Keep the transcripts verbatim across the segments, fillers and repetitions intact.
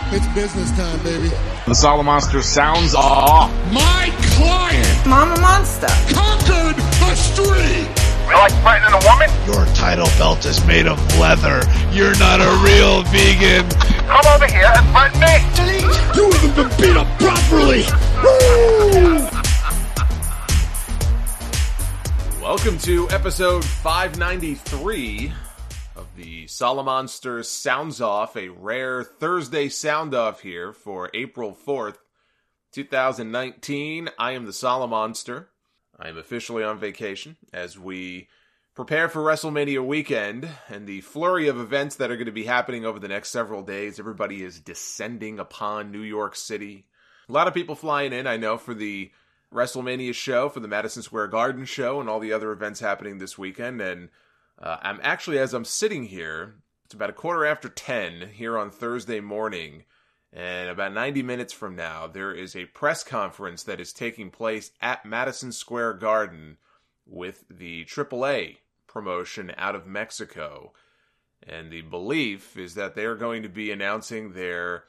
It's business time, baby. The Solomonster sounds off. My client, Mama Monster, conquered the street. You like fighting a woman? Your title belt is made of leather. You're not a real vegan. Come over here and fight me. Delete. You haven't been beat up properly. Woo! Welcome to episode five ninety-three of the Solomonster Sounds Off, a rare Thursday sound off here for April fourth, twenty nineteen. I am the Solomonster. I am officially on vacation as we prepare for WrestleMania weekend and the flurry of events that are going to be happening over the next several days. Everybody is descending upon New York City. A lot of people flying in, I know, for the WrestleMania show, for the Madison Square Garden show, and all the other events happening this weekend. And uh, I'm actually, as I'm sitting here, it's about a quarter after ten here on Thursday morning, and about ninety minutes from now, there is a press conference that is taking place at Madison Square Garden with the triple A promotion out of Mexico. And the belief is that they are going to be announcing their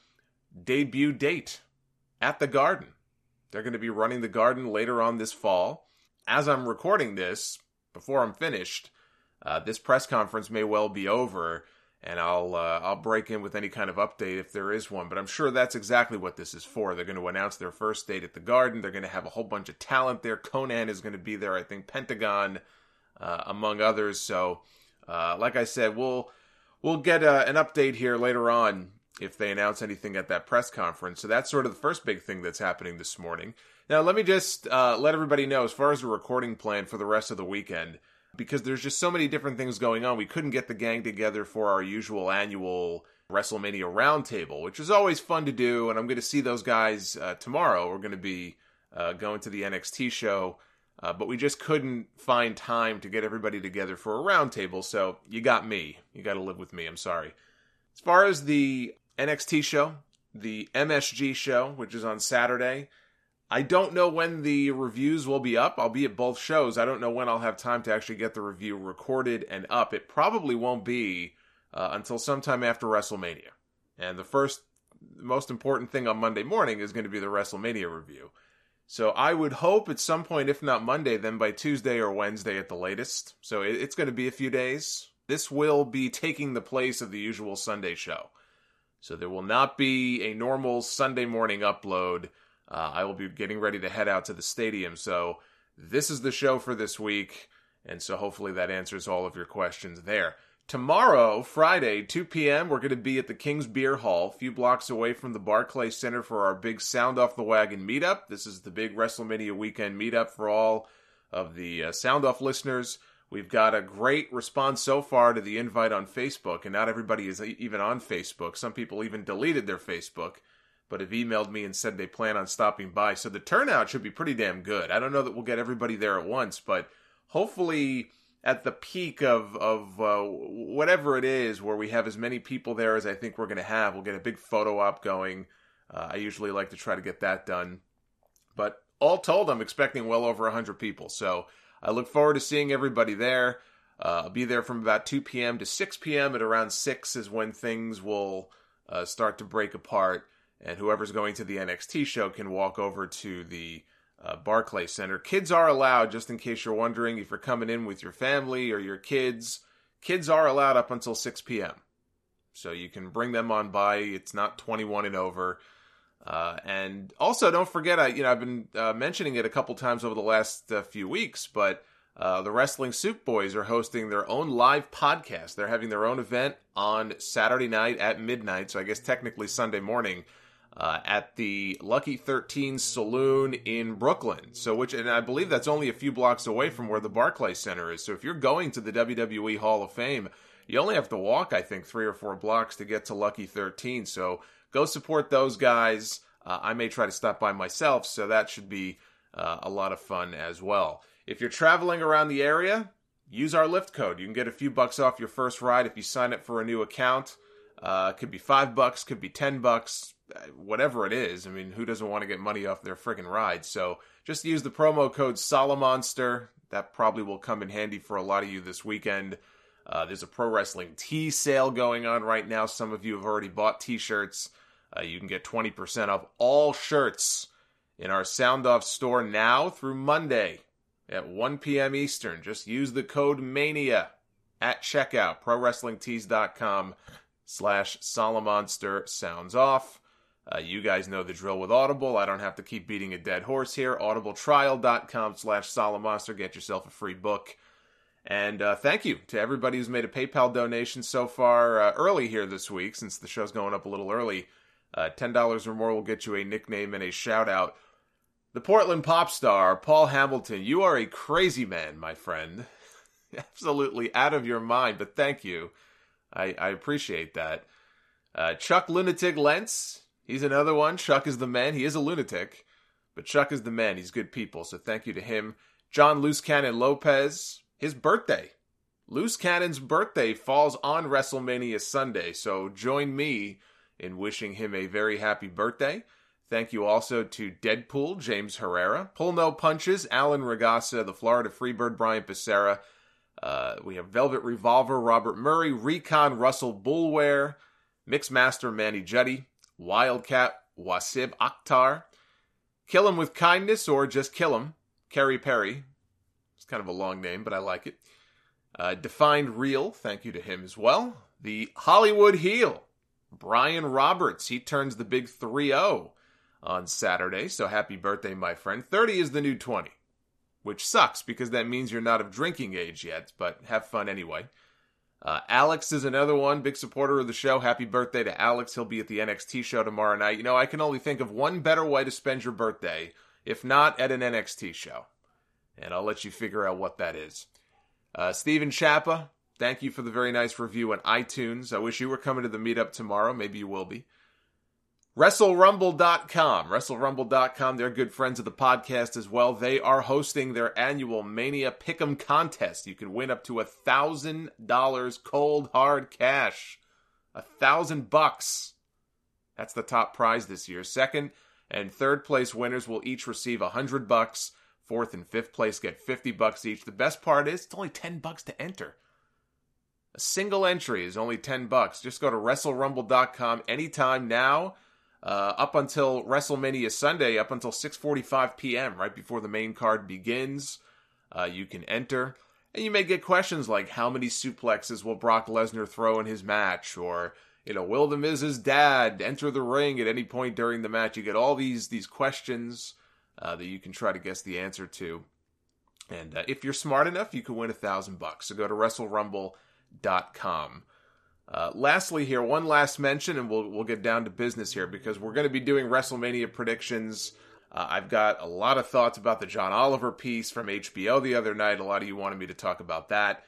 debut date at the Garden. They're going to be running the Garden later on this fall. As I'm recording this, before I'm finished, uh, this press conference may well be over, and I'll uh, I'll break in with any kind of update if there is one. But I'm sure that's exactly what this is for. They're going to announce their first date at the Garden. They're going to have a whole bunch of talent there. Conan is going to be there. I think Pentagon, uh, among others. So, uh, like I said, we'll we'll get uh, an update here later on if they announce anything at that press conference. So that's sort of the first big thing that's happening this morning. Now, let me just uh, let everybody know, as far as the recording plan for the rest of the weekend, because there's just so many different things going on, we couldn't get the gang together for our usual annual WrestleMania roundtable, which is always fun to do, and I'm going to see those guys uh, tomorrow. We're going to be uh, going to the N X T show, uh, but we just couldn't find time to get everybody together for a roundtable, so you got me. You got to live with me. I'm sorry. As far as the N X T show, the M S G show, which is on Saturday, I don't know when the reviews will be up. I'll be at both shows. I don't know when I'll have time to actually get the review recorded and up. It probably won't be uh, until sometime after WrestleMania. And the first, most important thing on Monday morning is going to be the WrestleMania review. So I would hope at some point, if not Monday, then by Tuesday or Wednesday at the latest. So it, it's going to be a few days. This will be taking the place of the usual Sunday show. So there will not be a normal Sunday morning upload. Uh, I will be getting ready to head out to the stadium. So this is the show for this week. And so hopefully that answers all of your questions there. Tomorrow, Friday, two p.m., we're going to be at the King's Beer Hall, a few blocks away from the Barclays Center for our big Sound Off the Wagon meetup. This is the big WrestleMania weekend meetup for all of the uh, Sound Off listeners. We've got a great response so far to the invite on Facebook, and not everybody is even on Facebook. Some people even deleted their Facebook, but have emailed me and said they plan on stopping by. So the turnout should be pretty damn good. I don't know that we'll get everybody there at once, but hopefully at the peak of, of uh, whatever it is, where we have as many people there as I think we're going to have, we'll get a big photo op going. Uh, I usually like to try to get that done. But all told, I'm expecting well over one hundred people, so I look forward to seeing everybody there. Uh, I'll be there from about two p.m. to six p.m. At around six is when things will uh, start to break apart. And whoever's going to the N X T show can walk over to the uh, Barclays Center. Kids are allowed, just in case you're wondering, if you're coming in with your family or your kids. Kids are allowed up until six p.m. So you can bring them on by. It's not twenty-one and over. Uh, and also, don't forget, I you know I've been uh, mentioning it a couple times over the last uh, few weeks, but uh, the Wrestling Soup Boys are hosting their own live podcast. They're having their own event on Saturday night at midnight, so I guess technically Sunday morning, uh, at the Lucky thirteen Saloon in Brooklyn. So, which, and I believe that's only a few blocks away from where the Barclays Center is. So if you're going to the W W E Hall of Fame, you only have to walk, I think, three or four blocks to get to Lucky thirteen. So go support those guys. Uh, I may try to stop by myself, so that should be uh, a lot of fun as well. If you're traveling around the area, use our Lyft code. You can get a few bucks off your first ride if you sign up for a new account. Uh, could be five bucks, could be ten bucks, whatever it is. I mean, who doesn't want to get money off their friggin' ride? So just use the promo code Solomonster. That probably will come in handy for a lot of you this weekend. Uh, there's a pro wrestling tee sale going on right now. Some of you have already bought t-shirts. Uh, you can get twenty percent off all shirts in our Sound Off store now through Monday at one p.m. Eastern. Just use the code MANIA at checkout, prowrestlingtees.com slash Solomonster Sounds Off. Uh, you guys know the drill with Audible. I don't have to keep beating a dead horse here. audibletrial.com slash Solomonster. Get yourself a free book. And uh, thank you to everybody who's made a PayPal donation so far uh, early here this week, since the show's going up a little early. Uh, ten dollars or more will get you a nickname and a shout-out. The Portland pop star, Paul Hamilton, you are a crazy man, my friend. Absolutely out of your mind, but thank you. I, I appreciate that. Uh, Chuck Lunatic Lentz, he's another one. Chuck is the man. He is a lunatic, but Chuck is the man. He's good people, so thank you to him. John Loose Cannon Lopez, his birthday. Loose Cannon's birthday falls on WrestleMania Sunday, so join me in wishing him a very happy birthday. Thank you also to Deadpool, James Herrera, Pull No Punches, Alan Regassa, the Florida Freebird, Brian Becerra. Uh, we have Velvet Revolver, Robert Murray, Recon, Russell Bulware, Mixmaster, Manny Juddy, Wildcat, Wasib Akhtar, Kill Him With Kindness or Just Kill Him, Kerry Perry. It's kind of a long name, but I like it. Uh, Defined Real, thank you to him as well. The Hollywood Heel, Brian Roberts. He turns the big three oh on Saturday, so happy birthday, my friend. thirty is the new twenty, which sucks because that means you're not of drinking age yet, but have fun anyway. Uh, Alex is another one, big supporter of the show. Happy birthday to Alex. He'll be at the N X T show tomorrow night. You know, I can only think of one better way to spend your birthday, if not at an N X T show. And I'll let you figure out what that is. Uh, Steven Chappa, thank you for the very nice review on iTunes. I wish you were coming to the meetup tomorrow. Maybe you will be. Wrestle Rumble dot com. Wrestle Rumble dot com, they're good friends of the podcast as well. They are hosting their annual Mania Pick'em contest. You can win up to one thousand dollars cold hard cash. A thousand bucks. That's the top prize this year. Second and third place winners will each receive one hundred bucks. Fourth and fifth place get fifty bucks each. The best part is it's only ten bucks to enter. A single entry is only ten bucks. Just go to Wrestle Rumble dot com anytime now. Uh, up until WrestleMania Sunday, up until six forty-five p.m., right before the main card begins, uh, you can enter. And you may get questions like, how many suplexes will Brock Lesnar throw in his match? Or, you know, will The Miz's dad enter the ring at any point during the match? You get all these these questions uh, that you can try to guess the answer to. And uh, if you're smart enough, you can win a thousand bucks. So go to Wrestle Rumble dot com. Uh, lastly here, one last mention, and we'll we'll get down to business here, because we're going to be doing WrestleMania predictions. Uh, I've got a lot of thoughts about the John Oliver piece from H B O the other night. A lot of you wanted me to talk about that.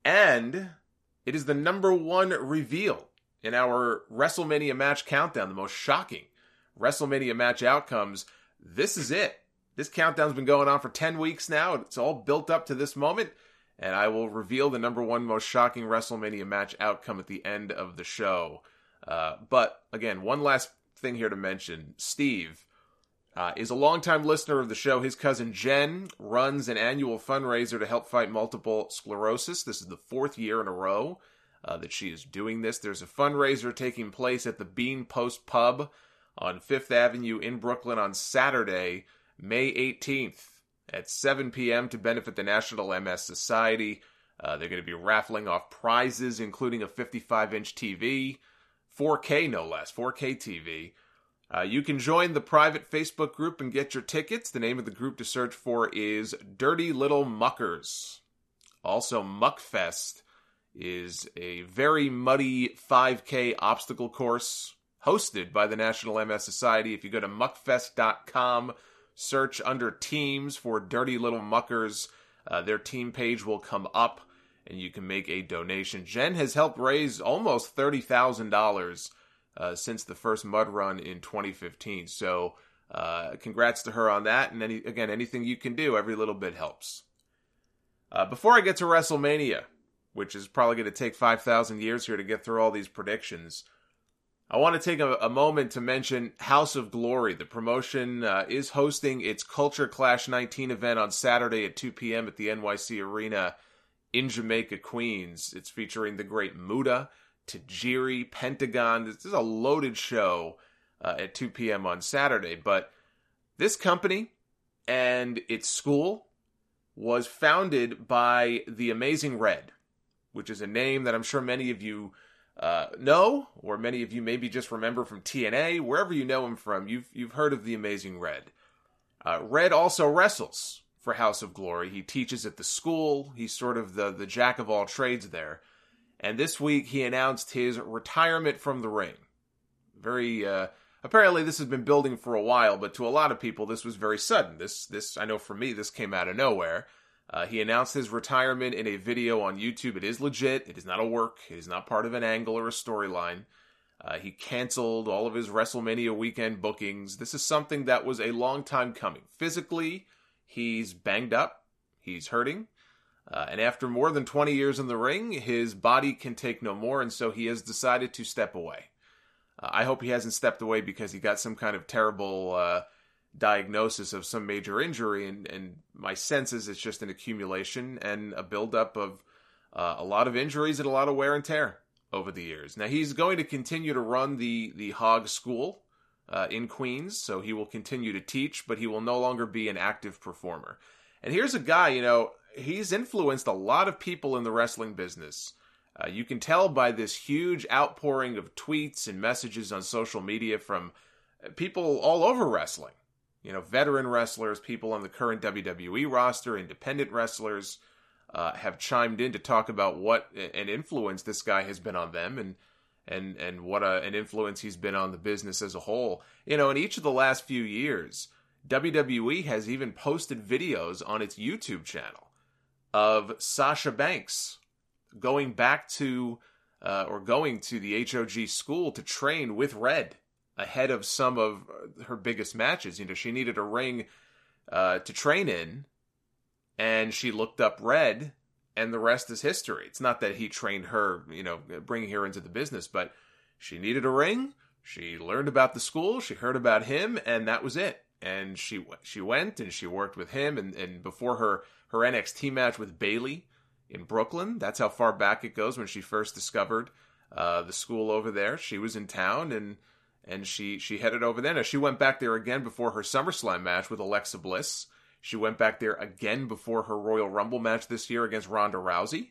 And it is the number one reveal in our WrestleMania match countdown, the most shocking WrestleMania match outcomes. This is it. This countdown's been going on for ten weeks now. It's all built up to this moment. And I will reveal the number one most shocking WrestleMania match outcome at the end of the show. Uh, but, again, one last thing here to mention. Steve uh, is a longtime listener of the show. His cousin Jen runs an annual fundraiser to help fight multiple sclerosis. This is the fourth year in a row uh, that she is doing this. There's a fundraiser taking place at the Bean Post Pub on Fifth Avenue in Brooklyn on Saturday, May eighteenth. At seven p.m. to benefit the National M S Society. Uh, they're going to be raffling off prizes, including a fifty-five inch T V, four K no less, four K T V. Uh, you can join the private Facebook group and get your tickets. The name of the group to search for is Dirty Little Muckers. Also, Muckfest is a very muddy five K obstacle course hosted by the National M S Society. If you go to muckfest dot com, search under teams for Dirty Little Muckers. Uh, their team page will come up, and you can make a donation. Jen has helped raise almost thirty thousand dollars uh, since the first mud run in twenty fifteen. So uh, congrats to her on that. And any, again, anything you can do, every little bit helps. Uh, before I get to WrestleMania, which is probably going to take five thousand years here to get through all these predictions, I want to take a, a moment to mention House of Glory. The promotion uh, is hosting its Culture Clash nineteen event on Saturday at two p.m. at the N Y C Arena in Jamaica, Queens. It's featuring the great Muda, Tajiri, Pentagon. This is a loaded show. uh, at two p.m. on Saturday. But this company and its school was founded by the Amazing Red, which is a name that I'm sure many of you uh, know, or many of you maybe just remember from T N A. Wherever you know him from, you've you've heard of the Amazing Red. Uh, Red also wrestles for House of Glory. He teaches at the school. He's sort of the, the jack of all trades there. And this week he announced his retirement from the ring. Very, uh, apparently this has been building for a while, but to a lot of people this was very sudden. This, this I know for me, this came out of nowhere. Uh, he announced his retirement in a video on YouTube. It is legit. It is not a work. It is not part of an angle or a storyline. Uh, he canceled all of his WrestleMania weekend bookings. This is something that was a long time coming. Physically, he's banged up. He's hurting. Uh, and after more than twenty years in the ring, his body can take no more, and so he has decided to step away. Uh, I hope he hasn't stepped away because he got some kind of terrible uh, diagnosis of some major injury, and, and my sense is it's just an accumulation and a buildup of uh, a lot of injuries and a lot of wear and tear over the years. Now, he's going to continue to run the, the Hog School uh, in Queens, so he will continue to teach, but he will no longer be an active performer. And here's a guy, you know, he's influenced a lot of people in the wrestling business. Uh, you can tell by this huge outpouring of tweets and messages on social media from people all over wrestling. You know, veteran wrestlers, people on the current W W E roster, independent wrestlers, uh, have chimed in to talk about what an influence this guy has been on them, and and and what a, an influence he's been on the business as a whole. You know, in each of the last few years, W W E has even posted videos on its YouTube channel of Sasha Banks going back to, uh, or going to the H O G school to train with Red ahead of some of her biggest matches. You know, she needed a ring uh, to train in, and she looked up Red, and the rest is history. It's not that he trained her, you know, bringing her into the business, but she needed a ring. She learned about the school. She heard about him, and that was it. And she she went and she worked with him. And, and before her, her N X T match with Bayley in Brooklyn, that's how far back it goes, when she first discovered uh, the school over there. She was in town, and and she, she headed over there. Now, she went back there again before her SummerSlam match with Alexa Bliss. She went back there again before her Royal Rumble match this year against Ronda Rousey.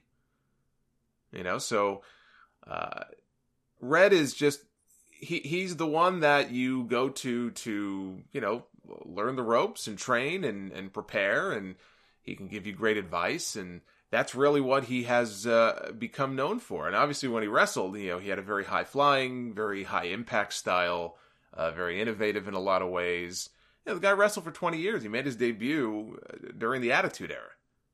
You know, so uh, Red is just, he he's the one that you go to to, you know, learn the ropes and train and, and prepare, and he can give you great advice, and that's really what he has uh, become known for. And obviously when he wrestled, you know, he had a very high-flying, very high-impact style, uh, very innovative in a lot of ways. You know, the guy wrestled for twenty years. He made his debut during the Attitude Era.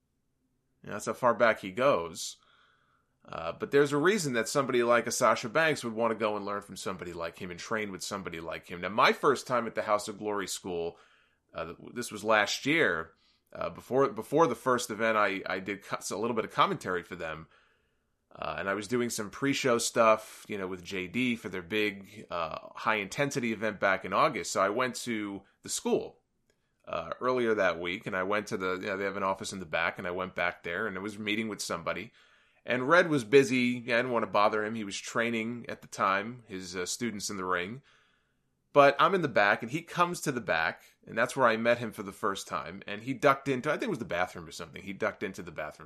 You know, that's how far back he goes. Uh, but there's a reason that somebody like a Sasha Banks would want to go and learn from somebody like him and train with somebody like him. Now, my first time at the House of Glory School, uh, this was last year, uh, before before the first event, I, I did a little bit of commentary for them. Uh, and I was doing some pre-show stuff, you know, with J D for their big uh, high-intensity event back in August. So I went to the school uh, earlier that week, and I went to the, you know, they have an office in the back, and I went back there, and I was meeting with somebody. And Red was busy. I didn't want to bother him. He was training at the time, his uh, students in the ring. But I'm in the back, and he comes to the back, and that's where I met him for the first time. And he ducked into, I think it was the bathroom or something. He ducked into the bathroom.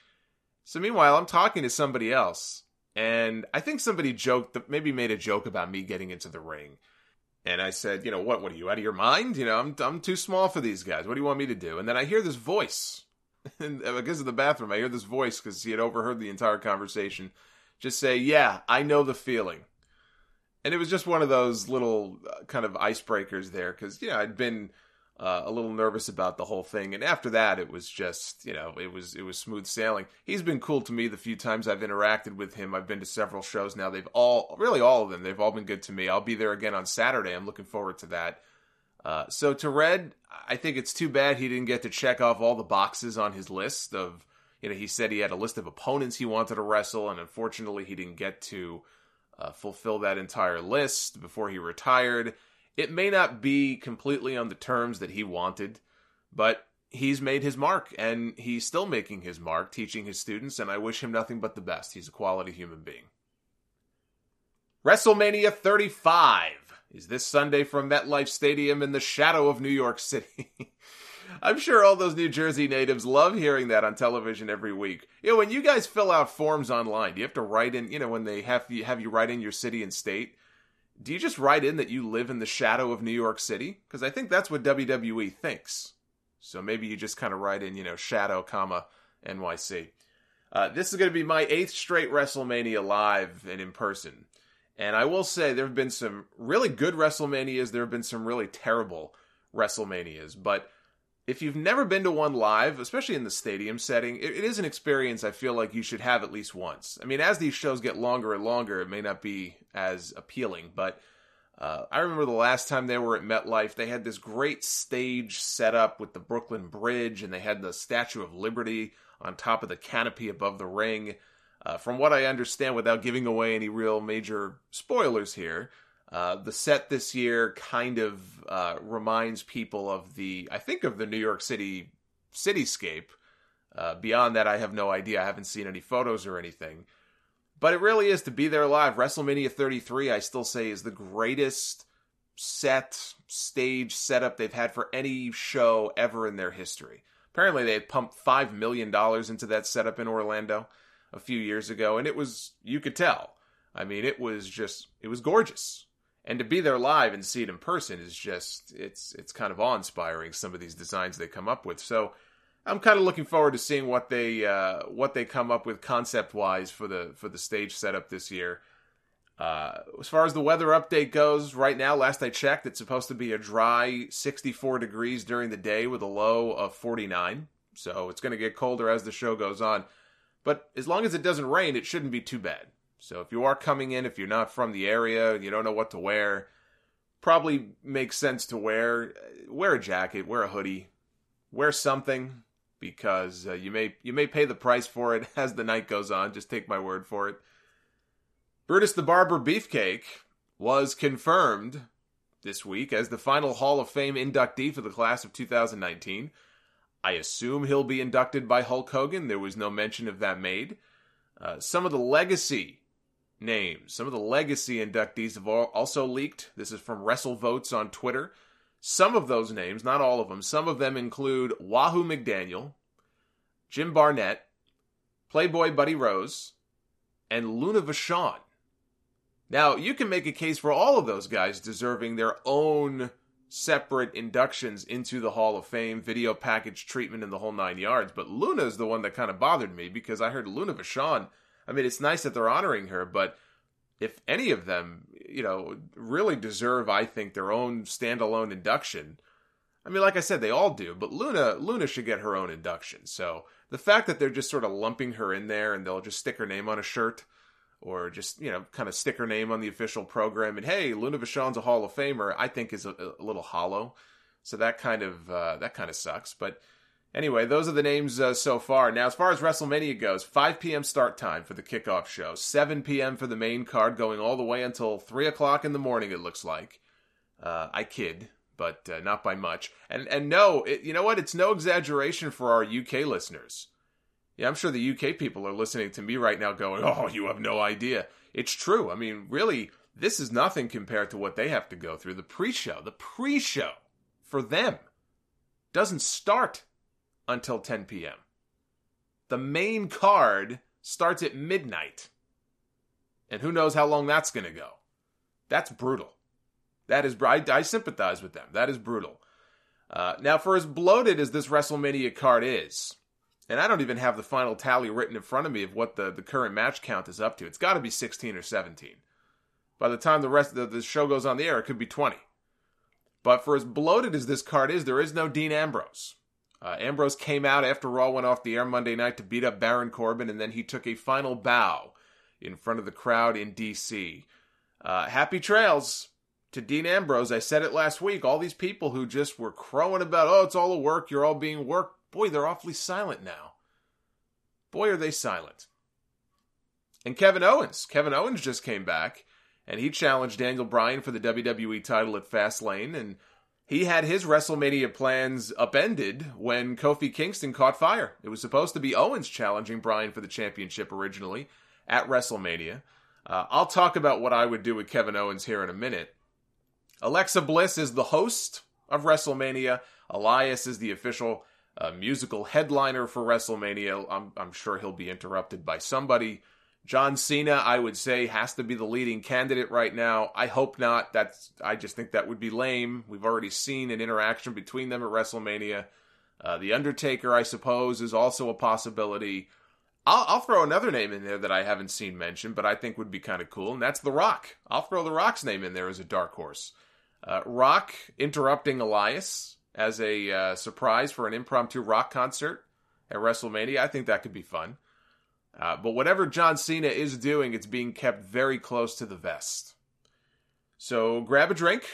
So meanwhile, I'm talking to somebody else, and I think somebody joked, maybe made a joke about me getting into the ring. And I said, you know, what, what are you, out of your mind? You know, I'm I'm too small for these guys. What do you want me to do? And then I hear this voice. And because of the bathroom, I hear this voice, because he had overheard the entire conversation, just say, yeah, I know the feeling. And it was just one of those little uh, kind of icebreakers there, because, you know, I'd been uh, a little nervous about the whole thing. And after that, it was just, you know, it was it was smooth sailing. He's been cool to me the few times I've interacted with him. I've been to several shows now. They've all, really all of them, they've all been good to me. I'll be there again on Saturday. I'm looking forward to that. Uh, so to Red, I think it's too bad he didn't get to check off all the boxes on his list of, you know, he said he had a list of opponents he wanted to wrestle, and unfortunately he didn't get to uh, fulfill that entire list before he retired. It may not be completely on the terms that he wanted, but he's made his mark, and he's still making his mark, teaching his students, and I wish him nothing but the best. He's a quality human being. WrestleMania thirty-five is this Sunday from MetLife Stadium in the shadow of New York City. I'm sure all those New Jersey natives love hearing that on television every week. You know, when you guys fill out forms online, do you have to write in, you know, when they have you, have you write in your city and state? Do you just write in that you live in the shadow of New York City? Because I think that's what W W E thinks. So maybe you just kind of write in, you know, shadow, comma, N Y C. Uh, this is going to be my eighth straight WrestleMania live and in person. And I will say there have been some really good WrestleManias. There have been some really terrible WrestleManias. But if you've never been to one live, especially in the stadium setting, it, it is an experience I feel like you should have at least once. I mean, as these shows get longer and longer, it may not be as appealing, but uh, I remember the last time they were at MetLife, they had this great stage set up with the Brooklyn Bridge, and they had the Statue of Liberty on top of the canopy above the ring. Uh, from what I understand, without giving away any real major spoilers here, Uh, the set this year kind of uh, reminds people of the, I think of the New York City cityscape. Uh, beyond that, I have no idea. I haven't seen any photos or anything. But it really is to be there live. WrestleMania thirty-three, I still say, is the greatest set, stage setup they've had for any show ever in their history. Apparently, they had pumped five million dollars into that setup in Orlando a few years ago, and it was, you could tell. I mean, it was just, it was gorgeous. And to be there live and see it in person is just, it's it's kind of awe-inspiring, some of these designs they come up with. So I'm kind of looking forward to seeing what they uh, what they come up with concept-wise for the for the stage setup this year. Uh, as far as the weather update goes, right now, last I checked, it's supposed to be a dry sixty-four degrees during the day with a low of forty-nine. So it's going to get colder as the show goes on. But as long as it doesn't rain, it shouldn't be too bad. So if you are coming in, if you're not from the area, and you don't know what to wear, probably makes sense to wear wear a jacket, wear a hoodie, wear something, because uh, you may you may pay the price for it as the night goes on. Just take my word for it. Brutus the Barber Beefcake was confirmed this week as the final Hall of Fame inductee for the class of two thousand nineteen. I assume he'll be inducted by Hulk Hogan. There was no mention of that made. Uh, some of the legacy names, some of the legacy inductees have also leaked. This is from WrestleVotes on Twitter. Some of those names, not all of them, some of them include Wahoo McDaniel, Jim Barnett, Playboy Buddy Rose, and Luna Vachon. Now, you can make a case for all of those guys deserving their own separate inductions into the Hall of Fame, video package treatment, and the whole nine yards, but Luna is the one that kind of bothered me, because I heard Luna Vachon, I mean, it's nice that they're honoring her, but if any of them, you know, really deserve, I think, their own standalone induction, I mean, like I said, they all do, but Luna Luna should get her own induction. So the fact that they're just sort of lumping her in there and they'll just stick her name on a shirt or just, you know, kind of stick her name on the official program and, hey, Luna Vachon's a Hall of Famer, I think is a, a little hollow. So that kind of uh, that kind of sucks. But anyway, those are the names uh, so far. Now, as far as WrestleMania goes, five p.m. start time for the kickoff show, seven p.m. for the main card, going all the way until three o'clock in the morning, it looks like. Uh, I kid, but uh, not by much. And and no, it, you know what? It's no exaggeration for our U K listeners. Yeah, I'm sure the U K people are listening to me right now going, oh, you have no idea. It's true. I mean, really, this is nothing compared to what they have to go through. The pre-show, the pre-show for them doesn't start until ten p.m. The main card starts at midnight. And who knows how long that's going to go. That's brutal. That is, I, I sympathize with them. That is brutal. Uh, now, for as bloated as this WrestleMania card is, and I don't even have the final tally written in front of me of what the, the current match count is up to. It's got to be sixteen or seventeen. By the time the rest of the show goes on the air, it could be twenty. But for as bloated as this card is, there is no Dean Ambrose. Uh, Ambrose came out after Raw went off the air Monday night to beat up Baron Corbin, and then he took a final bow in front of the crowd in D C. Uh, happy trails to Dean Ambrose. I said it last week. All these people who just were crowing about, oh, it's all a work, you're all being worked. Boy, they're awfully silent now. Boy, are they silent. And Kevin Owens. Kevin Owens just came back, and he challenged Daniel Bryan for the W W E title at Fastlane, and he had his WrestleMania plans upended when Kofi Kingston caught fire. It was supposed to be Owens challenging Bryan for the championship originally at WrestleMania. Uh, I'll talk about what I would do with Kevin Owens here in a minute. Alexa Bliss is the host of WrestleMania. Elias is the official uh, musical headliner for WrestleMania. I'm, I'm sure he'll be interrupted by somebody. John Cena, I would say, has to be the leading candidate right now. I hope not. That's I just think that would be lame. We've already seen an interaction between them at WrestleMania. Uh, the Undertaker, I suppose, is also a possibility. I'll, I'll throw another name in there that I haven't seen mentioned, but I think would be kind of cool, and that's The Rock. I'll throw The Rock's name in there as a dark horse. Uh, Rock interrupting Elias as a uh, surprise for an impromptu Rock concert at WrestleMania. I think that could be fun. Uh, but whatever John Cena is doing, it's being kept very close to the vest. So grab a drink,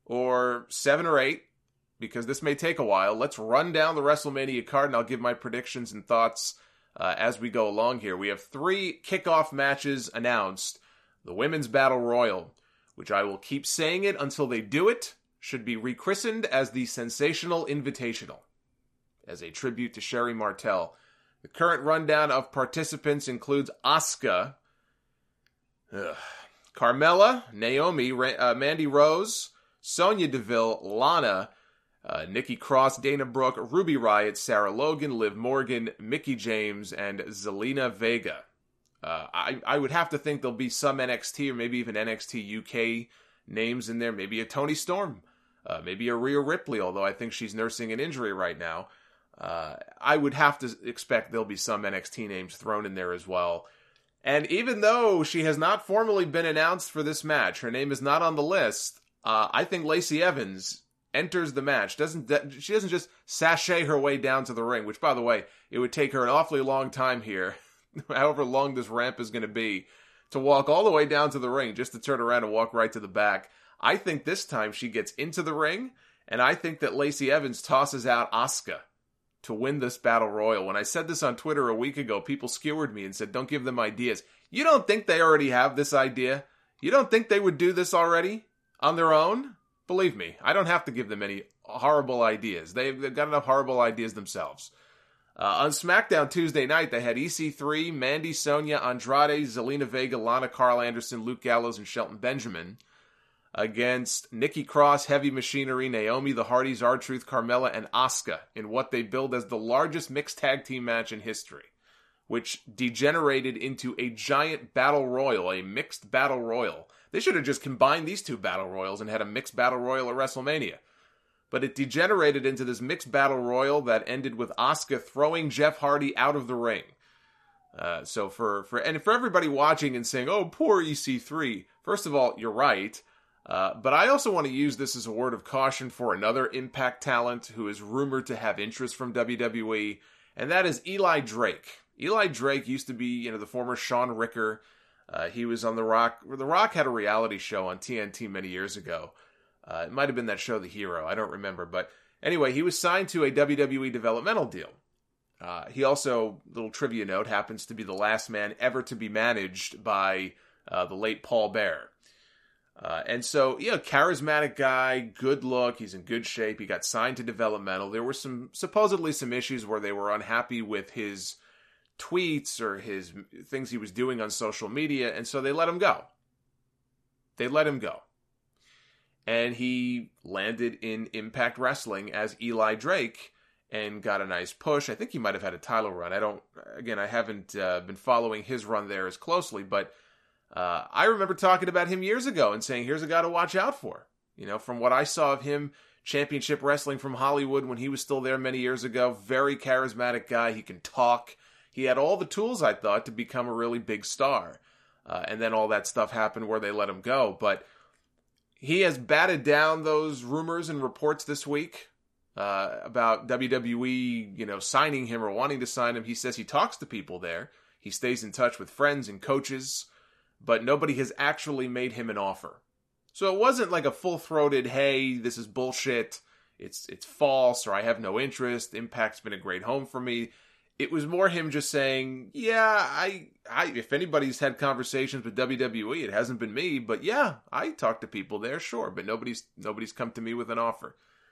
or seven or eight, because this may take a while. Let's run down the WrestleMania card, and I'll give my predictions and thoughts uh, as we go along here. We have three kickoff matches announced. The Women's Battle Royal, which I will keep saying it until they do it, should be rechristened as the Sensational Invitational, as a tribute to Sherry Martel. The current rundown of participants includes Asuka, ugh, Carmella, Naomi, uh, Mandy Rose, Sonya Deville, Lana, uh, Nikki Cross, Dana Brooke, Ruby Riott, Sarah Logan, Liv Morgan, Mickie James, and Zelina Vega. Uh, I, I would have to think there'll be some N X T or maybe even N X T U K names in there. Maybe a Toni Storm, uh, maybe a Rhea Ripley, although I think she's nursing an injury right now. Uh, I would have to expect there'll be some N X T names thrown in there as well. And even though she has not formally been announced for this match, her name is not on the list, uh, I think Lacey Evans enters the match. Doesn't She doesn't just sashay her way down to the ring, which, by the way, it would take her an awfully long time here, however long this ramp is going to be, to walk all the way down to the ring just to turn around and walk right to the back. I think this time she gets into the ring, and I think that Lacey Evans tosses out Asuka to win this Battle Royal. When I said this on Twitter a week ago, people skewered me and said, don't give them ideas. You don't think they already have this idea? You don't think they would do this already on their own? Believe me, I don't have to give them any horrible ideas. They've, they've got enough horrible ideas themselves. Uh, on SmackDown Tuesday night, they had E C three, Mandy, Sonya, Andrade, Zelina Vega, Lana, Carl Anderson, Luke Gallows, and Shelton Benjamin against Nikki Cross, Heavy Machinery, Naomi, the Hardys, R-Truth, Carmella, and Asuka in what they billed as the largest mixed tag team match in history, which degenerated into a giant battle royal, a mixed battle royal. They should have just combined these two battle royals and had a mixed battle royal at WrestleMania. But it degenerated into this mixed battle royal that ended with Asuka throwing Jeff Hardy out of the ring. Uh, so for, for, and for everybody watching and saying, oh, poor E C three, first of all, you're right. Uh, but I also want to use this as a word of caution for another Impact talent who is rumored to have interest from W W E, and that is Eli Drake. Eli Drake used to be, you know, the former Shawn Ricker. Uh, he was on The Rock. The Rock had a reality show on T N T many years ago. Uh, it might have been that show, The Hero. I don't remember. But anyway, he was signed to a W W E developmental deal. Uh, he also, little trivia note, happens to be the last man ever to be managed by uh, the late Paul Bearer. Uh, and so, yeah, charismatic guy, good look, he's in good shape, he got signed to developmental. There were some, supposedly some issues where they were unhappy with his tweets or his things he was doing on social media, and so they let him go. They let him go. And he landed in Impact Wrestling as Eli Drake and got a nice push. I think he might have had a title run. I don't, again, I haven't uh, been following his run there as closely, but Uh, I remember talking about him years ago and saying, here's a guy to watch out for. You know, from what I saw of him, championship wrestling from Hollywood when he was still there many years ago, very charismatic guy. He can talk. He had all the tools, I thought, to become a really big star. Uh, and then all that stuff happened where they let him go. But he has batted down those rumors and reports this week uh, about W W E, you know, signing him or wanting to sign him. He says he talks to people there. He stays in touch with friends and coaches, but nobody has actually made him an offer. So it wasn't like a full-throated, hey, this is bullshit, it's it's false, or I have no interest, Impact's been a great home for me. It was more him just saying, yeah, I, I if anybody's had conversations with W W E, it hasn't been me, but yeah, I talk to people there, sure, but nobody's nobody's come to me with an offer.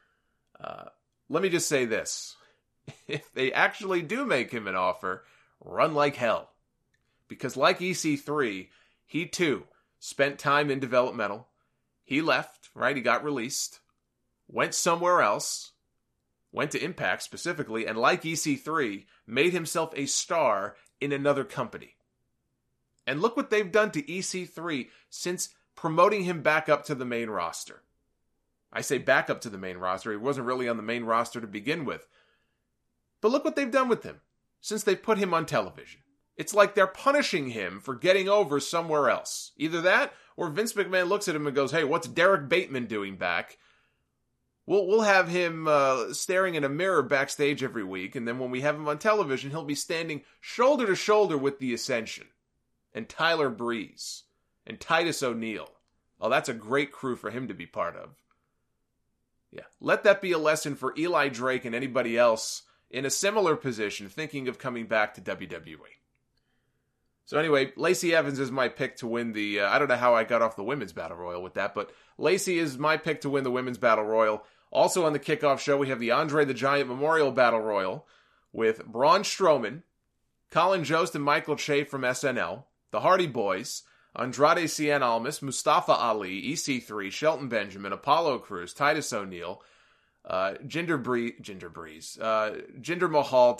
Uh, let me just say this. If they actually do make him an offer, run like hell. Because like E C three, he too spent time in developmental. he left, right? He got released, went somewhere else, went to Impact specifically, and like E C three, made himself a star in another company. And look what they've done to E C three since promoting him back up to the main roster. I say back up to the main roster. He wasn't really on the main roster to begin with. But look what they've done with him since they put him on television. It's like they're punishing him for getting over somewhere else. Either that, or Vince McMahon looks at him and goes, hey, what's Derek Bateman doing back? We'll, we'll have him uh, staring in a mirror backstage every week, and then when we have him on television, he'll be standing shoulder to shoulder with The Ascension, and Tyler Breeze, and Titus O'Neil. Oh, that's a great crew for him to be part of. Yeah, let that be a lesson for Eli Drake and anybody else in a similar position thinking of coming back to W W E. So anyway, Lacey Evans is my pick to win the, uh, I don't know how I got off the Women's Battle Royal with that, but Lacey is my pick to win the Women's Battle Royal. Also on the kickoff show, we have the Andre the Giant Memorial Battle Royal with Braun Strowman, Colin Jost and Michael Che from S N L, the Hardy Boys, Andrade Cien Almas, Mustafa Ali, E C three, Shelton Benjamin, Apollo Crews, Titus O'Neil, uh, Jinder Breeze, Jinder Breeze, uh, Jinder Mahal,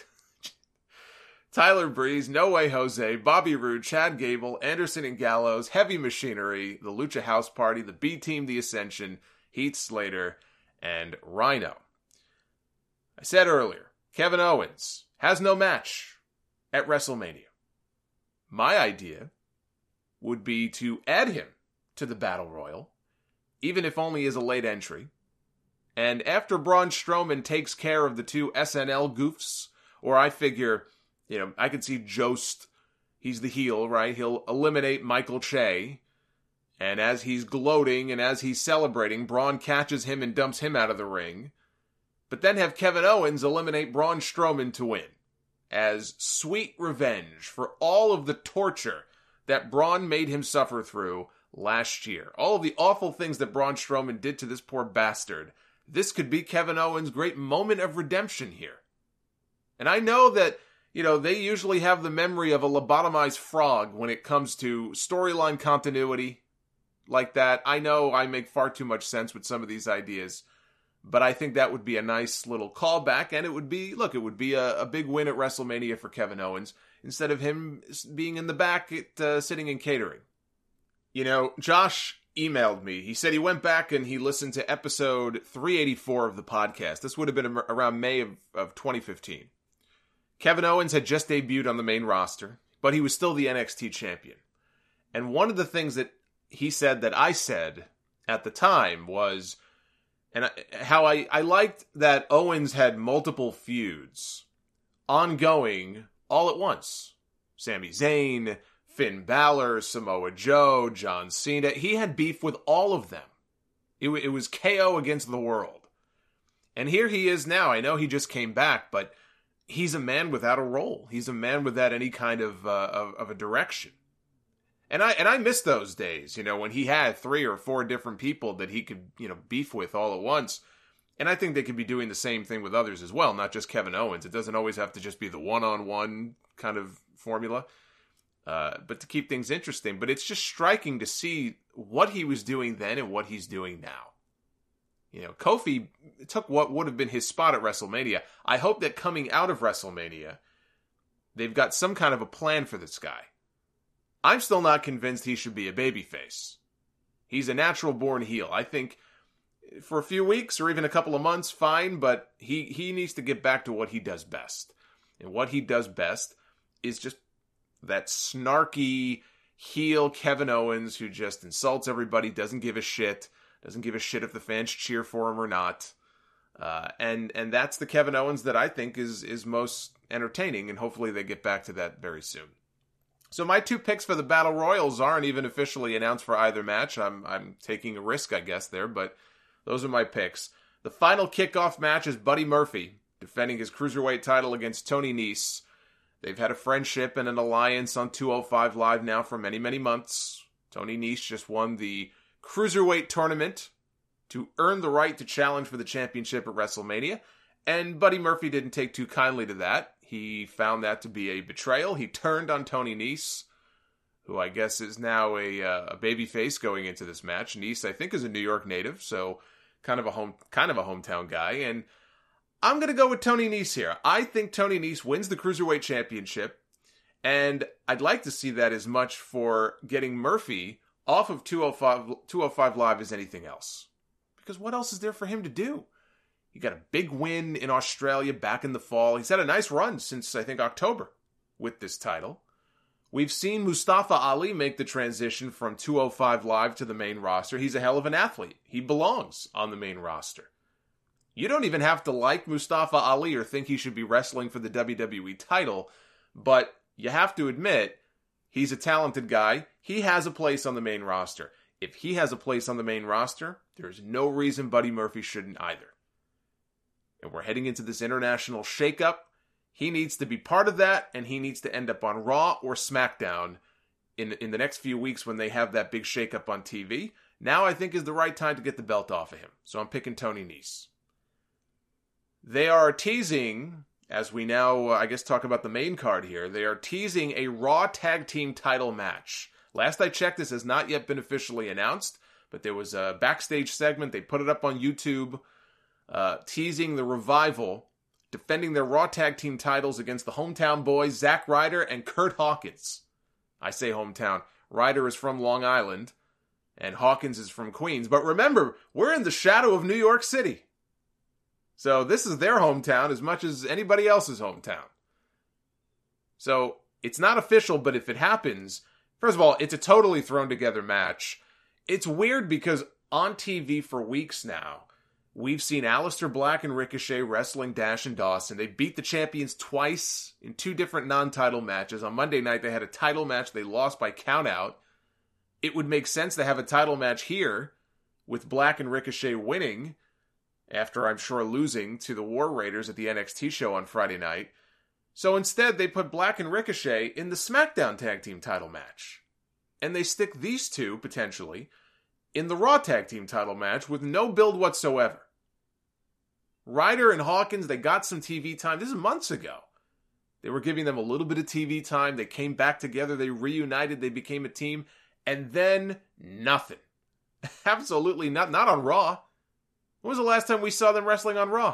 Tyler Breeze, No Way Jose, Bobby Roode, Chad Gable, Anderson and Gallows, Heavy Machinery, the Lucha House Party, the B-Team, The Ascension, Heath Slater, and Rhino. I said earlier, Kevin Owens has no match at WrestleMania. My idea would be to add him to the Battle Royal, even if only as a late entry. And after Braun Strowman takes care of the two S N L goofs, or I figure, you know, I could see Jost, he's the heel, right? He'll eliminate Michael Che, and as he's gloating and as he's celebrating, Braun catches him and dumps him out of the ring. But then have Kevin Owens eliminate Braun Strowman to win, as sweet revenge for all of the torture that Braun made him suffer through last year. All of the awful things that Braun Strowman did to this poor bastard. This could be Kevin Owens' great moment of redemption here. And I know that, you know, they usually have the memory of a lobotomized frog when it comes to storyline continuity like that. I know I make far too much sense with some of these ideas, but I think that would be a nice little callback, and it would be, look, it would be a, a big win at WrestleMania for Kevin Owens, instead of him being in the back at, uh, sitting in catering. You know, Josh emailed me. He said he went back and he listened to episode three eighty-four of the podcast. This would have been around May of, of twenty fifteen. Kevin Owens had just debuted on the main roster, but he was still the N X T champion. And one of the things that he said that I said at the time was, and I, how I, I liked that Owens had multiple feuds ongoing all at once. Sami Zayn, Finn Balor, Samoa Joe, John Cena. He had beef with all of them. It, it was K O against the world. And here he is now. I know he just came back, but he's a man without a role. He's a man without any kind of, uh, of, of a direction. And I and I miss those days, you know, when he had three or four different people that he could, you know, beef with all at once. And I think they could be doing the same thing with others as well, not just Kevin Owens. It doesn't always have to just be the one-on-one kind of formula, uh, but to keep things interesting. But it's just striking to see what he was doing then and what he's doing now. You know, Kofi took what would have been his spot at WrestleMania. I hope that coming out of WrestleMania, they've got some kind of a plan for this guy. I'm still not convinced he should be a babyface. He's a natural-born heel. I think for a few weeks or even a couple of months, fine, but he, he needs to get back to what he does best. And what he does best is just that snarky heel Kevin Owens who just insults everybody, doesn't give a shit, doesn't give a shit if the fans cheer for him or not. Uh, and and that's the Kevin Owens that I think is is most entertaining, and hopefully they get back to that very soon. So my two picks for the Battle Royals aren't even officially announced for either match. I'm I'm taking a risk, I guess, there, but those are my picks. The final kickoff match is Buddy Murphy defending his Cruiserweight title against Tony Nese. They've had a friendship and an alliance on two oh five Live now for many, many months. Tony Nese just won the Cruiserweight tournament to earn the right to challenge for the championship at WrestleMania, and Buddy Murphy didn't take too kindly to that. He found that to be a betrayal. He turned on Tony Nese, who I guess is now a, uh, a babyface going into this match. Nese, I think, is a New York native, so kind of a home, kind of a hometown guy. And I'm going to go with Tony Nese here. I think Tony Nese wins the Cruiserweight Championship, and I'd like to see that as much for getting Murphy off of two oh five Live as anything else. Because what else is there for him to do? He got a big win in Australia back in the fall. He's had a nice run since, I think, October with this title. We've seen Mustafa Ali make the transition from two oh five Live to the main roster. He's a hell of an athlete. He belongs on the main roster. You don't even have to like Mustafa Ali or think he should be wrestling for the W W E title, but you have to admit, he's a talented guy. He has a place on the main roster. If he has a place on the main roster, there's no reason Buddy Murphy shouldn't either. And we're heading into this international shakeup. He needs to be part of that, and he needs to end up on Raw or SmackDown in, in the next few weeks when they have that big shakeup on T V. Now I think is the right time to get the belt off of him. So I'm picking Tony Nese. They are teasing, as we now, uh, I guess, talk about the main card here, they are teasing a Raw Tag Team title match. Last I checked, this has not yet been officially announced, but there was a backstage segment. They put it up on YouTube, uh, teasing the Revival defending their Raw Tag Team titles against the hometown boys, Zack Ryder and Kurt Hawkins. I say hometown. Ryder is from Long Island, and Hawkins is from Queens. But remember, we're in the shadow of New York City. So this is their hometown as much as anybody else's hometown. So it's not official, but if it happens, first of all, it's a totally thrown together match. It's weird because on T V for weeks now, we've seen Aleister Black and Ricochet wrestling Dash and Dawson. They beat the champions twice in two different non-title matches. On Monday night, they had a title match. They lost by countout. It would make sense to have a title match here with Black and Ricochet winning after, I'm sure, losing to the War Raiders at the N X T show on Friday night. So instead, they put Black and Ricochet in the SmackDown Tag Team title match. And they stick these two, potentially, in the Raw Tag Team title match with no build whatsoever. Ryder and Hawkins, they got some T V time. This is months ago. They were giving them a little bit of T V time. They came back together. They reunited. They became a team. And then nothing. Absolutely not. Not on Raw. When was the last time we saw them wrestling on Raw?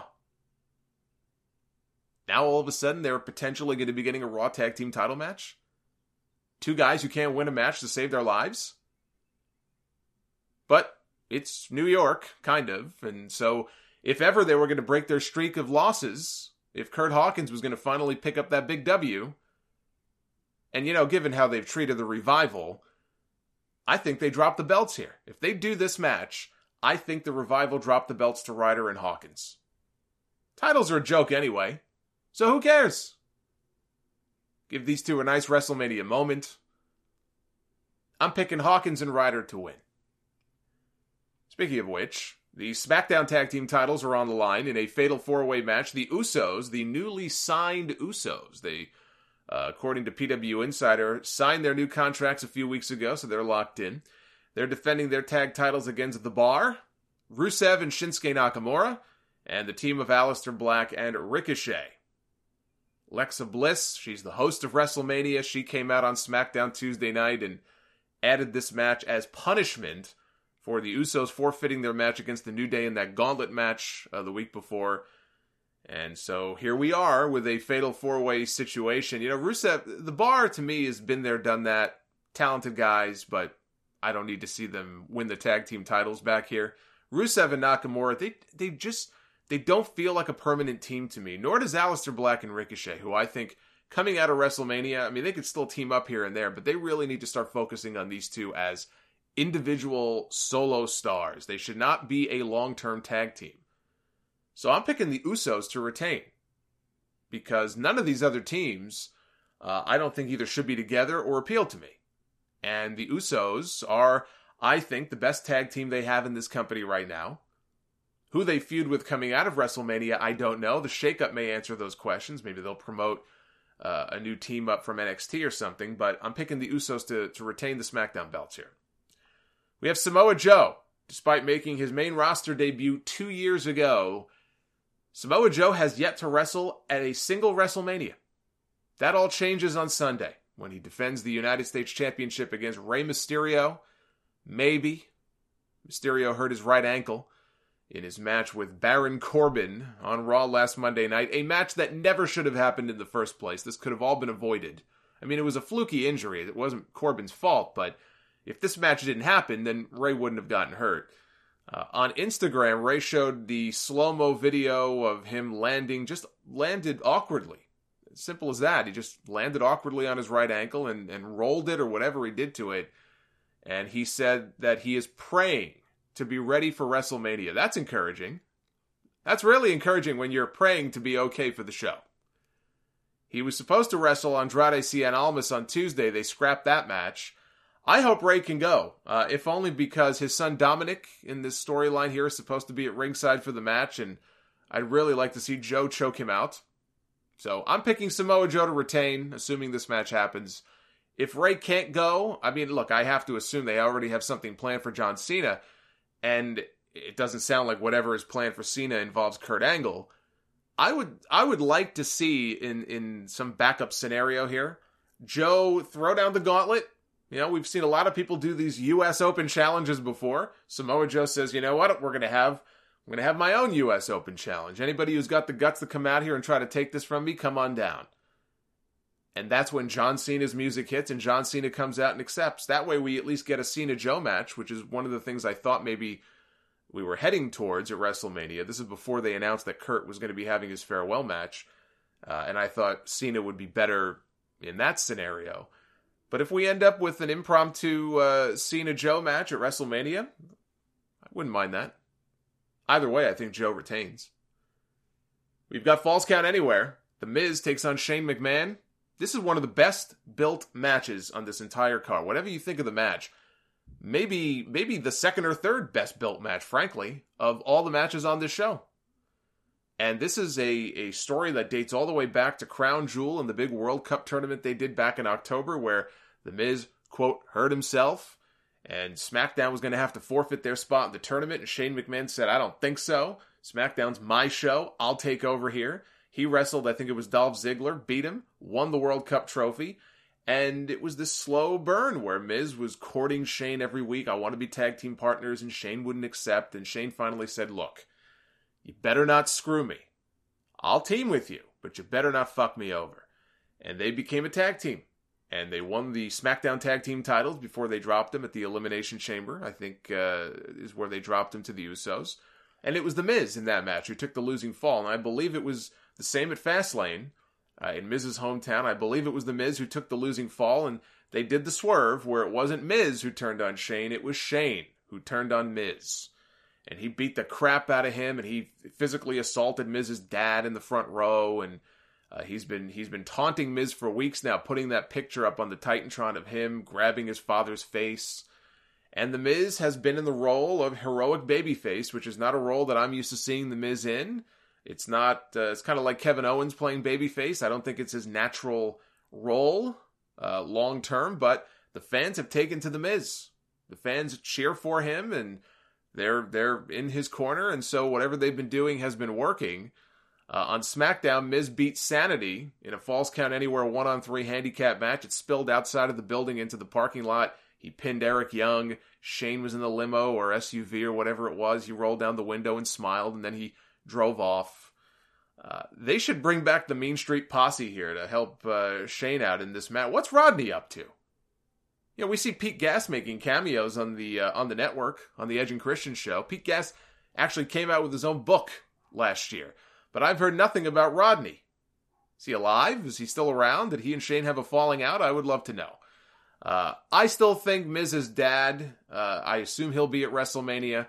Now all of a sudden they're potentially going to be getting a Raw Tag Team title match? Two guys who can't win a match to save their lives? But it's New York, kind of, and so if ever they were going to break their streak of losses, if Kurt Hawkins was going to finally pick up that big W, and you know, given how they've treated the Revival, I think they drop the belts here. If they do this match, I think the Revival drop the belts to Ryder and Hawkins. Titles are a joke anyway, so who cares? Give these two a nice WrestleMania moment. I'm picking Hawkins and Ryder to win. Speaking of which, the SmackDown Tag Team titles are on the line in a fatal four-way match. The Usos, the newly signed Usos, they, uh, according to P W Insider, signed their new contracts a few weeks ago, so they're locked in. They're defending their tag titles against The Bar, Rusev and Shinsuke Nakamura, and the team of Aleister Black and Ricochet. Alexa Bliss, she's the host of WrestleMania. She came out on SmackDown Tuesday night and added this match as punishment for the Usos forfeiting their match against the New Day in that gauntlet match uh, the week before. And so here we are with a fatal four-way situation. You know, Rusev, The Bar to me has been there, done that. Talented guys, but I don't need to see them win the tag team titles back here. Rusev and Nakamura, they they just, they don't feel like a permanent team to me. Nor does Aleister Black and Ricochet, who I think coming out of WrestleMania, I mean, they could still team up here and there, but they really need to start focusing on these two as individual solo stars. They should not be a long-term tag team. So I'm picking the Usos to retain. Because none of these other teams, uh, I don't think either should be together or appeal to me. And the Usos are, I think, the best tag team they have in this company right now. Who they feud with coming out of WrestleMania, I don't know. The shakeup may answer those questions. Maybe they'll promote uh, a new team up from N X T or something. But I'm picking the Usos to, to retain the SmackDown belts here. We have Samoa Joe. Despite making his main roster debut two years ago, Samoa Joe has yet to wrestle at a single WrestleMania. That all changes on Sunday. when he defends the United States Championship against Rey Mysterio. Maybe. Mysterio hurt his right ankle in his match with Baron Corbin on Raw last Monday night. A match that never should have happened in the first place. This could have all been avoided. I mean, it was a fluky injury. It wasn't Corbin's fault, but if this match didn't happen, then Rey wouldn't have gotten hurt. Uh, on Instagram, Rey showed the slow-mo video of him landing, just landed awkwardly. Simple as that. He just landed awkwardly on his right ankle and, and rolled it or whatever he did to it. And he said that he is praying to be ready for WrestleMania. That's encouraging. That's really encouraging when you're praying to be okay for the show. He was supposed to wrestle Andrade Cien Almas on Tuesday. They scrapped that match. I hope Rey can go, uh, if only because his son Dominic in this storyline here is supposed to be at ringside for the match, and I'd really like to see Joe choke him out. So I'm picking Samoa Joe to retain, assuming this match happens. If Rey can't go, I mean, look, I have to assume they already have something planned for John Cena, and it doesn't sound like whatever is planned for Cena involves Kurt Angle. I would I would like to see, in, in some backup scenario here, Joe throw down the gauntlet. You know, we've seen a lot of people do these U S Open challenges before. Samoa Joe says, you know what, we're going to have I'm going to have my own U S Open challenge. Anybody who's got the guts to come out here and try to take this from me, come on down. And that's when John Cena's music hits and John Cena comes out and accepts. That way we at least get a Cena-Joe match, which is one of the things I thought maybe we were heading towards at WrestleMania. This is before they announced that Kurt was going to be having his farewell match. Uh, and I thought Cena would be better in that scenario. But if we end up with an impromptu uh, Cena-Joe match at WrestleMania, I wouldn't mind that. Either way, I think Joe retains. We've got Falls Count Anywhere. The Miz takes on Shane McMahon. This is one of the best built matches on this entire card. Whatever you think of the match, maybe maybe the second or third best built match, frankly, of all the matches on this show. And this is a, a story that dates all the way back to Crown Jewel and the big World Cup tournament they did back in October, where The Miz, quote, hurt himself, and SmackDown was going to have to forfeit their spot in the tournament, and Shane McMahon said, I don't think so. SmackDown's my show. I'll take over here. He wrestled, I think it was Dolph Ziggler, beat him, won the World Cup trophy, and it was this slow burn where Miz was courting Shane every week. I want to be tag team partners, and Shane wouldn't accept, and Shane finally said, look, you better not screw me. I'll team with you, but you better not fuck me over. And they became a tag team. And they won the SmackDown tag team titles before they dropped them at the Elimination Chamber, I think uh, is where they dropped them to the Usos. And it was The Miz in that match who took the losing fall. And I believe it was the same at Fastlane uh, in Miz's hometown. I believe it was The Miz who took the losing fall. And they did the swerve where it wasn't Miz who turned on Shane. It was Shane who turned on Miz. And he beat the crap out of him, and he physically assaulted Miz's dad in the front row, and uh, he's been he's been taunting Miz for weeks now, putting that picture up on the Titantron of him grabbing his father's face. And The Miz has been in the role of heroic babyface, which is not a role that I'm used to seeing The Miz in. It's not. Uh, it's kind of like Kevin Owens playing babyface. I don't think it's his natural role uh, long term, but the fans have taken to The Miz. The fans cheer for him, and They're they're in his corner, and so whatever they've been doing has been working. Uh, on SmackDown, Miz beat Sanity in a Falls Count Anywhere one-on-three handicap match. It spilled outside of the building into the parking lot. He pinned Eric Young. Shane was in the limo or S U V or whatever it was. He rolled down the window and smiled, and then he drove off. Uh, they should bring back the Mean Street Posse here to help uh, Shane out in this match. What's Rodney up to? You know, we see Pete Gas making cameos on the uh, on the network, on the Edge and Christian show. Pete Gas actually came out with his own book last year. But I've heard nothing about Rodney. Is he alive? Is he still around? Did he and Shane have a falling out? I would love to know. Uh, I still think Miz's dad, uh, I assume he'll be at WrestleMania.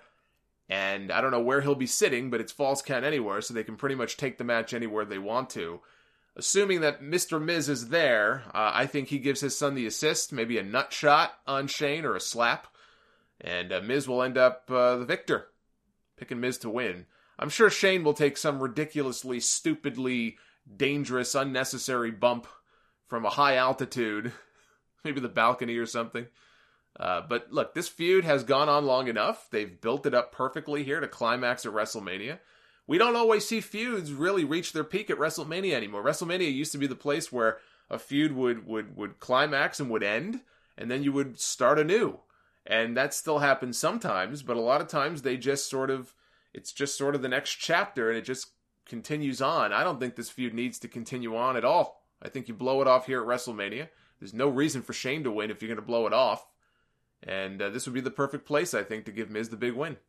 And I don't know where he'll be sitting, but it's Falls Count Anywhere, so they can pretty much take the match anywhere they want to. Assuming that Mister Miz is there, uh, I think he gives his son the assist, maybe a nut shot on Shane or a slap, and uh, Miz will end up uh, the victor, picking Miz to win. I'm sure Shane will take some ridiculously, stupidly dangerous, unnecessary bump from a high altitude, maybe the balcony or something. Uh, but look, this feud has gone on long enough. They've built it up perfectly here to climax at WrestleMania. We don't always see feuds really reach their peak at WrestleMania anymore. WrestleMania used to be the place where a feud would, would, would climax and would end, and then you would start anew. And that still happens sometimes, but a lot of times they just sort of, it's just sort of the next chapter, and it just continues on. I don't think this feud needs to continue on at all. I think you blow it off here at WrestleMania. There's no reason for Shane to win if you're going to blow it off. And uh, this would be the perfect place, I think, to give Miz the big win.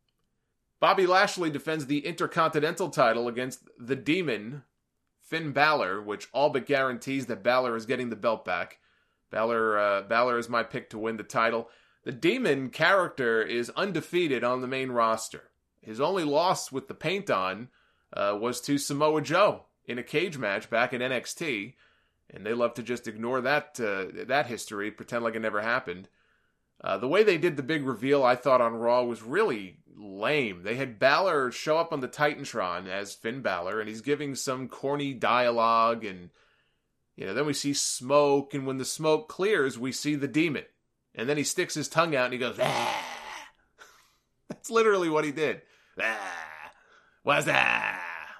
Bobby Lashley defends the Intercontinental title against the Demon, Finn Balor, which all but guarantees that Balor is getting the belt back. Balor, uh, Balor is my pick to win the title. The Demon character is undefeated on the main roster. His only loss with the paint on uh, was to Samoa Joe in a cage match back in N X T. And they love to just ignore that uh, that history, pretend like it never happened. Uh, the way they did the big reveal, I thought, on Raw was really lame. They had Balor show up on the Titantron as Finn Balor, and he's giving some corny dialogue, and you know, then we see smoke, and when the smoke clears, we see the Demon. And then he sticks his tongue out, and he goes, ah! That's literally what he did. Ah! What's that?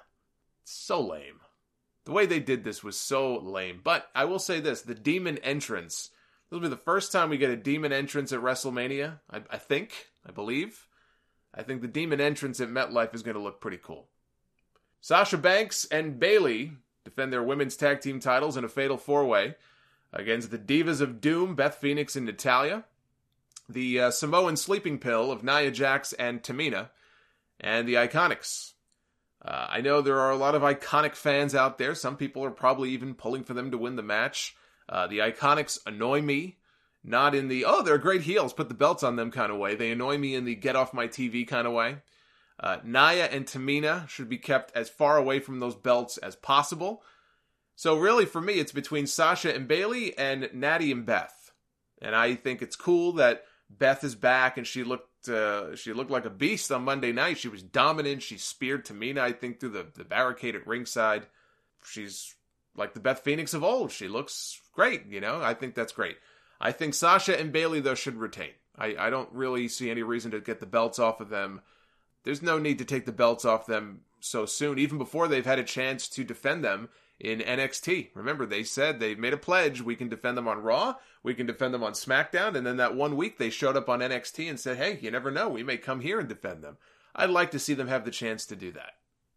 So lame. The way they did this was so lame. But I will say this, the Demon entrance, this will be the first time we get a Demon entrance at WrestleMania, I, I think, I believe. I think the Demon entrance at MetLife is going to look pretty cool. Sasha Banks and Bayley defend their women's tag team titles in a fatal four-way against the Divas of Doom, Beth Phoenix and Natalya, the uh, Samoan sleeping pill of Nia Jax and Tamina, and the Iconics. Uh, I know there are a lot of Iconic fans out there. Some people are probably even pulling for them to win the match. Uh, the Iconics annoy me. Not in the, oh, they're great heels, put the belts on them kind of way. They annoy me in the get off my T V kind of way. Uh, Nia and Tamina should be kept as far away from those belts as possible. So really, for me, it's between Sasha and Bayley and Natty and Beth. And I think it's cool that Beth is back, and she looked uh, she looked like a beast on Monday night. She was dominant. She speared Tamina, I think, through the, the barricade at ringside. She's like the Beth Phoenix of old. She looks great, you know? I think that's great. I think Sasha and Bayley, though, should retain. I, I don't really see any reason to get the belts off of them. There's no need to take the belts off them so soon, even before they've had a chance to defend them in N X T. Remember, they said they made a pledge. We can defend them on Raw. We can defend them on SmackDown. And then that one week they showed up on N X T and said, hey, you never know. We may come here and defend them. I'd like to see them have the chance to do that.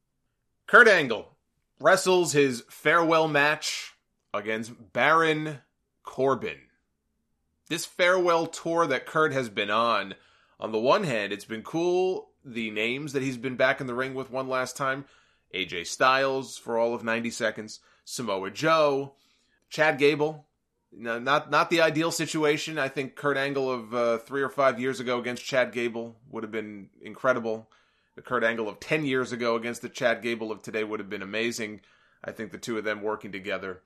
Kurt Angle wrestles his farewell match against Baron Corbin. This farewell tour that Kurt has been on, on the one hand, it's been cool, the names that he's been back in the ring with one last time. A J Styles for all of ninety seconds. Samoa Joe. Chad Gable. No, not not the ideal situation. I think Kurt Angle of uh, three or five years ago against Chad Gable would have been incredible. The Kurt Angle of ten years ago against the Chad Gable of today would have been amazing. I think the two of them working together.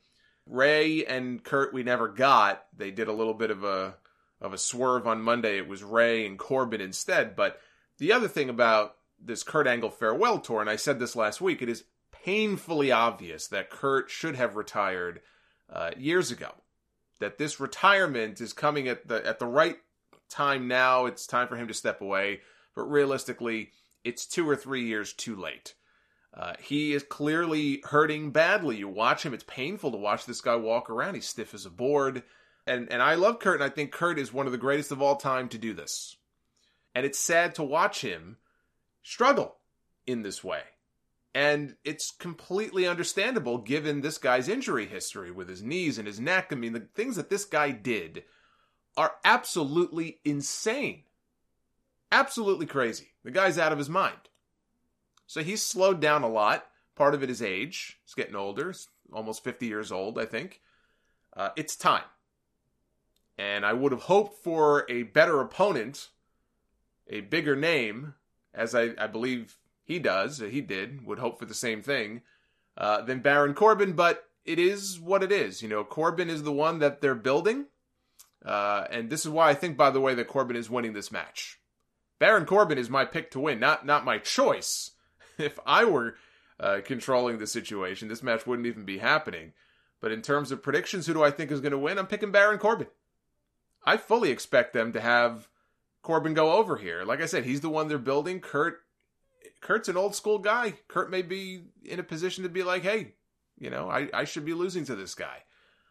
Ray and Kurt we never got. They did a little bit of a of a swerve on Monday. It was Ray and Corbin instead. But the other thing about this Kurt Angle farewell tour, and I said this last week, it is painfully obvious that Kurt should have retired uh, years ago. That this retirement is coming at the at the right time now. It's time for him to step away. But realistically, it's two or three years too late. Uh, he is clearly hurting badly. You watch him, it's painful to watch this guy walk around. He's stiff as a board. And, and I love Kurt, and I think Kurt is one of the greatest of all time to do this. And it's sad to watch him struggle in this way. And it's completely understandable given this guy's injury history with his knees and his neck. I mean, the things that this guy did are absolutely insane. Absolutely crazy. The guy's out of his mind. So he's slowed down a lot. Part of it is age. He's getting older. He's almost fifty years old, I think. Uh, it's time. And I would have hoped for a better opponent, a bigger name, as I, I believe he does, he did, would hope for the same thing, uh, than Baron Corbin, but it is what it is. You know, Corbin is the one that they're building, uh, and this is why I think, by the way, that Corbin is winning this match. Baron Corbin is my pick to win, not not my choice. If I were uh, controlling the situation, this match wouldn't even be happening. But in terms of predictions, who do I think is going to win? I'm picking Baron Corbin. I fully expect them to have Corbin go over here. Like I said, he's the one they're building. Kurt, Kurt's an old school guy. Kurt may be in a position to be like, hey, you know, I, I should be losing to this guy.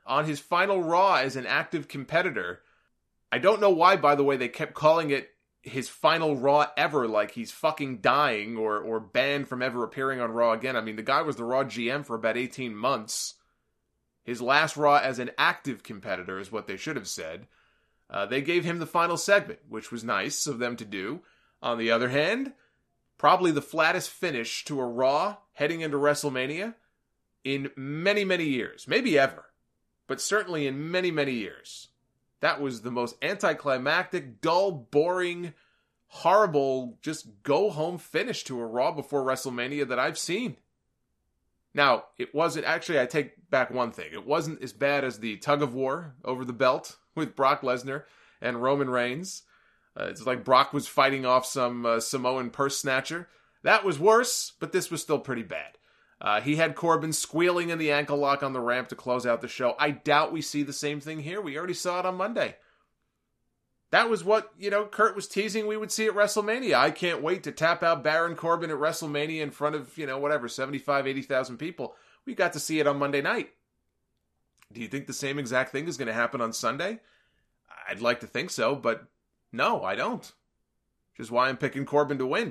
on his final Raw as an active competitor. I don't know why, by the way, they kept calling it his final Raw ever, like he's fucking dying or or banned from ever appearing on Raw again. I mean, the guy was the Raw G M for about eighteen months. His last Raw as an active competitor is what they should have said. Uh, they gave him the final segment, which was nice of them to do. On the other hand, probably the flattest finish to a Raw heading into WrestleMania in many, many years. Maybe ever, but certainly in many, many years. That was the most anticlimactic, dull, boring, horrible, just go-home finish to a Raw before WrestleMania that I've seen. Now, it wasn't, actually I take back one thing. It wasn't as bad as the tug-of-war over the belt with Brock Lesnar and Roman Reigns. Uh, it's like Brock was fighting off some uh, Samoan purse snatcher. That was worse, but this was still pretty bad. Uh, he had Corbin squealing in the ankle lock on the ramp to close out the show. I doubt we see the same thing here. We already saw it on Monday. That was what, you know, Kurt was teasing we would see at WrestleMania. I can't wait to tap out Baron Corbin at WrestleMania in front of, you know, whatever, seventy-five, eighty thousand people. We got to see it on Monday night. Do you think the same exact thing is going to happen on Sunday? I'd like to think so, but no, I don't. Which is why I'm picking Corbin to win.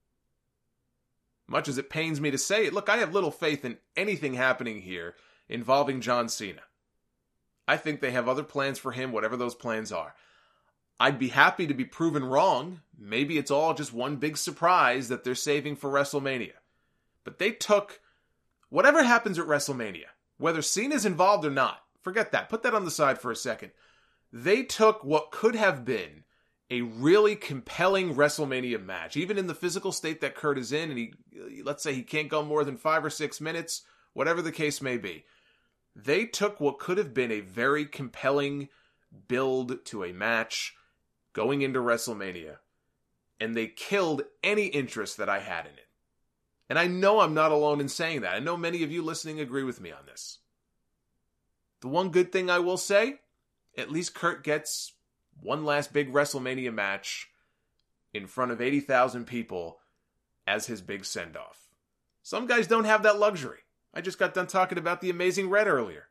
Much as it pains me to say it, look, I have little faith in anything happening here involving John Cena. I think they have other plans for him, whatever those plans are. I'd be happy to be proven wrong. Maybe it's all just one big surprise that they're saving for WrestleMania. But they took whatever happens at WrestleMania, whether Cena's involved or not, forget that. Put that on the side for a second. They took what could have been a really compelling WrestleMania match, even in the physical state that Kurt is in, and he, let's say he can't go more than five or six minutes, whatever the case may be. They took what could have been a very compelling build to a match going into WrestleMania, and they killed any interest that I had in it. And I know I'm not alone in saying that. I know many of you listening agree with me on this. The one good thing I will say, at least Kurt gets one last big WrestleMania match in front of eighty thousand people as his big send-off. Some guys don't have that luxury. I just got done talking about the Amazing Red earlier.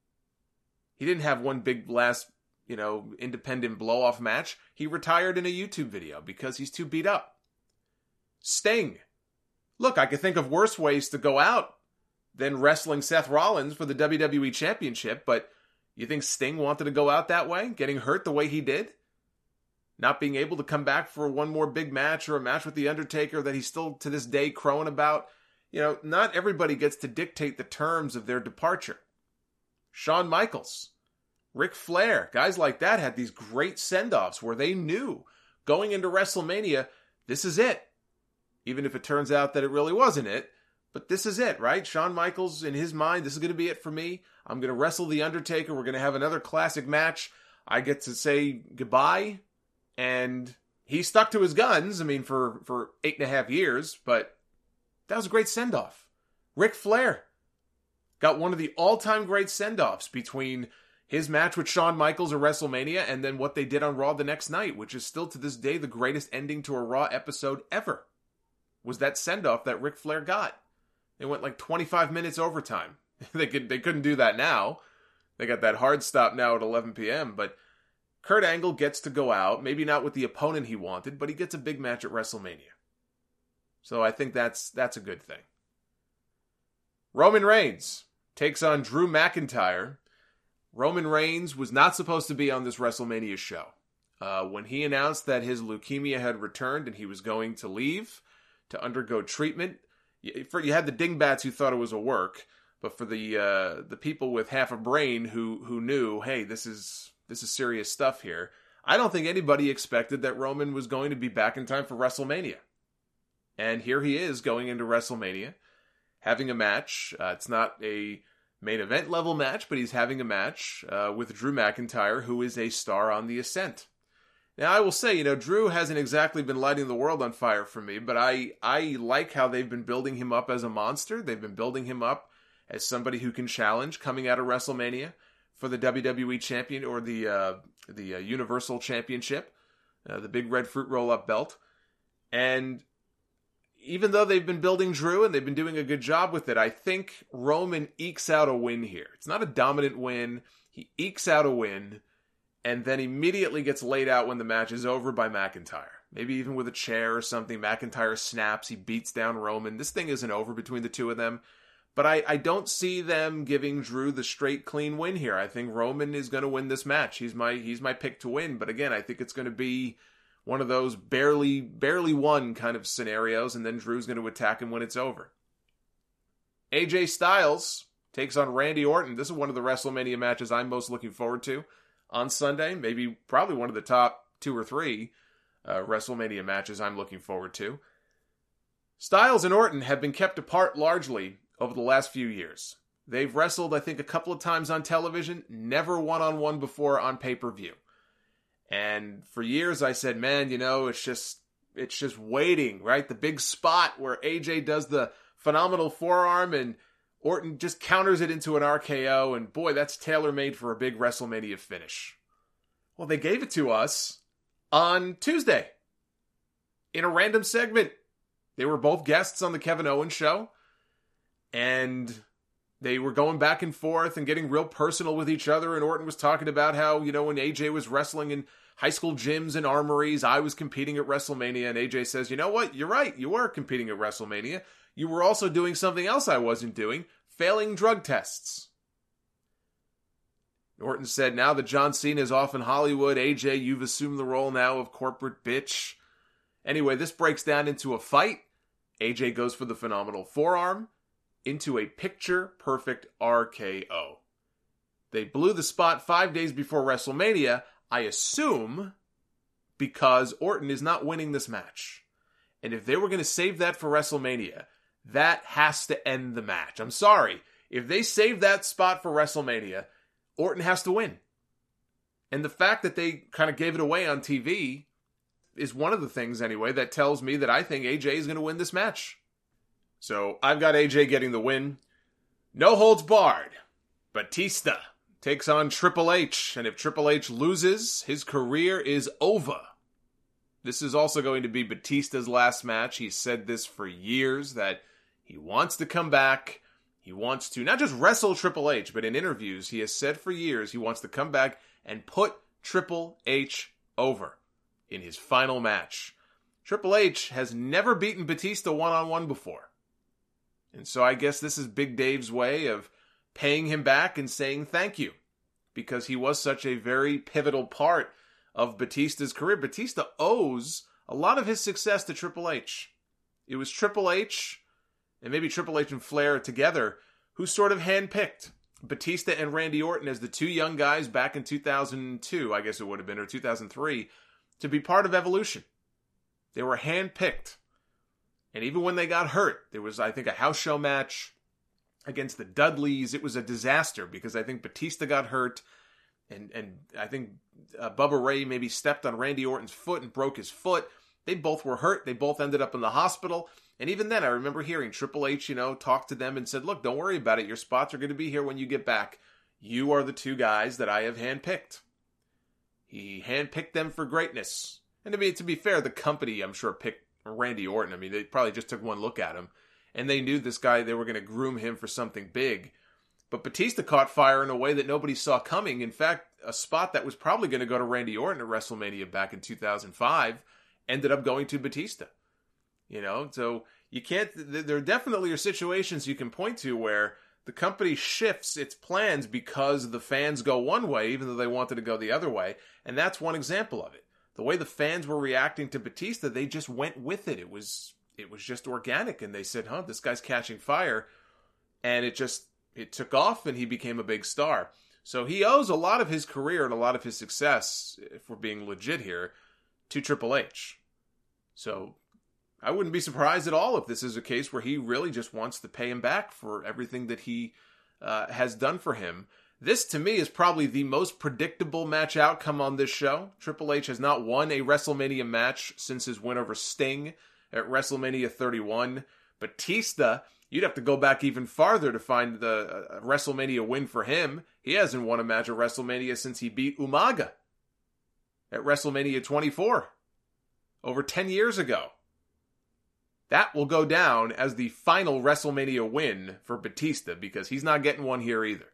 He didn't have one big last, you know, independent blow-off match. He retired in a YouTube video because he's too beat up. Sting. Look, I could think of worse ways to go out than wrestling Seth Rollins for the W W E Championship, but you think Sting wanted to go out that way? Getting hurt the way he did? Not being able to come back for one more big match or a match with The Undertaker that he's still to this day crowing about? You know, not everybody gets to dictate the terms of their departure. Shawn Michaels, Ric Flair, guys like that had these great send-offs where they knew going into WrestleMania, this is it. Even if it turns out that it really wasn't it. But this is it, right? Shawn Michaels, in his mind, this is going to be it for me. I'm going to wrestle The Undertaker. We're going to have another classic match. I get to say goodbye. And he stuck to his guns, I mean, for, for eight and a half years. But that was a great send-off. Ric Flair got one of the all-time great send-offs between his match with Shawn Michaels at WrestleMania and then what they did on Raw the next night, which is still to this day the greatest ending to a Raw episode ever, was that send-off that Ric Flair got. They went like twenty-five minutes overtime. they could they couldn't do that now. They got that hard stop now at eleven p.m. But Kurt Angle gets to go out, maybe not with the opponent he wanted, but he gets a big match at WrestleMania. So I think that's that's a good thing. Roman Reigns takes on Drew McIntyre. Roman Reigns was not supposed to be on this WrestleMania show. Uh, when he announced that his leukemia had returned and he was going to leave to undergo treatment, For, you had the dingbats who thought it was a work, but for the uh, the people with half a brain who who knew, hey, this is this is serious stuff here. I don't think anybody expected that Roman was going to be back in time for WrestleMania, and here he is going into WrestleMania, having a match. Uh, it's not a main event level match, but he's having a match uh, with Drew McIntyre, who is a star on the ascent. Now, I will say, you know, Drew hasn't exactly been lighting the world on fire for me, but I, I like how they've been building him up as a monster. They've been building him up as somebody who can challenge coming out of WrestleMania for the W W E Champion or the uh, the uh, Universal Championship, uh, the big red fruit roll-up belt. And even though they've been building Drew and they've been doing a good job with it, I think Roman ekes out a win here. It's not a dominant win. He ekes out a win and then immediately gets laid out when the match is over by McIntyre. Maybe even with a chair or something. McIntyre snaps. He beats down Roman. This thing isn't over between the two of them. But I, I don't see them giving Drew the straight, clean win here. I think Roman is going to win this match. He's my he's my pick to win. But again, I think it's going to be one of those barely, barely won kind of scenarios, and then Drew's going to attack him when it's over. A J Styles takes on Randy Orton. This is one of the WrestleMania matches I'm most looking forward to on Sunday. Maybe, probably one of the top two or three uh, WrestleMania matches I'm looking forward to. Styles and Orton have been kept apart largely over the last few years. They've wrestled, I think, a couple of times on television, never one-on-one before on pay-per-view. And for years I said, man, you know, it's just it's just waiting, right? The big spot where A J does the phenomenal forearm and Orton just counters it into an R K O. And boy, that's tailor-made for a big WrestleMania finish. Well, they gave it to us on Tuesday in a random segment. They were both guests on the Kevin Owens show. And they were going back and forth and getting real personal with each other. And Orton was talking about how, you know, when A J was wrestling in high school gyms and armories, I was competing at WrestleMania. And A J says, you know what? You're right. You were competing at WrestleMania. You were also doing something else I wasn't doing, failing drug tests. Orton said, now that John Cena is off in Hollywood, A J, you've assumed the role now of corporate bitch. Anyway, this breaks down into a fight. A J goes for the phenomenal forearm into a picture-perfect R K O. They blew the spot five days before WrestleMania, I assume, because Orton is not winning this match. And if they were going to save that for WrestleMania, that has to end the match. I'm sorry. If they save that spot for WrestleMania, Orton has to win. And the fact that they kind of gave it away on T V is one of the things, anyway, that tells me that I think A J is going to win this match. So I've got A J getting the win. No holds barred. Batista takes on Triple H. And if Triple H loses, his career is over. This is also going to be Batista's last match. He's said this for years, that he wants to come back. He wants to not just wrestle Triple H, but in interviews, he has said for years he wants to come back and put Triple H over in his final match. Triple H has never beaten Batista one-on-one before. And so I guess this is Big Dave's way of paying him back and saying thank you, because he was such a very pivotal part of Batista's career. Batista owes a lot of his success to Triple H. It was Triple H, and maybe Triple H and Flair together, who sort of handpicked Batista and Randy Orton as the two young guys back in two thousand two, I guess it would have been, or two thousand three, to be part of Evolution. They were handpicked. And even when they got hurt, there was, I think, a house show match against the Dudleys. It was a disaster because I think Batista got hurt. And and I think uh, Bubba Ray maybe stepped on Randy Orton's foot and broke his foot. They both were hurt. They both ended up in the hospital. And even then, I remember hearing Triple H, you know, talk to them and said, look, don't worry about it. Your spots are going to be here when you get back. You are the two guys that I have handpicked. He handpicked them for greatness. And to be, to be fair, the company, I'm sure, picked Randy Orton. I mean, they probably just took one look at him. And they knew this guy, they were going to groom him for something big. But Batista caught fire in a way that nobody saw coming. In fact, a spot that was probably going to go to Randy Orton at WrestleMania back in two thousand five ended up going to Batista. You know, so you can't, there definitely are situations you can point to where the company shifts its plans because the fans go one way, even though they wanted to go the other way. And that's one example of it. The way the fans were reacting to Batista, they just went with it. It was it was just organic. And they said, huh, this guy's catching fire. And it just, it took off and he became a big star. So he owes a lot of his career and a lot of his success, if we're being legit here, to Triple H. So I wouldn't be surprised at all if this is a case where he really just wants to pay him back for everything that he uh, has done for him. This, to me, is probably the most predictable match outcome on this show. Triple H has not won a WrestleMania match since his win over Sting at WrestleMania thirty-one. Batista, you'd have to go back even farther to find the uh, WrestleMania win for him. He hasn't won a match at WrestleMania since he beat Umaga at WrestleMania twenty-four, over ten years ago. that will go down as the final WrestleMania win for Batista, because he's not getting one here either.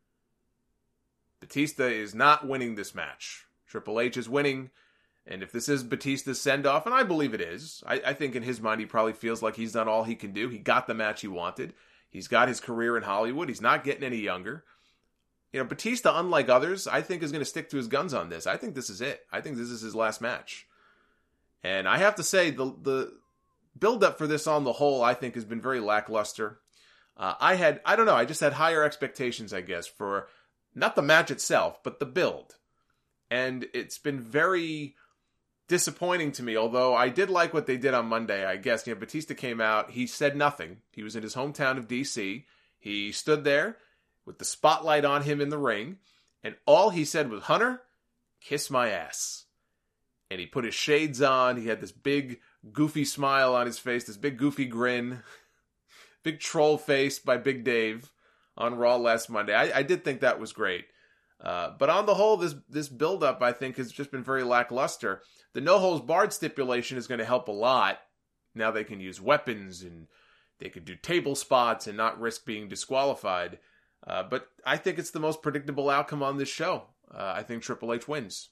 Batista is not winning this match. Triple H is winning, and if this is Batista's send-off, and I believe it is, I, I think in his mind he probably feels like he's done all he can do. He got the match he wanted. He's got his career in Hollywood. He's not getting any younger. You know, Batista, unlike others, I think is going to stick to his guns on this. I think this is it. I think this is his last match. And I have to say, the the build-up for this on the whole, I think, has been very lackluster. Uh, I had, I don't know, I just had higher expectations, I guess, for not the match itself, but the build. And it's been very disappointing to me, although I did like what they did on Monday, I guess. You know, Batista came out, he said nothing. He was in his hometown of D C. He stood there with the spotlight on him in the ring, and all he said was, "Hunter, kiss my ass." And he put his shades on. He had this big, goofy smile on his face, this big, goofy grin. Big troll face by Big Dave on Raw last Monday. I, I did think that was great. Uh, but on the whole, this this build-up, I think, has just been very lackluster. The no-holds-barred stipulation is going to help a lot. Now they can use weapons, and they could do table spots and not risk being disqualified. Uh, but I think it's the most predictable outcome on this show. Uh, I think Triple H wins.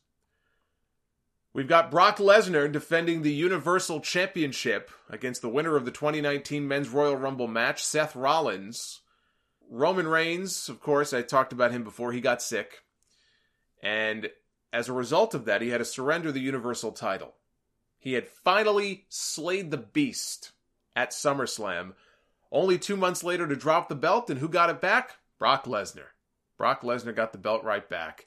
We've got Brock Lesnar defending the Universal Championship against the winner of the twenty nineteen Men's Royal Rumble match, Seth Rollins. Roman Reigns, of course, I talked about him before, he got sick. And as a result of that, he had to surrender the Universal title. He had finally slayed the beast at SummerSlam, only two months later to drop the belt, and who got it back? Brock Lesnar. Brock Lesnar got the belt right back.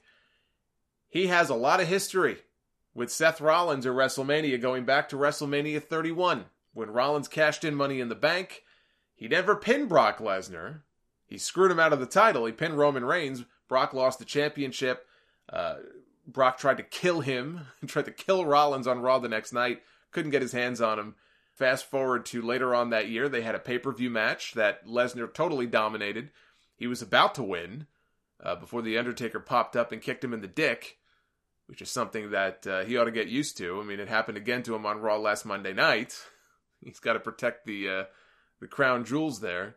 He has a lot of history with Seth Rollins at WrestleMania, going back to WrestleMania thirty-one, when Rollins cashed in Money in the Bank. He never pinned Brock Lesnar. He screwed him out of the title. He pinned Roman Reigns. Brock lost the championship. Uh, Brock tried to kill him, tried to kill Rollins on Raw the next night. Couldn't get his hands on him. Fast forward to later on that year, they had a pay-per-view match that Lesnar totally dominated. He was about to win uh, before The Undertaker popped up and kicked him in the dick, which is something that uh, he ought to get used to. I mean, it happened again to him on Raw last Monday night. He's got to protect the uh, the crown jewels there.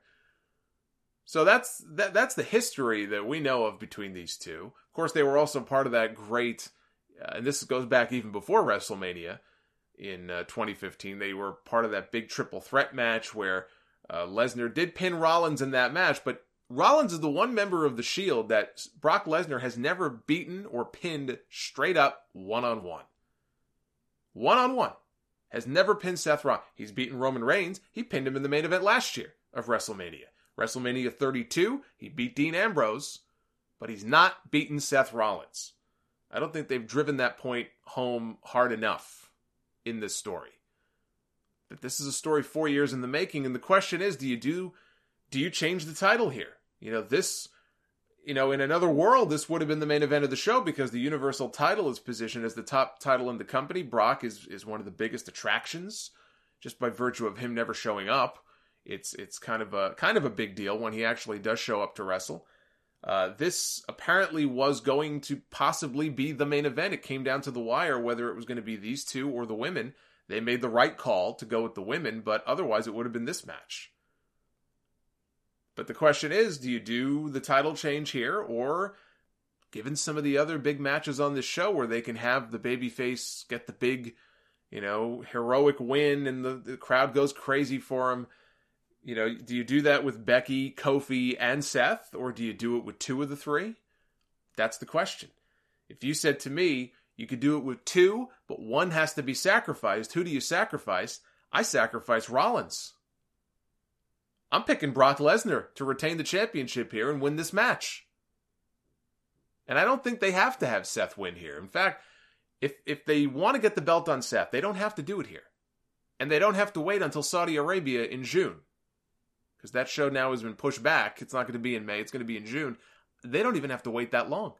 So that's that, that's the history that we know of between these two. Of course, they were also part of that great, uh, and this goes back even before WrestleMania in uh, twenty fifteen. They were part of that big triple threat match where uh, Lesnar did pin Rollins in that match, but Rollins is the one member of the Shield that Brock Lesnar has never beaten or pinned straight up one-on-one. One-on-one. Has never pinned Seth Rollins. He's beaten Roman Reigns. He pinned him in the main event last year of WrestleMania. WrestleMania thirty-two, he beat Dean Ambrose, but he's not beaten Seth Rollins. I don't think they've driven that point home hard enough in this story. But this is a story four years in the making, and the question is, do you do, do you change the title here? You know, this, you know, in another world, this would have been the main event of the show because the Universal title is positioned as the top title in the company. Brock is, is one of the biggest attractions just by virtue of him never showing up. It's it's kind of a kind of a big deal when he actually does show up to wrestle. Uh, this apparently was going to possibly be the main event. It came down to the wire whether it was going to be these two or the women. They made the right call to go with the women, but otherwise it would have been this match. But the question is, do you do the title change here, or given some of the other big matches on this show where they can have the babyface get the big, you know, heroic win and the, the crowd goes crazy for him? You know, do you do that with Becky, Kofi, and Seth, or do you do it with two of the three? That's the question. If you said to me, you could do it with two, but one has to be sacrificed, who do you sacrifice? I sacrifice Rollins. I'm picking Brock Lesnar to retain the championship here and win this match. And I don't think they have to have Seth win here. In fact, if if they want to get the belt on Seth, they don't have to do it here. And they don't have to wait until Saudi Arabia in June. Because that show now has been pushed back. It's not going to be in May. It's going to be in June. They don't even have to wait that long.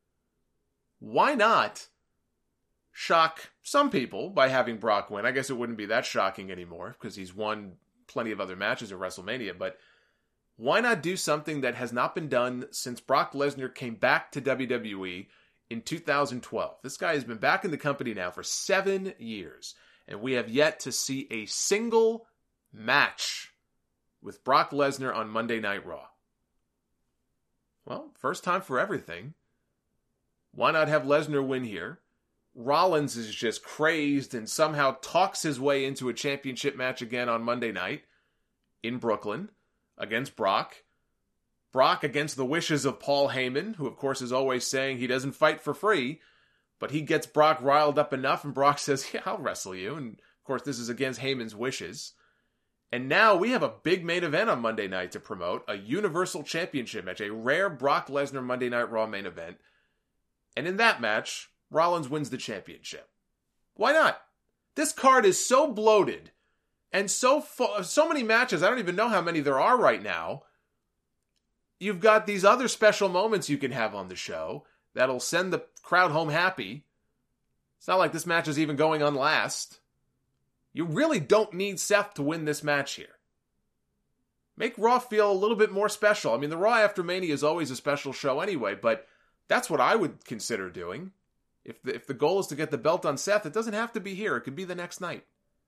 Why not shock some people by having Brock win? I guess it wouldn't be that shocking anymore because he's won plenty of other matches at WrestleMania. But why not do something that has not been done since Brock Lesnar came back to W W E in two thousand twelve? This guy has been back in the company now for seven years. And we have yet to see a single match with Brock Lesnar on Monday Night Raw? Well, first time for everything. Why not have Lesnar win here? Rollins is just crazed and somehow talks his way into a championship match again on Monday night in Brooklyn against Brock. Brock against the wishes of Paul Heyman, who of course is always saying he doesn't fight for free, but he gets Brock riled up enough and Brock says, yeah, I'll wrestle you. And of course this is against Heyman's wishes. And now we have a big main event on Monday night to promote, a Universal Championship match, a rare Brock Lesnar Monday Night Raw main event. And in that match, Rollins wins the championship. Why not? This card is so bloated and so fu- so many matches, I don't even know how many there are right now. You've got these other special moments you can have on the show that'll send the crowd home happy. It's not like this match is even going on last. You really don't need Seth to win this match here. Make Raw feel a little bit more special. I mean, the Raw after Mania is always a special show anyway, but that's what I would consider doing. If the, if the goal is to get the belt on Seth, it doesn't have to be here. It could be the next night.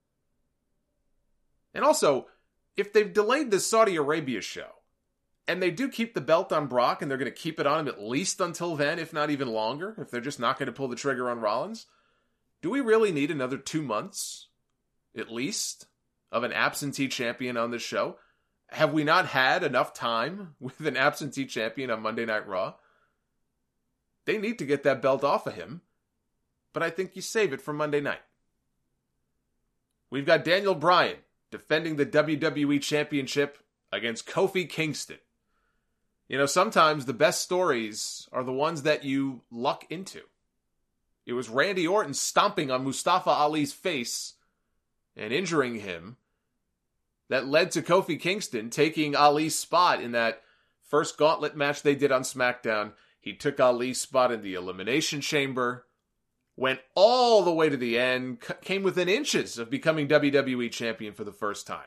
And also, if they've delayed this Saudi Arabia show, and they do keep the belt on Brock, and they're going to keep it on him at least until then, if not even longer, if they're just not going to pull the trigger on Rollins, do we really need another two months, at least, of an absentee champion on this show? Have we not had enough time with an absentee champion on Monday Night Raw? They need to get that belt off of him, but I think you save it for Monday night. We've got Daniel Bryan defending the W W E Championship against Kofi Kingston. You know, sometimes the best stories are the ones that you luck into. It was Randy Orton stomping on Mustafa Ali's face and injuring him that led to Kofi Kingston taking Ali's spot in that first gauntlet match they did on SmackDown. He took Ali's spot in the Elimination Chamber, went all the way to the end, came within inches of becoming W W E Champion for the first time.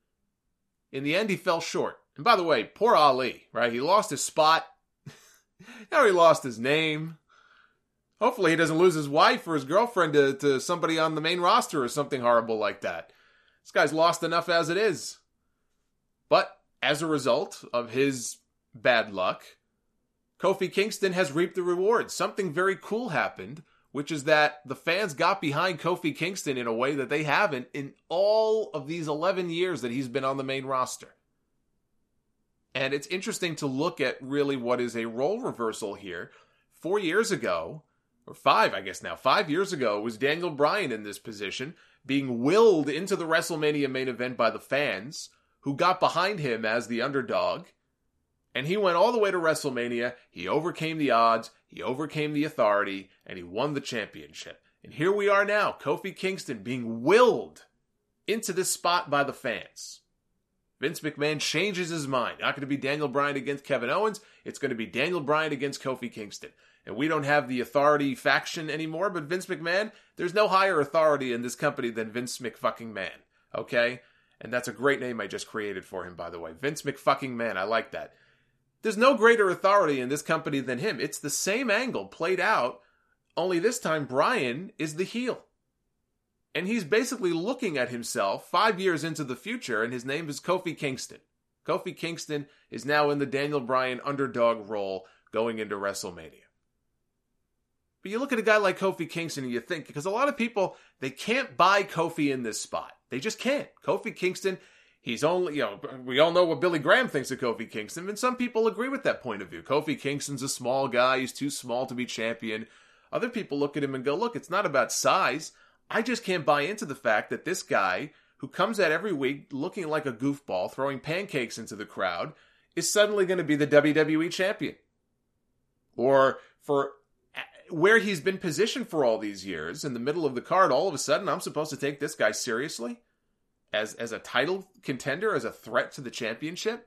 In the end, he fell short. And by the way, poor Ali, right? He lost his spot. Now he lost his name. Hopefully he doesn't lose his wife or his girlfriend to, to somebody on the main roster or something horrible like that. This guy's lost enough as it is. But as a result of his bad luck, Kofi Kingston has reaped the rewards. Something very cool happened, which is that the fans got behind Kofi Kingston in a way that they haven't in all of these eleven years that he's been on the main roster. And it's interesting to look at really what is a role reversal here. Four years ago, or five, I guess now, five years ago, was Daniel Bryan in this position, being willed into the WrestleMania main event by the fans, who got behind him as the underdog. And he went all the way to WrestleMania, he overcame the odds, he overcame the authority, and he won the championship. And here we are now, Kofi Kingston being willed into this spot by the fans. Vince McMahon changes his mind. Not going to be Daniel Bryan against Kevin Owens, it's going to be Daniel Bryan against Kofi Kingston. And we don't have the authority faction anymore, but Vince McMahon, there's no higher authority in this company than Vince McFucking-Man, okay? And that's a great name I just created for him, by the way. Vince McFucking-Man, I like that. There's no greater authority in this company than him. It's the same angle played out, only this time Bryan is the heel. And he's basically looking at himself five years into the future, and his name is Kofi Kingston. Kofi Kingston is now in the Daniel Bryan underdog role going into WrestleMania. But you look at a guy like Kofi Kingston and you think, because a lot of people, they can't buy Kofi in this spot. They just can't. Kofi Kingston, he's only, you know, we all know what Billy Graham thinks of Kofi Kingston, and some people agree with that point of view. Kofi Kingston's a small guy. He's too small to be champion. Other people look at him and go, look, it's not about size. I just can't buy into the fact that this guy, who comes out every week looking like a goofball, throwing pancakes into the crowd, is suddenly going to be the W W E champion. Or for where he's been positioned for all these years, in the middle of the card, all of a sudden I'm supposed to take this guy seriously? As, as a title contender, as a threat to the championship?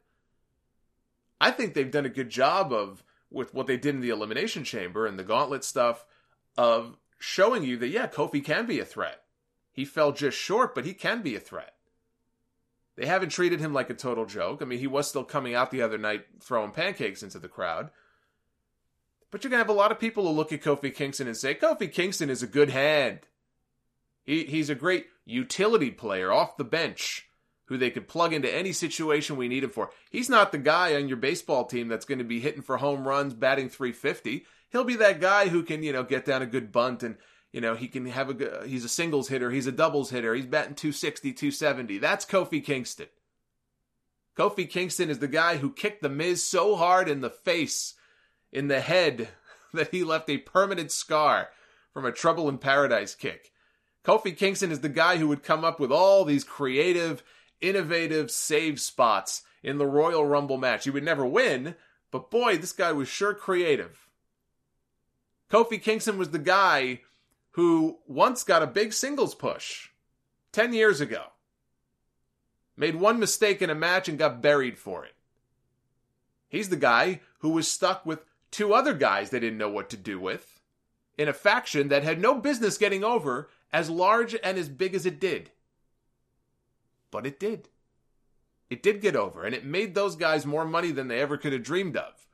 I think they've done a good job of, with what they did in the Elimination Chamber and the Gauntlet stuff, of showing you that, yeah, Kofi can be a threat. He fell just short, but he can be a threat. They haven't treated him like a total joke. I mean, he was still coming out the other night throwing pancakes into the crowd. But you're going to have a lot of people who look at Kofi Kingston and say, Kofi Kingston is a good hand. He, he's a great utility player off the bench. who they could plug into any situation we need him for. He's not the guy on your baseball team that's going to be hitting for home runs, batting three fifty. He'll be that guy who can, you know, get down a good bunt and, you know, he can have a, he's a singles hitter, he's a doubles hitter, he's batting two sixty, two seventy. That's Kofi Kingston. Kofi Kingston is the guy who kicked The Miz so hard in the face, in the head, that he left a permanent scar from a Trouble in Paradise kick. Kofi Kingston is the guy who would come up with all these creative, innovative save spots in the Royal Rumble match. He would never win, but boy, this guy was sure creative. Kofi Kingston was the guy who once got a big singles push ten years ago. Made one mistake in a match and got buried for it. He's the guy who was stuck with two other guys they didn't know what to do with in a faction that had no business getting over as large and as big as it did. But it did. It did get over, and it made those guys more money than they ever could have dreamed of.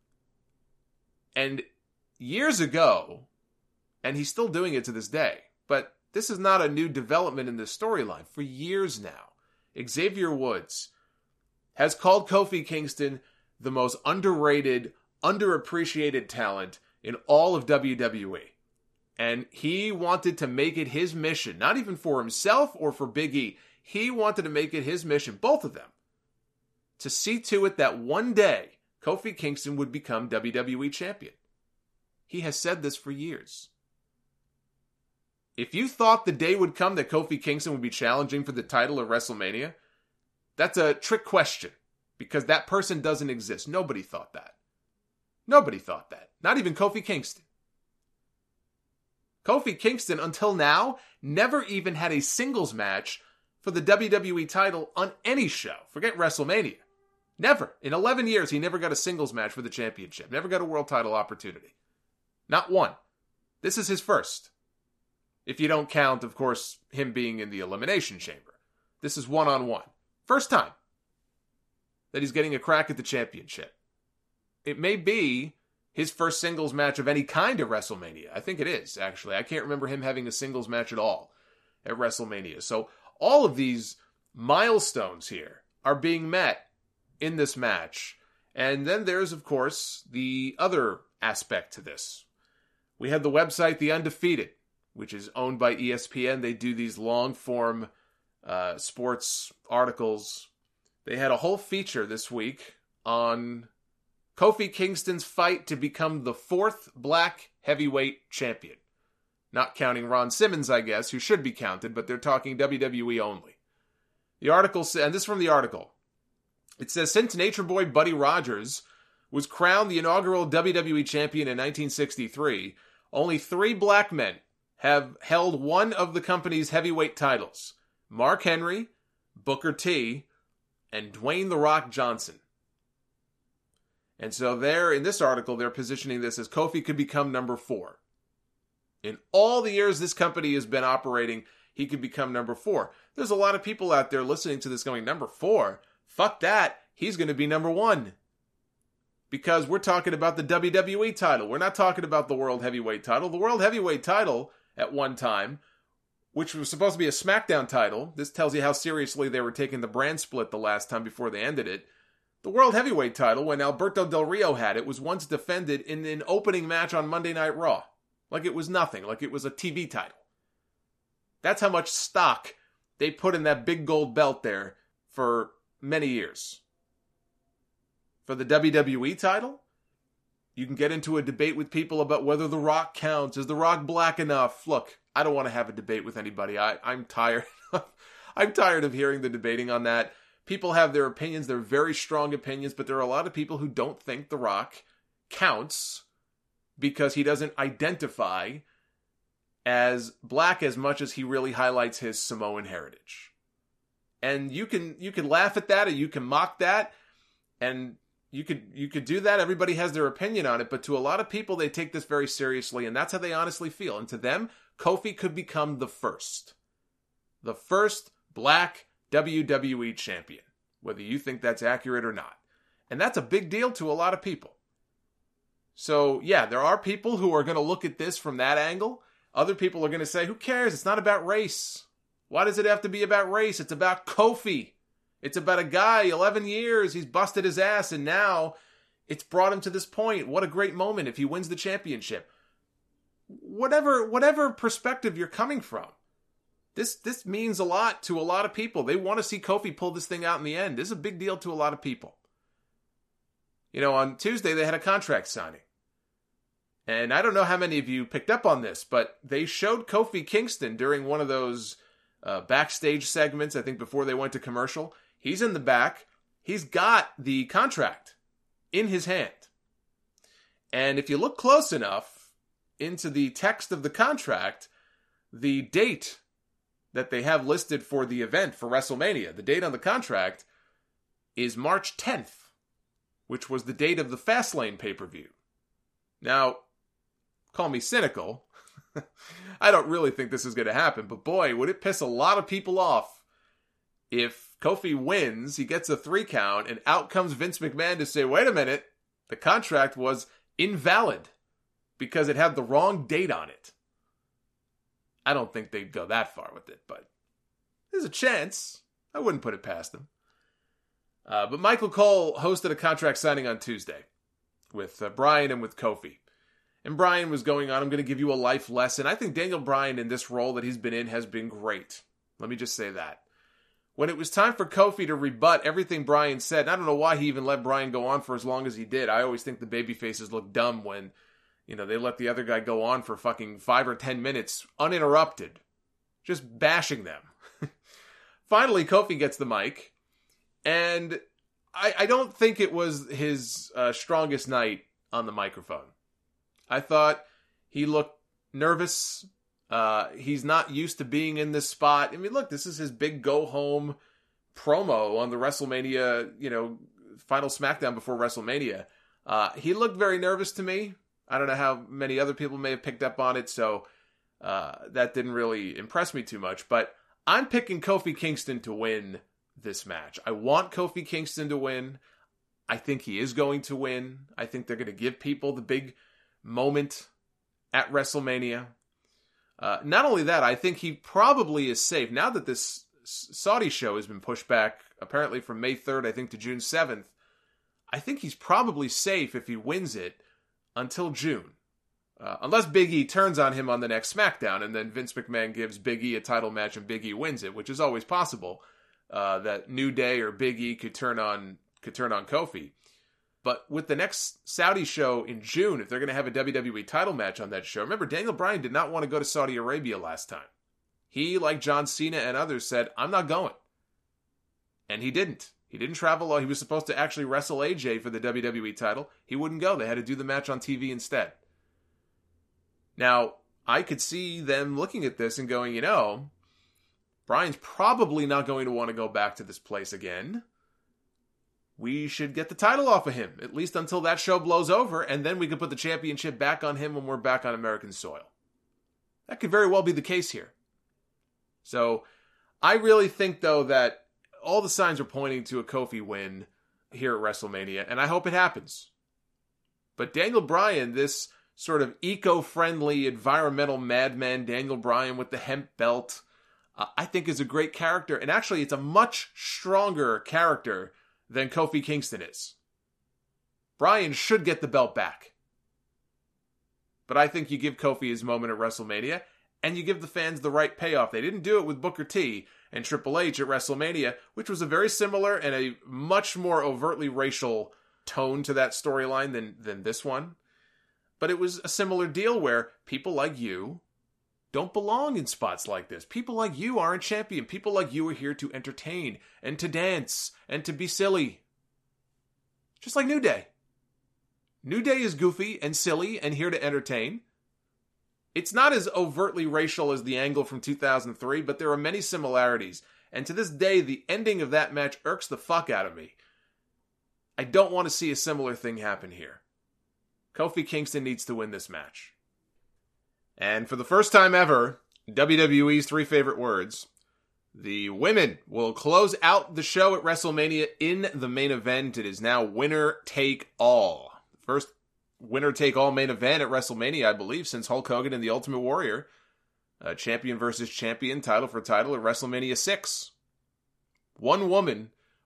And years ago, and he's still doing it to this day, but this is not a new development in this storyline. For years now, Xavier Woods has called Kofi Kingston the most underrated, underappreciated talent in all of W W E. And he wanted to make it his mission, not even for himself or for Big E. He wanted to make it his mission, both of them, to see to it that one day Kofi Kingston would become W W E champion. He has said this for years. If you thought the day would come that Kofi Kingston would be challenging for the title at WrestleMania, that's a trick question, because that person doesn't exist. Nobody thought that. Nobody thought that. Not even Kofi Kingston. Kofi Kingston, until now, never even had a singles match for the W W E title on any show. Forget WrestleMania. Never. In eleven years, he never got a singles match for the championship. Never got a world title opportunity. Not one. This is his first. If you don't count, of course, him being in the Elimination Chamber. This is one-on-one. First time that he's getting a crack at the championship. It may be his first singles match of any kind at WrestleMania. I think it is, actually. I can't remember him having a singles match at all at WrestleMania. So all of these milestones here are being met in this match. And then there's, of course, the other aspect to this. We have the website The Undefeated, which is owned by E S P N. They do these long-form uh, sports articles. They had a whole feature this week on Kofi Kingston's fight to become the fourth black heavyweight champion. Not counting Ron Simmons, I guess, who should be counted, but they're talking W W E only. The article, and this is from the article, it says, since Nature Boy Buddy Rogers was crowned the inaugural W W E champion in nineteen sixty-three, only three black men have held one of the company's heavyweight titles. Mark Henry, Booker T, and Dwayne The Rock Johnson. And so there, in this article, they're positioning this as Kofi could become number four. In all the years this company has been operating, he could become number four. There's a lot of people out there listening to this going, number four? Fuck that. He's going to be number one. Because we're talking about the W W E title. We're not talking about the World Heavyweight title. The World Heavyweight title, at one time, which was supposed to be a SmackDown title. This tells you how seriously they were taking the brand split the last time before they ended it. The World Heavyweight title, when Alberto Del Rio had it, was once defended in an opening match on Monday Night Raw. Like it was nothing. Like it was a T V title. That's how much stock they put in that big gold belt there for many years. For the W W E title, you can get into a debate with people about whether The Rock counts. Is The Rock black enough? Look, I don't want to have a debate with anybody. I, I'm tired. I'm tired of hearing the debating on that. People have their opinions. They're very strong opinions, but there are a lot of people who don't think The Rock counts because he doesn't identify as black as much as he really highlights his Samoan heritage. And you can you can laugh at that, or you can mock that, and you could you could do that. Everybody has their opinion on it, but to a lot of people, they take this very seriously, and that's how they honestly feel. And to them, Kofi could become the first. The first black W W E champion, whether you think that's accurate or not. And that's a big deal to a lot of people. So, yeah, there are people who are going to look at this from that angle. Other people are going to say, who cares? It's not about race. Why does it have to be about race? It's about Kofi. It's about a guy, eleven years, he's busted his ass, and now it's brought him to this point. What a great moment if he wins the championship. Whatever, whatever perspective you're coming from, this this means a lot to a lot of people. They want to see Kofi pull this thing out in the end. This is a big deal to a lot of people. You know, on Tuesday they had a contract signing. And I don't know how many of you picked up on this, but they showed Kofi Kingston during one of those uh, backstage segments, I think before they went to commercial. He's in the back. He's got the contract in his hand. And if you look close enough into the text of the contract, the date that they have listed for the event for WrestleMania, the date on the contract is March tenth, which was the date of the Fastlane pay-per-view. Now, call me cynical. I don't really think this is going to happen, but boy, would it piss a lot of people off if Kofi wins, he gets a three count, and out comes Vince McMahon to say, wait a minute, the contract was invalid because it had the wrong date on it. I don't think they'd go that far with it, but there's a chance. I wouldn't put it past them. Uh, but Michael Cole hosted a contract signing on Tuesday with uh, Bryan and with Kofi. And Bryan was going on, I'm going to give you a life lesson. I think Daniel Bryan in this role that he's been in has been great. Let me just say that. When it was time for Kofi to rebut everything Bryan said, and I don't know why he even let Bryan go on for as long as he did. I always think the babyfaces look dumb when, you know, they let the other guy go on for fucking five or ten minutes uninterrupted. Just bashing them. Finally, Kofi gets the mic, and I, I don't think it was his uh, strongest night on the microphone. I thought he looked nervous. Uh, he's not used to being in this spot. I mean, look, this is his big go-home promo on the WrestleMania, you know, final SmackDown before WrestleMania. Uh, he looked very nervous to me. I don't know how many other people may have picked up on it, so uh, that didn't really impress me too much. But I'm picking Kofi Kingston to win this match. I want Kofi Kingston to win. I think he is going to win. I think they're going to give people the big moment at WrestleMania. Uh, not only that, I think he probably is safe. Now that this Saudi show has been pushed back, apparently from May third, I think, to June seventh, I think he's probably safe if he wins it until June. Uh, unless Big E turns on him on the next SmackDown, and then Vince McMahon gives Big E a title match and Big E wins it, which is always possible. Uh, that New Day or Big E could turn on could turn on Kofi. But with the next Saudi show in June, if they're going to have a W W E title match on that show, remember, Daniel Bryan did not want to go to Saudi Arabia last time. He, like John Cena and others, said, I'm not going. And he didn't. He didn't travel. He was supposed to actually wrestle A J for the W W E title. He wouldn't go. They had to do the match on T V instead. Now, I could see them looking at this and going, you know, Bryan's probably not going to want to go back to this place again. We should get the title off of him, at least until that show blows over, and then we can put the championship back on him when we're back on American soil. That could very well be the case here. So, I really think, though, that all the signs are pointing to a Kofi win here at WrestleMania, and I hope it happens. But Daniel Bryan, this sort of eco-friendly, environmental madman Daniel Bryan with the hemp belt, uh, I think is a great character, and actually it's a much stronger character than Kofi Kingston is. Bryan should get the belt back. But I think you give Kofi his moment at WrestleMania, and you give the fans the right payoff. They didn't do it with Booker T and Triple H at WrestleMania, which was a very similar and a much more overtly racial tone to that storyline than, than this one. But it was a similar deal where people like you don't belong in spots like this. People like you aren't champion. People like you are here to entertain and to dance and to be silly. Just like New Day. New Day is goofy and silly and here to entertain. It's not as overtly racial as the angle from two thousand three, but there are many similarities. And to this day, the ending of that match irks the fuck out of me. I don't want to see a similar thing happen here. Kofi Kingston needs to win this match. And for the first time ever, W W E's three favorite words, the women will close out the show at WrestleMania in the main event. It is now winner take all. First winner take all main event at WrestleMania, I believe, since Hulk Hogan and the Ultimate Warrior. Uh, champion versus champion, title for title at WrestleMania six. One woman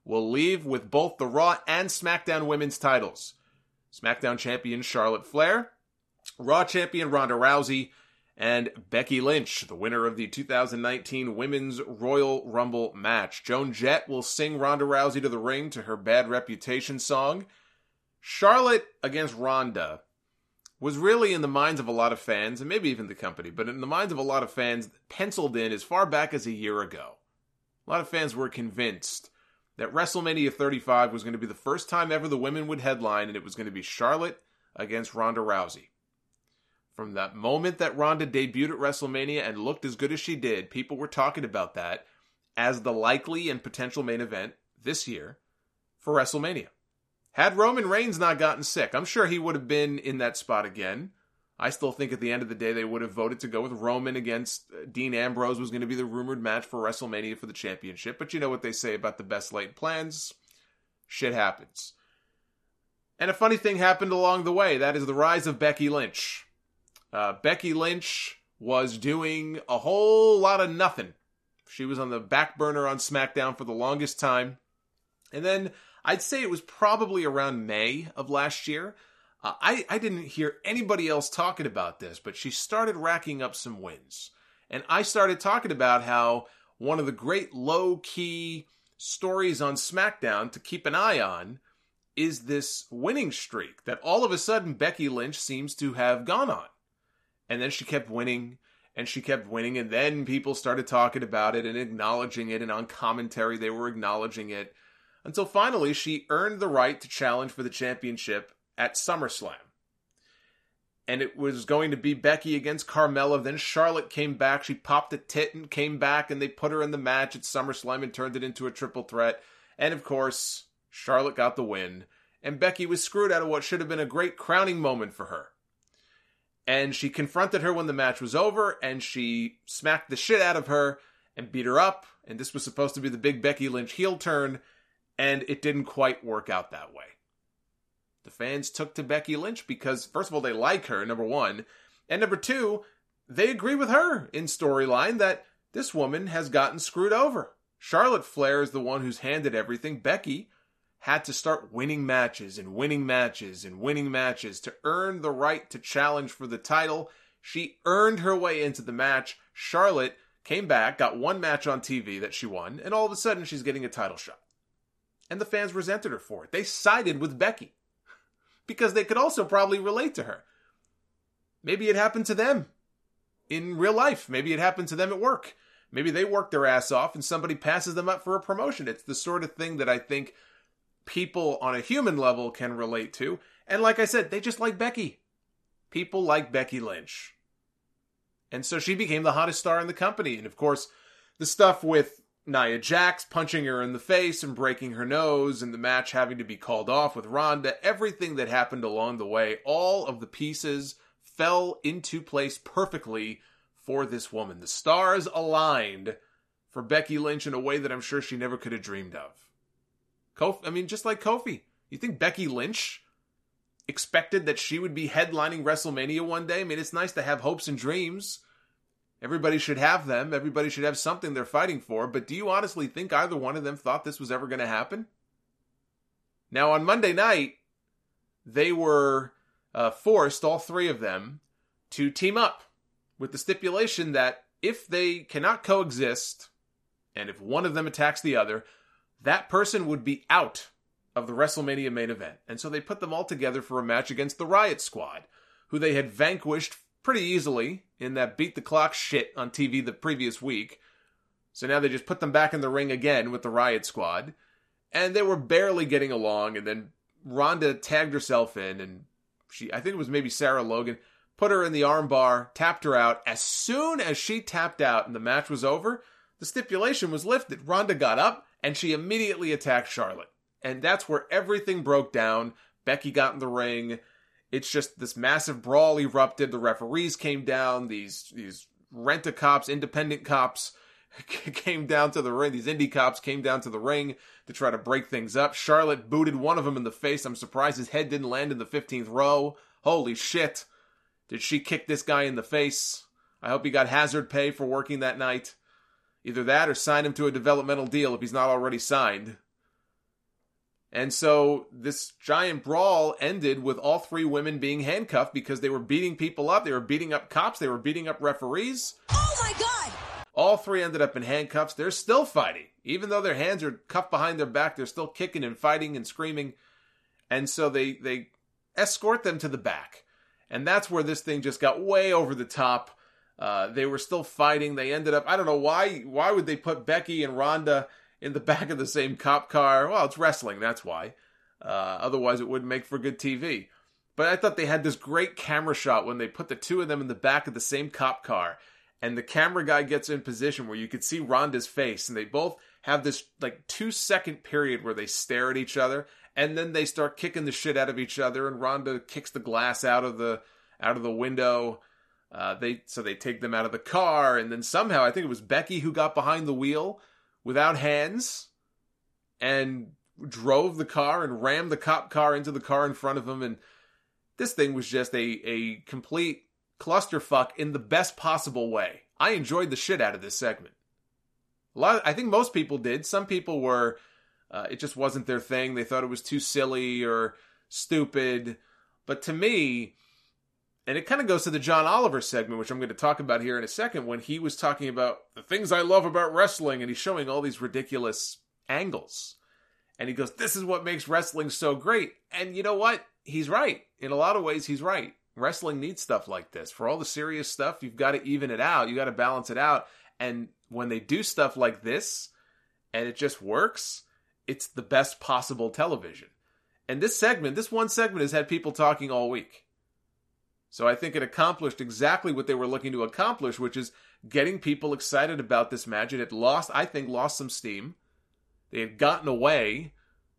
will leave with both the Raw and SmackDown women's titles. SmackDown champion Charlotte Flair, Raw champion Ronda Rousey, and Becky Lynch, the winner of the two thousand nineteen Women's Royal Rumble match. Joan Jett will sing Ronda Rousey to the ring to her Bad Reputation song. Charlotte against Ronda was really in the minds of a lot of fans, and maybe even the company, but in the minds of a lot of fans, penciled in as far back as a year ago. A lot of fans were convinced that WrestleMania thirty-five was going to be the first time ever the women would headline, and it was going to be Charlotte against Ronda Rousey. From that moment that Ronda debuted at WrestleMania and looked as good as she did, people were talking about that as the likely and potential main event this year for WrestleMania. Had Roman Reigns not gotten sick, I'm sure he would have been in that spot again. I still think at the end of the day they would have voted to go with Roman against Dean Ambrose was going to be the rumored match for WrestleMania for the championship. But you know what they say about the best laid plans. Shit happens. And a funny thing happened along the way. That is the rise of Becky Lynch. Uh, Becky Lynch was doing a whole lot of nothing. She was on the back burner on SmackDown for the longest time. And then I'd say it was probably around May of last year. Uh, I, I didn't hear anybody else talking about this, but she started racking up some wins. And I started talking about how one of the great low-key stories on SmackDown to keep an eye on is this winning streak that all of a sudden Becky Lynch seems to have gone on. And then she kept winning, and she kept winning, and then people started talking about it and acknowledging it, and on commentary they were acknowledging it, until finally she earned the right to challenge for the championship at SummerSlam. And it was going to be Becky against Carmella. Then Charlotte came back. She popped a tit and came back, and they put her in the match at SummerSlam and turned it into a triple threat. And of course, Charlotte got the win, and Becky was screwed out of what should have been a great crowning moment for her. And she confronted her when the match was over, and she smacked the shit out of her and beat her up. And this was supposed to be the big Becky Lynch heel turn, and it didn't quite work out that way. The fans took to Becky Lynch because, first of all, they like her, number one. And number two, they agree with her in storyline that this woman has gotten screwed over. Charlotte Flair is the one who's handed everything. Becky had to start winning matches and winning matches and winning matches to earn the right to challenge for the title. She earned her way into the match. Charlotte came back, got one match on T V that she won, and all of a sudden she's getting a title shot. And the fans resented her for it. They sided with Becky because they could also probably relate to her. Maybe it happened to them in real life. Maybe it happened to them at work. Maybe they worked their ass off and somebody passes them up for a promotion. It's the sort of thing that I think people on a human level can relate to. And like I said, they just like Becky. People like Becky Lynch. And so she became the hottest star in the company. And of course, the stuff with Nia Jax punching her in the face and breaking her nose and the match having to be called off with Ronda, everything that happened along the way, all of the pieces fell into place perfectly for this woman. The stars aligned for Becky Lynch in a way that I'm sure she never could have dreamed of. Kofi, I mean, just like Kofi. You think Becky Lynch expected that she would be headlining WrestleMania one day? I mean, it's nice to have hopes and dreams. Everybody should have them. Everybody should have something they're fighting for. But do you honestly think either one of them thought this was ever going to happen? Now, on Monday night, they were uh, forced, all three of them, to team up with the stipulation that if they cannot coexist, and if one of them attacks the other, that person would be out of the WrestleMania main event. And so they put them all together for a match against the Riot Squad, who they had vanquished pretty easily in that beat the clock shit on T V the previous week. So now they just put them back in the ring again with the Riot Squad. And they were barely getting along, and then Ronda tagged herself in, and she, I think it was maybe Sarah Logan, put her in the armbar, tapped her out. As soon as she tapped out and the match was over, the stipulation was lifted. Ronda got up, and she immediately attacked Charlotte. And that's where everything broke down. Becky got in the ring. It's just this massive brawl erupted. The referees came down. These these rent-a-cops, independent cops came down to the ring. These indie cops came down to the ring to try to break things up. Charlotte booted one of them in the face. I'm surprised his head didn't land in the fifteenth row. Holy shit. Did she kick this guy in the face? I hope he got hazard pay for working that night. Either that or sign him to a developmental deal if he's not already signed. And so this giant brawl ended with all three women being handcuffed because they were beating people up. They were beating up cops. They were beating up referees. Oh my God! All three ended up in handcuffs. They're still fighting. Even though their hands are cuffed behind their back, they're still kicking and fighting and screaming. And so they, they escort them to the back. And that's where this thing just got way over the top. Uh, they were still fighting. They ended up, I don't know why, why would they put Becky and Ronda in the back of the same cop car? Well, it's wrestling, that's why. Uh, otherwise it wouldn't make for good T V. But I thought they had this great camera shot when they put the two of them in the back of the same cop car. And the camera guy gets in position where you could see Ronda's face. And they both have this like two second period where they stare at each other. And then they start kicking the shit out of each other. And Ronda kicks the glass out of the out of the window. Uh, they so they take them out of the car. And then somehow, I think it was Becky who got behind the wheel without hands. And drove the car and rammed the cop car into the car in front of him. And this thing was just a, a complete clusterfuck in the best possible way. I enjoyed the shit out of this segment. A lot of, I think most people did. Some people were, uh, it just wasn't their thing. They thought it was too silly or stupid. But to me, and it kind of goes to the John Oliver segment, which I'm going to talk about here in a second, when he was talking about the things I love about wrestling, and he's showing all these ridiculous angles. And he goes, this is what makes wrestling so great. And you know what? He's right. In a lot of ways, he's right. Wrestling needs stuff like this. For all the serious stuff, you've got to even it out. You got to balance it out. And when they do stuff like this, and it just works, it's the best possible television. And this segment, this one segment has had people talking all week. So I think it accomplished exactly what they were looking to accomplish, which is getting people excited about this match. It had lost, I think, lost some steam. They had gotten away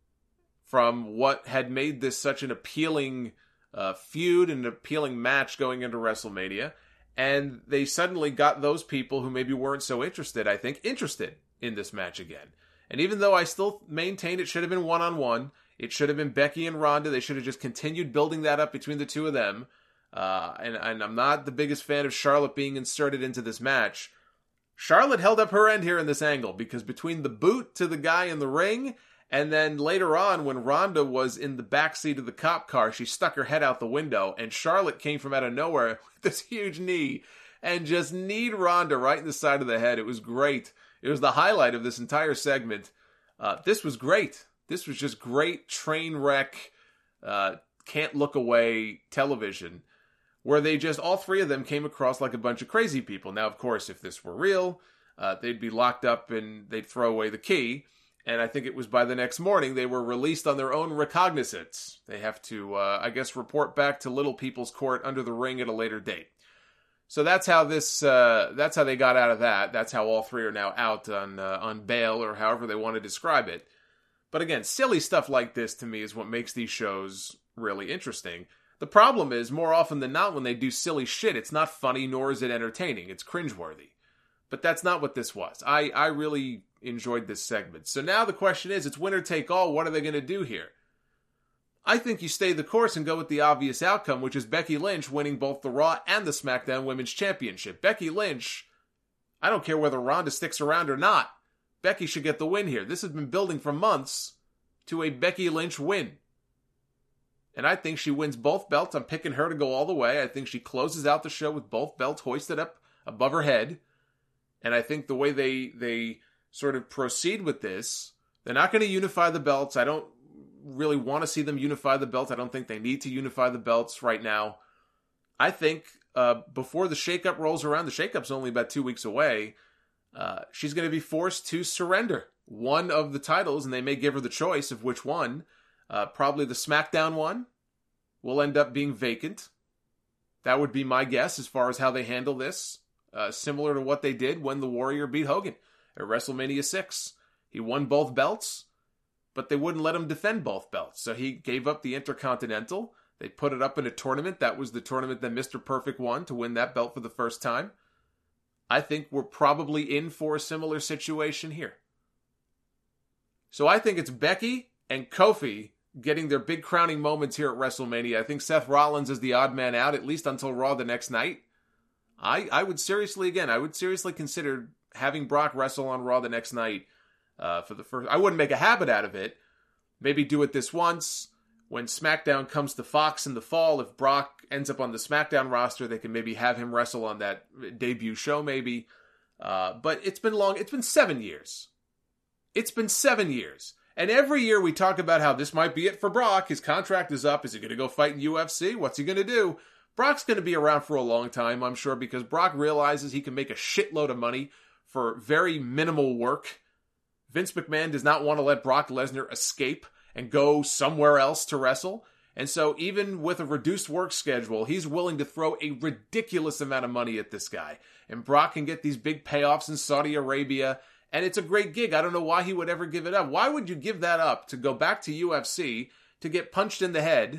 from what had made this such an appealing uh, feud and an appealing match going into WrestleMania. And they suddenly got those people who maybe weren't so interested, I think, interested in this match again. And even though I still maintain it should have been one-on-one, it should have been Becky and Ronda, they should have just continued building that up between the two of them. Uh, and, and I'm not the biggest fan of Charlotte being inserted into this match. Charlotte held up her end here in this angle, because between the boot to the guy in the ring, and then later on when Ronda was in the backseat of the cop car, she stuck her head out the window, and Charlotte came from out of nowhere with this huge knee, and just kneed Ronda right in the side of the head. It was great. It was the highlight of this entire segment. Uh, this was great. This was just great train wreck, uh, can't look away television, where they just, all three of them came across like a bunch of crazy people. Now, of course, if this were real, uh, they'd be locked up and they'd throw away the key. And I think it was by the next morning they were released on their own recognizance. They have to, uh, I guess, report back to Little People's Court under the ring at a later date. So that's how this, uh, that's how they got out of that. That's how all three are now out on, uh, on bail, or however they want to describe it. But again, silly stuff like this to me is what makes these shows really interesting. The problem is, more often than not, when they do silly shit, it's not funny, nor is it entertaining. It's cringeworthy. But that's not what this was. I, I really enjoyed this segment. So now the question is, it's winner take all. What are they going to do here? I think you stay the course and go with the obvious outcome, which is Becky Lynch winning both the Raw and the SmackDown Women's Championship. Becky Lynch, I don't care whether Ronda sticks around or not, Becky should get the win here. This has been building for months to a Becky Lynch win. And I think she wins both belts. I'm picking her to go all the way. I think she closes out the show with both belts hoisted up above her head. And I think the way they they sort of proceed with this, they're not going to unify the belts. I don't really want to see them unify the belts. I don't think they need to unify the belts right now. I think uh, before the shakeup rolls around, the shakeup's only about two weeks away, uh, she's going to be forced to surrender one of the titles, and they may give her the choice of which one. Uh, probably the SmackDown one will end up being vacant. That would be my guess as far as how they handle this. Uh, similar to what they did when the Warrior beat Hogan at WrestleMania six. He won both belts, but they wouldn't let him defend both belts. So he gave up the Intercontinental. They put it up in a tournament. That was the tournament that Mister Perfect won to win that belt for the first time. I think we're probably in for a similar situation here. So I think it's Becky and Kofi getting their big crowning moments here at WrestleMania. I think Seth Rollins is the odd man out, at least until Raw the next night. I, I would seriously, again, I would seriously consider having Brock wrestle on Raw the next night uh, for the first. I wouldn't make a habit out of it, maybe do it this once. When SmackDown comes to Fox in the fall, if Brock ends up on the SmackDown roster, they can maybe have him wrestle on that debut show maybe. Uh, but it's been long. It's been seven years. It's been seven years. And every year we talk about how this might be it for Brock. His contract is up. Is he going to go fight in U F C? What's he going to do? Brock's going to be around for a long time, I'm sure, because Brock realizes he can make a shitload of money for very minimal work. Vince McMahon does not want to let Brock Lesnar escape and go somewhere else to wrestle. And so even with a reduced work schedule, he's willing to throw a ridiculous amount of money at this guy. And Brock can get these big payoffs in Saudi Arabia. And it's a great gig. I don't know why he would ever give it up. Why would you give that up to go back to U F C to get punched in the head?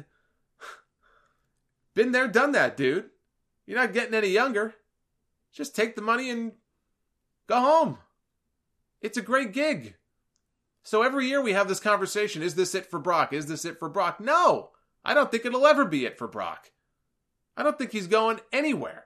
Been there, done that, dude. You're not getting any younger. Just take the money and go home. It's a great gig. So every year we have this conversation. Is this it for Brock? Is this it for Brock? No, I don't think it'll ever be it for Brock. I don't think he's going anywhere.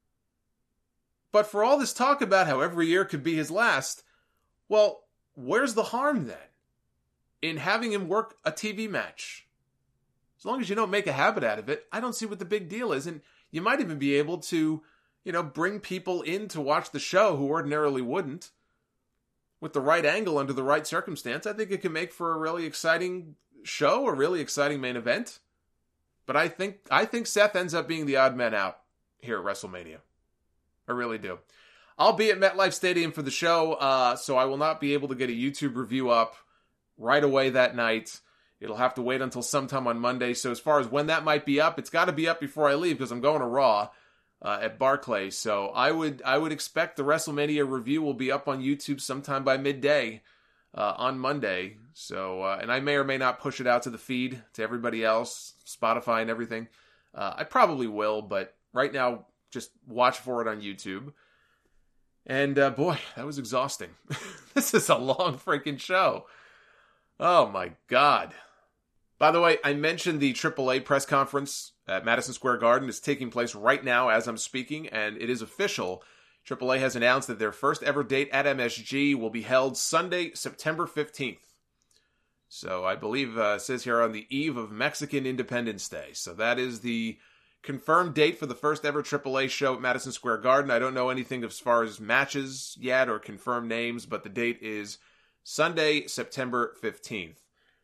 But for all this talk about how every year could be his last, well, where's the harm then in having him work a T V match? As long as you don't make a habit out of it, I don't see what the big deal is. And you might even be able to, you know, bring people in to watch the show who ordinarily wouldn't. With the right angle under the right circumstance, I think it can make for a really exciting show, a really exciting main event. But I think I think Seth ends up being the odd man out here at WrestleMania. I really do. I'll be at MetLife Stadium for the show, uh, so I will not be able to get a YouTube review up right away that night. It'll have to wait until sometime on Monday. So as far as when that might be up, it's got to be up before I leave because I'm going to Raw uh, at Barclays. So I would I would expect the WrestleMania review will be up on YouTube sometime by midday uh, on Monday. So uh, and I may or may not push it out to the feed to everybody else, Spotify and everything. Uh, I probably will, but right now just watch for it on YouTube. And uh, boy, that was exhausting. This is a long freaking show. Oh my God. By the way, I mentioned the triple A press conference at Madison Square Garden is taking place right now as I'm speaking, and it is official. triple A has announced that their first ever date at M S G will be held Sunday, September fifteenth. So I believe uh, it says here on the eve of Mexican Independence Day. So that is the confirmed date for the first ever triple A show at Madison Square Garden. I don't know anything as far as matches yet or confirmed names, but the date is Sunday, September fifteenth.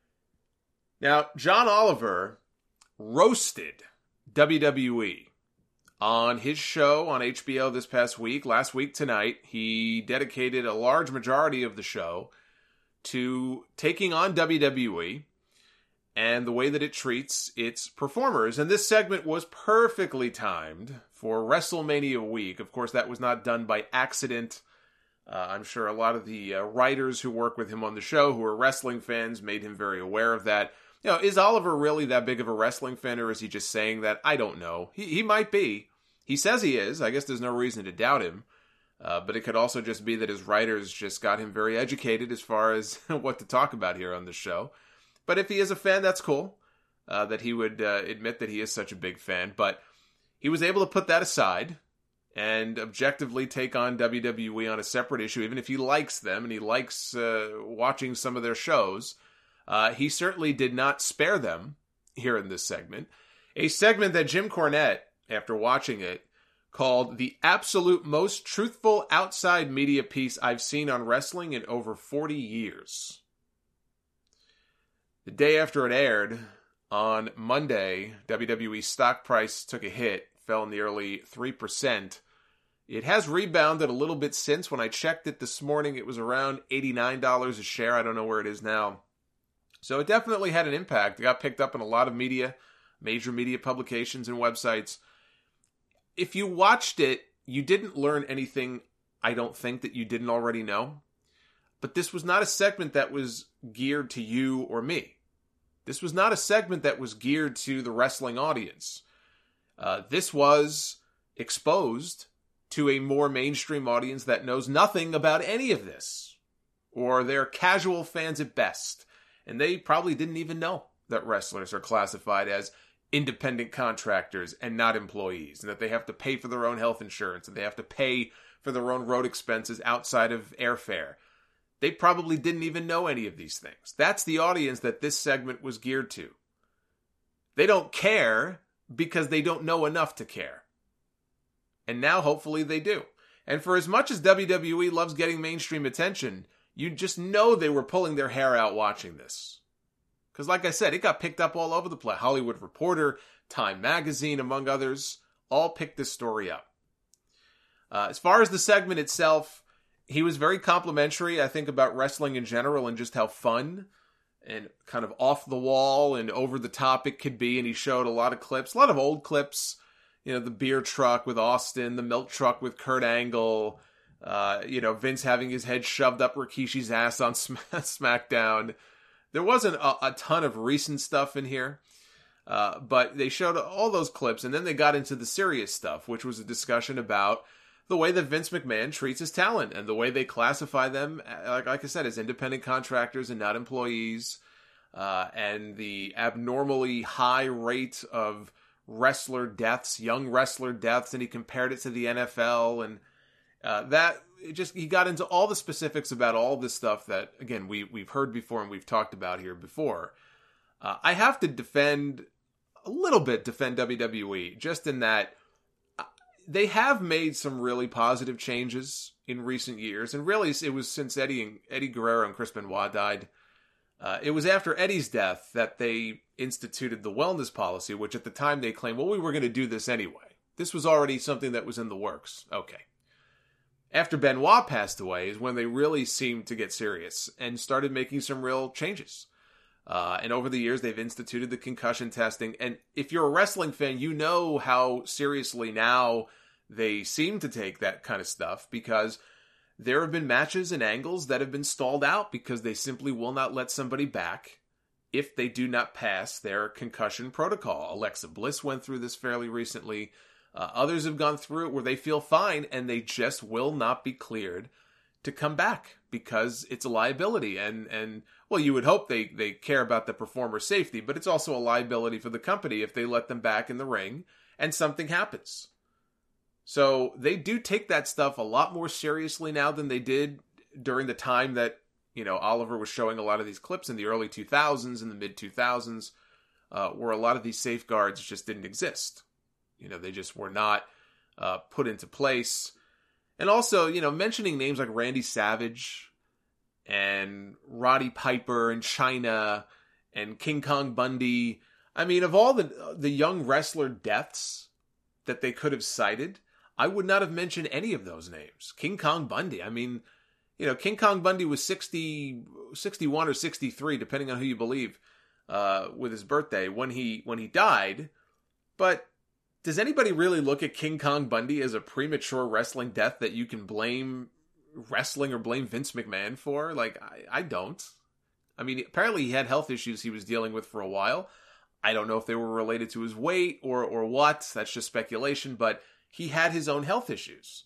Now, John Oliver roasted W W E on his show on H B O this past week, last week tonight. He dedicated a large majority of the show to taking on W W E and the way that it treats its performers. And this segment was perfectly timed for WrestleMania week. Of course, that was not done by accident. Uh, I'm sure a lot of the uh, writers who work with him on the show who are wrestling fans made him very aware of that. You know, is Oliver really that big of a wrestling fan, or is he just saying that? I don't know. He he might be. He says he is. I guess there's no reason to doubt him. Uh, but it could also just be that his writers just got him very educated as far as what to talk about here on the show. But if he is a fan, that's cool. Uh, that he would uh, admit that he is such a big fan. But he was able to put that aside and objectively take on W W E on a separate issue, even if he likes them and he likes uh, watching some of their shows. Uh, he certainly did not spare them here in this segment. A segment that Jim Cornette, after watching it, called the absolute most truthful outside media piece I've seen on wrestling in over forty years. The day after it aired, on Monday, W W E stock price took a hit, fell nearly three percent. It has rebounded a little bit since. When I checked it this morning, it was around eighty-nine dollars a share. I don't know where it is now. So it definitely had an impact. It got picked up in a lot of media, major media publications and websites. If you watched it, you didn't learn anything, I don't think, that you didn't already know. But this was not a segment that was geared to you or me. This was not a segment that was geared to the wrestling audience. Uh, this was exposed to a more mainstream audience that knows nothing about any of this. Or they're casual fans at best. And they probably didn't even know that wrestlers are classified as independent contractors and not employees, and that they have to pay for their own health insurance, and they have to pay for their own road expenses outside of airfare. They probably didn't even know any of these things. That's the audience that this segment was geared to. They don't care because they don't know enough to care. And now hopefully they do. And for as much as W W E loves getting mainstream attention, you just know they were pulling their hair out watching this. Because like I said, it got picked up all over the place. Hollywood Reporter, Time Magazine, among others, all picked this story up. Uh, as far as the segment itself, he was very complimentary, I think, about wrestling in general and just how fun and kind of off the wall and over the top it could be. And he showed a lot of clips, a lot of old clips. You know, the beer truck with Austin, the milk truck with Kurt Angle, uh, you know, Vince having his head shoved up Rikishi's ass on Sm- SmackDown. There wasn't a, a ton of recent stuff in here, uh, but they showed all those clips, and then they got into the serious stuff, which was a discussion about the way that Vince McMahon treats his talent and the way they classify them, like, like I said, as independent contractors and not employees, uh, and the abnormally high rate of wrestler deaths, young wrestler deaths, and he compared it to the N F L, and uh, that it just he got into all the specifics about all this stuff that, again, we we've heard before and we've talked about here before. Uh, I have to defend a little bit, defend W W E, just in that they have made some really positive changes in recent years, and really it was since Eddie and Eddie Guerrero and Chris Benoit died. Uh, it was after Eddie's death that they instituted the wellness policy, which at the time they claimed, well, we were going to do this anyway. This was already something that was in the works. Okay. After Benoit passed away is when they really seemed to get serious and started making some real changes. Uh, and over the years, they've instituted the concussion testing. And if you're a wrestling fan, you know how seriously now they seem to take that kind of stuff, because there have been matches and angles that have been stalled out because they simply will not let somebody back if they do not pass their concussion protocol. Alexa Bliss went through this fairly recently. Uh, others have gone through it where they feel fine and they just will not be cleared to come back because it's a liability. And, and well, you would hope they, they care about the performer's safety, but it's also a liability for the company if they let them back in the ring and something happens. So they do take that stuff a lot more seriously now than they did during the time that, you know, Oliver was showing a lot of these clips in the early two thousands and the mid two thousands, uh, where a lot of these safeguards just didn't exist. You know, they just were not uh, put into place. And also, you know, mentioning names like Randy Savage and Roddy Piper and Chyna and King Kong Bundy. I mean, of all the the young wrestler deaths that they could have cited, I would not have mentioned any of those names. King Kong Bundy. I mean, you know, King Kong Bundy was sixty, sixty-one or sixty-three, depending on who you believe, uh, with his birthday when he when he died. But does anybody really look at King Kong Bundy as a premature wrestling death that you can blame wrestling or blame Vince McMahon for? Like, I, I don't. I mean, apparently he had health issues he was dealing with for a while. I don't know if they were related to his weight or or what. That's just speculation, but he had his own health issues.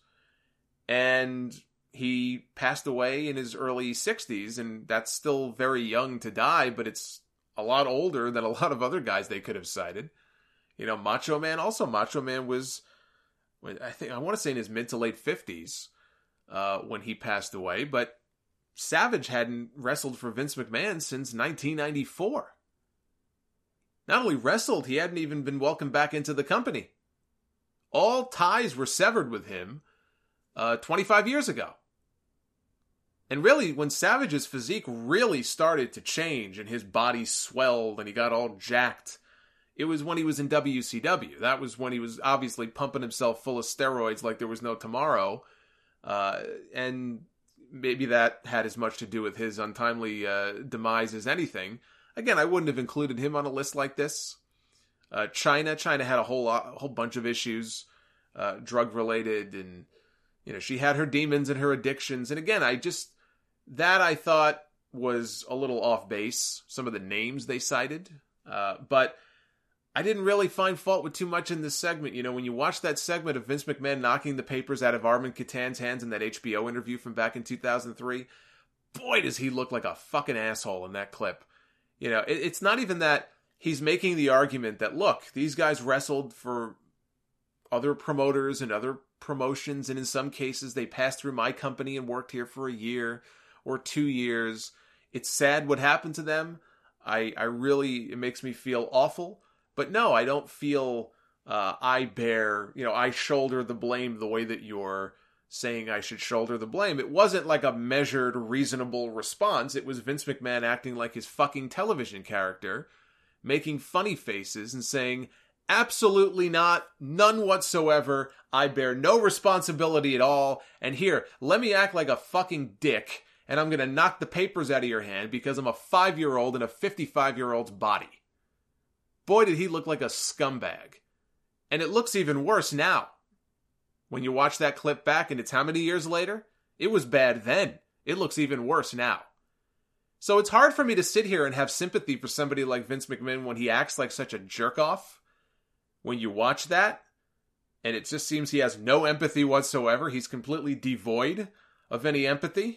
And he passed away in his early sixties, and that's still very young to die, but it's a lot older than a lot of other guys they could have cited. You know, Macho Man, also Macho Man was, I think, I want to say in his mid to late fifties uh, when he passed away, but Savage hadn't wrestled for Vince McMahon since nineteen ninety-four. Not only wrestled, he hadn't even been welcomed back into the company. All ties were severed with him uh, twenty-five years ago. And really, when Savage's physique really started to change and his body swelled and he got all jacked, it was when he was in W C W. That was when he was obviously pumping himself full of steroids like there was no tomorrow. Uh, and maybe that had as much to do with his untimely uh, demise as anything. Again, I wouldn't have included him on a list like this. Uh, Chyna, Chyna had a whole lot, a whole bunch of issues, uh, drug related, and you know she had her demons and her addictions. And again, I just that I thought was a little off base. Some of the names they cited, uh, but I didn't really find fault with too much in this segment. You know, when you watch that segment of Vince McMahon knocking the papers out of Armin Katan's hands in that H B O interview from back in two thousand three, boy, does he look like a fucking asshole in that clip. You know, it, it's not even that he's making the argument that, look, these guys wrestled for other promoters and other promotions, and in some cases they passed through my company and worked here for a year, or two years. It's sad what happened to them. I, I really, it makes me feel awful. But no, I don't feel uh, I bear, you know, I shoulder the blame the way that you're saying I should shoulder the blame. It wasn't like a measured, reasonable response. It was Vince McMahon acting like his fucking television character, making funny faces and saying, absolutely not, none whatsoever, I bear no responsibility at all, and here, let me act like a fucking dick, and I'm gonna knock the papers out of your hand because I'm a five-year-old in a fifty-five-year-old's body. Boy, did he look like a scumbag. And it looks even worse now. When you watch that clip back, and it's how many years later? It was bad then. It looks even worse now. So it's hard for me to sit here and have sympathy for somebody like Vince McMahon when he acts like such a jerk-off. When you watch that, and it just seems he has no empathy whatsoever. He's completely devoid of any empathy.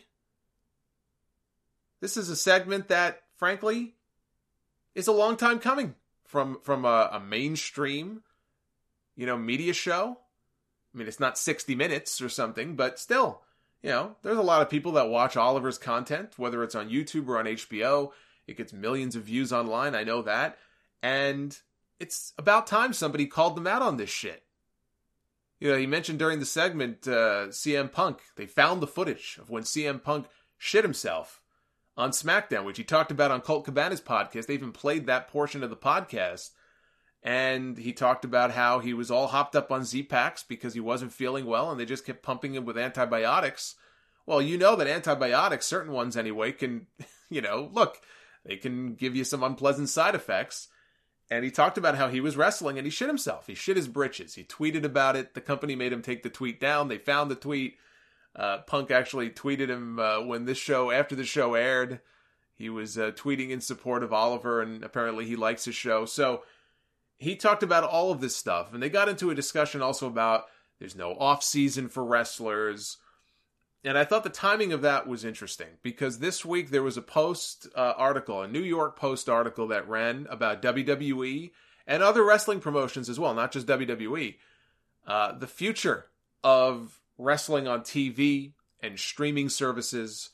This is a segment that, frankly, is a long time coming from, from a, a mainstream, you know, media show. I mean, it's not sixty minutes or something, but still, you know, there's a lot of people that watch Oliver's content, whether it's on YouTube or on H B O. It gets millions of views online, I know that. And it's about time somebody called them out on this shit. You know, he mentioned during the segment, uh, C M Punk. They found the footage of when C M Punk shit himself on SmackDown, which he talked about on Colt Cabana's podcast. They even played that portion of the podcast. And he talked about how he was all hopped up on Z-Paks because he wasn't feeling well, and they just kept pumping him with antibiotics. Well, you know that antibiotics, certain ones anyway, can, you know, look, they can give you some unpleasant side effects. And he talked about how he was wrestling and he shit himself. He shit his britches. He tweeted about it. The company made him take the tweet down. They found the tweet. Uh, Punk actually tweeted him uh, when this show, after the show aired. He was uh, tweeting in support of Oliver, and apparently he likes his show. So he talked about all of this stuff. And they got into a discussion also about there's no off season for wrestlers. And I thought the timing of that was interesting because this week there was a Post uh, article, a New York Post article that ran about W W E and other wrestling promotions as well, not just W W E. Uh, the future of wrestling on T V and streaming services.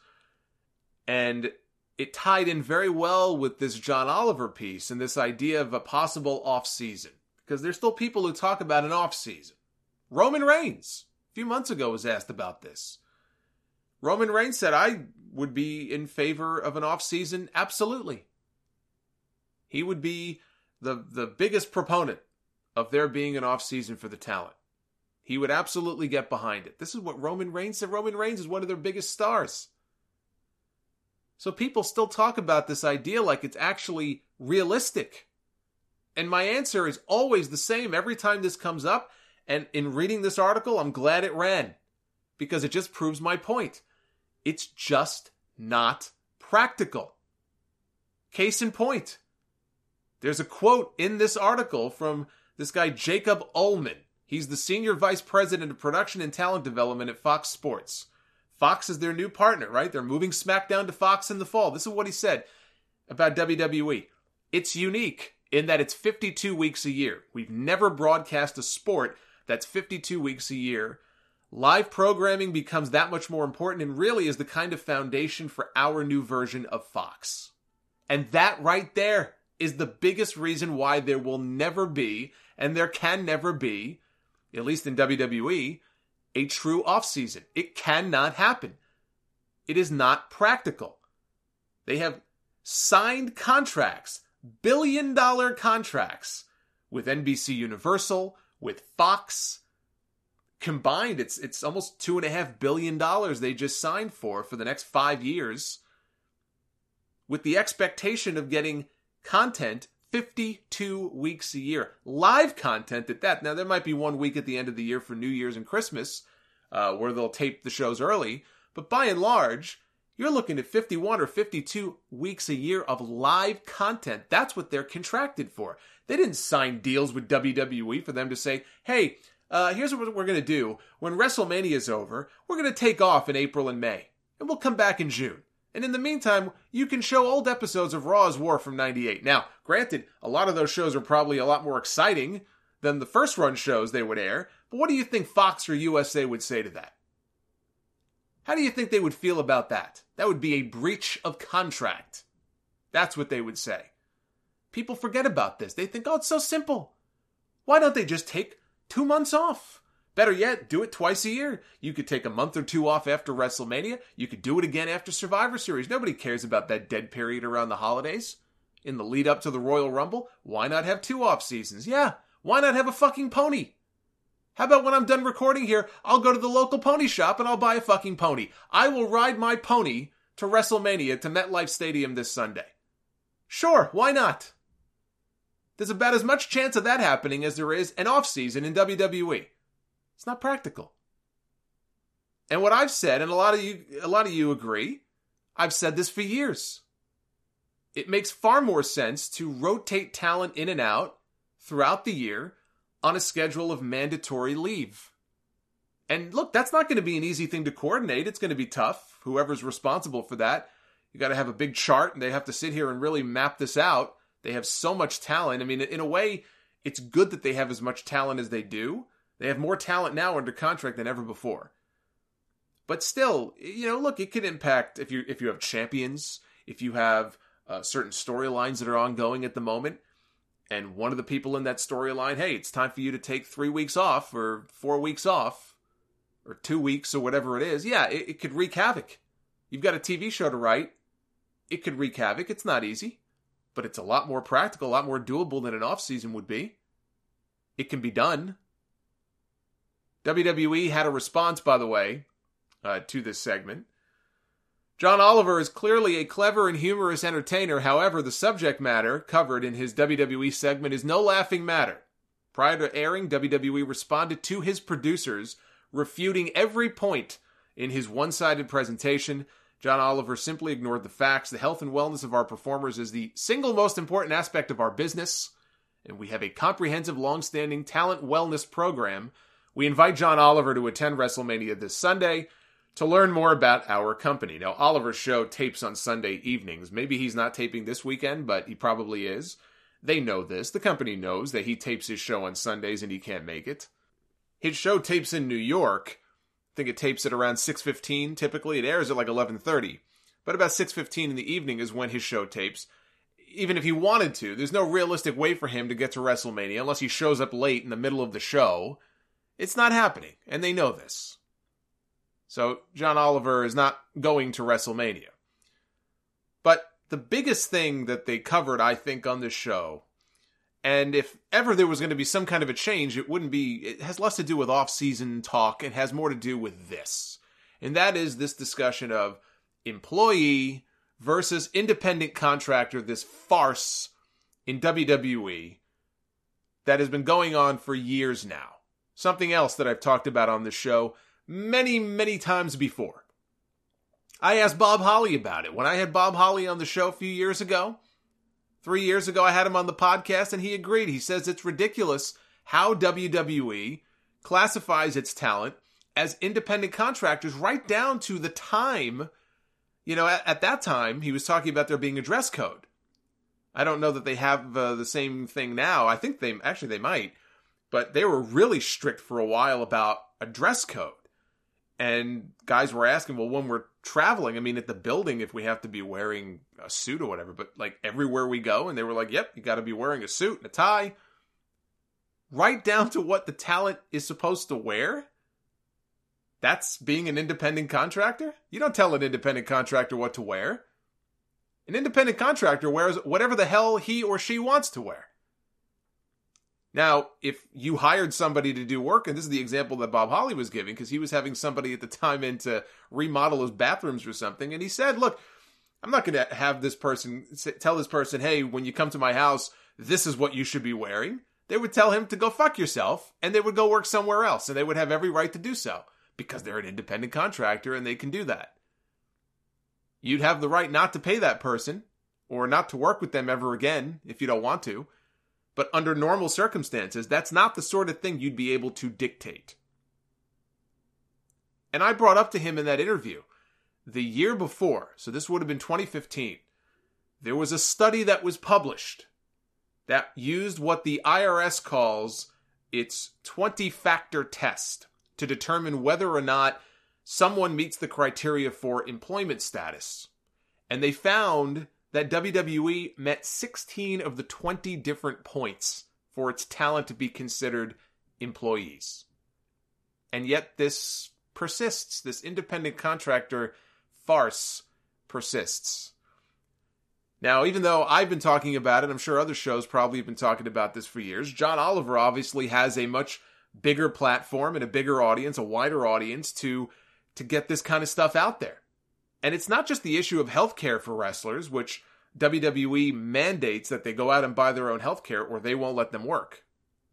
And it tied in very well with this John Oliver piece and this idea of a possible off-season. Because there's still people who talk about an off-season. Roman Reigns, a few months ago, was asked about this. Roman Reigns said, I would be in favor of an off-season. Absolutely. He would be the, the biggest proponent of there being an off-season for the talent. He would absolutely get behind it. This is what Roman Reigns said. Roman Reigns is one of their biggest stars. So people still talk about this idea like it's actually realistic. And my answer is always the same every time this comes up. And in reading this article, I'm glad it ran. Because it just proves my point. It's just not practical. Case in point. There's a quote in this article from this guy Jacob Ullman. He's the Senior Vice President of Production and Talent Development at Fox Sports. Fox is their new partner, right? They're moving SmackDown to Fox in the fall. This is what he said about W W E. It's unique in that it's fifty-two weeks a year. We've never broadcast a sport that's fifty-two weeks a year. Live programming becomes that much more important and really is the kind of foundation for our new version of Fox. And that right there is the biggest reason why there will never be, and there can never be, at least in W W E, a true off-season. It cannot happen. It is not practical. They have signed contracts, billion-dollar contracts, with N B C Universal, with Fox. Combined, it's it's almost two and a half billion dollars they just signed for for the next five years, with the expectation of getting content fifty-two weeks a year, live content at that. Now there might be one week at the end of the year for New Year's and Christmas, uh, where they'll tape the shows early, but by and large, you're looking at fifty-one or fifty-two weeks a year of live content. That's what they're contracted for. They didn't sign deals with W W E for them to say, hey, Uh, here's what we're going to do. When WrestleMania is over, we're going to take off in April and May. And we'll come back in June. And in the meantime, you can show old episodes of Raw's War from ninety-eight. Now, granted, a lot of those shows are probably a lot more exciting than the first run shows they would air. But what do you think Fox or U S A would say to that? How do you think they would feel about that? That would be a breach of contract. That's what they would say. People forget about this. They think, oh, it's so simple. Why don't they just take two months off? Better yet, do it twice a year. You could take a month or two off after WrestleMania. You could do it again after Survivor Series. Nobody cares about that dead period around the holidays. In the lead up to the Royal Rumble, why not have two off seasons? Yeah, why not have a fucking pony? How about when I'm done recording here, I'll go to the local pony shop and I'll buy a fucking pony. I will ride my pony to WrestleMania to MetLife Stadium this Sunday. Sure, why not? There's about as much chance of that happening as there is an off season in W W E. It's not practical. And what I've said, and a lot of you a lot of you agree, I've said this for years. It makes far more sense to rotate talent in and out throughout the year on a schedule of mandatory leave. And look, that's not going to be an easy thing to coordinate. It's going to be tough. Whoever's responsible for that, you got to have a big chart, and they have to sit here and really map this out. They have so much talent. I mean, in a way, it's good that they have as much talent as they do. They have more talent now under contract than ever before. But still, you know, look, it could impact if you if you have champions, if you have uh, certain storylines that are ongoing at the moment, and one of the people in that storyline, hey, it's time for you to take three weeks off or four weeks off or two weeks or whatever it is. Yeah, it, it could wreak havoc. You've got a T V show to write. It could wreak havoc. It's not easy, but it's a lot more practical, a lot more doable than an off season would be. It can be done. W W E had a response, by the way, uh, to this segment. John Oliver is clearly a clever and humorous entertainer. However, the subject matter covered in his W W E segment is no laughing matter. Prior to airing, W W E responded to his producers, refuting every point in his one-sided presentation. John Oliver simply ignored the facts. The health and wellness of our performers is the single most important aspect of our business, and we have a comprehensive, long-standing talent wellness program. We invite John Oliver to attend WrestleMania this Sunday to learn more about our company. Now, Oliver's show tapes on Sunday evenings. Maybe he's not taping this weekend, but he probably is. They know this. The company knows that he tapes his show on Sundays and he can't make it. His show tapes in New York. I think it tapes at around six fifteen. Typically, it airs at like eleven thirty. But about six fifteen in the evening is when his show tapes. Even if he wanted to, there's no realistic way for him to get to WrestleMania unless he shows up late in the middle of the show. It's not happening, and they know this. So John Oliver is not going to WrestleMania. But the biggest thing that they covered, I think, on this show, and if ever there was going to be some kind of a change, it wouldn't be, it has less to do with off-season talk, it has more to do with this. And that is this discussion of employee versus independent contractor, this farce in W W E that has been going on for years now. Something else that I've talked about on this show many, many times before. I asked Bob Holly about it. When I had Bob Holly on the show a few years ago, three years ago, I had him on the podcast and he agreed. He says it's ridiculous how W W E classifies its talent as independent contractors right down to the time, you know, at, at that time, he was talking about there being a dress code. I don't know that they have uh, the same thing now. I think they, actually they might, but they were really strict for a while about a dress code. And guys were asking, well, when we're traveling, I mean, at the building, if we have to be wearing a suit or whatever, but like everywhere we go, and they were like, yep, you got to be wearing a suit and a tie. Right down to what the talent is supposed to wear. That's being an independent contractor? You don't tell an independent contractor what to wear. An independent contractor wears whatever the hell he or she wants to wear. Now, if you hired somebody to do work, and this is the example that Bob Holly was giving, because he was having somebody at the time in to remodel his bathrooms or something, and he said, look, I'm not going to have this person, tell this person, hey, when you come to my house, this is what you should be wearing. They would tell him to go fuck yourself, and they would go work somewhere else, and they would have every right to do so, because they're an independent contractor, and they can do that. You'd have the right not to pay that person, or not to work with them ever again, if you don't want to. But under normal circumstances, that's not the sort of thing you'd be able to dictate. And I brought up to him in that interview, the year before, so this would have been twenty fifteen, there was a study that was published that used what the I R S calls its twenty-factor test to determine whether or not someone meets the criteria for employment status. And they found that W W E met sixteen of the twenty different points for its talent to be considered employees. And yet this persists. This independent contractor farce persists. Now, even though I've been talking about it, I'm sure other shows probably have been talking about this for years, John Oliver obviously has a much bigger platform and a bigger audience, a wider audience to, to get this kind of stuff out there. And it's not just the issue of healthcare for wrestlers, which W W E mandates that they go out and buy their own healthcare or they won't let them work.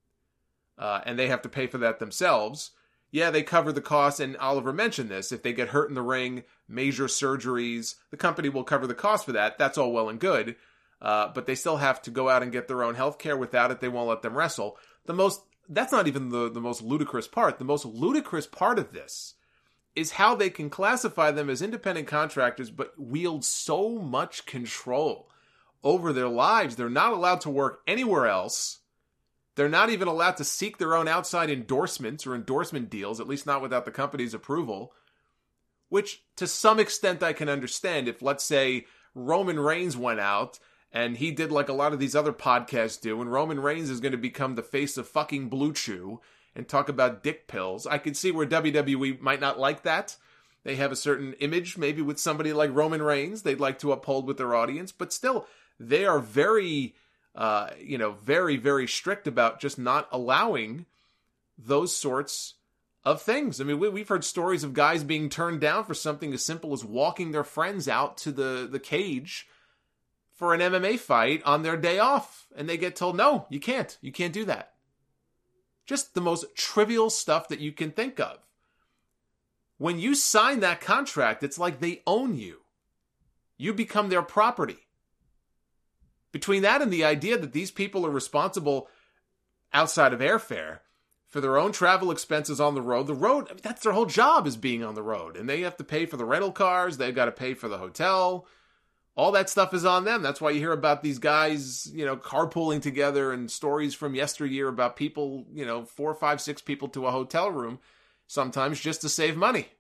Uh, and they have to pay for that themselves. Yeah, they cover the costs, and Oliver mentioned this. If they get hurt in the ring, major surgeries, the company will cover the cost for that. That's all well and good. Uh, but they still have to go out and get their own health care. Without it, they won't let them wrestle. The most, that's not even the, the most ludicrous part. The most ludicrous part of this is how they can classify them as independent contractors, but wield so much control over their lives. They're not allowed to work anywhere else. They're not even allowed to seek their own outside endorsements or endorsement deals, at least not without the company's approval, which to some extent I can understand. If, let's say, Roman Reigns went out and he did like a lot of these other podcasts do, and Roman Reigns is going to become the face of fucking Blue Chew and talk about dick pills, I could see where W W E might not like that. They have a certain image, maybe with somebody like Roman Reigns, they'd like to uphold with their audience, but still, they are very... Uh, you know, very, very strict about just not allowing those sorts of things. I mean, we, we've heard stories of guys being turned down for something as simple as walking their friends out to the, the cage for an M M A fight on their day off. And they get told, no, you can't. You can't do that. Just the most trivial stuff that you can think of. When you sign that contract, it's like they own you. You become their property. Between that and the idea that these people are responsible outside of airfare for their own travel expenses on the road, the road, I mean, that's their whole job, is being on the road. And they have to pay for the rental cars. They've got to pay for the hotel. All that stuff is on them. That's why you hear about these guys, you know, carpooling together and stories from yesteryear about people, you know, four, five, six people to a hotel room, sometimes just to save money.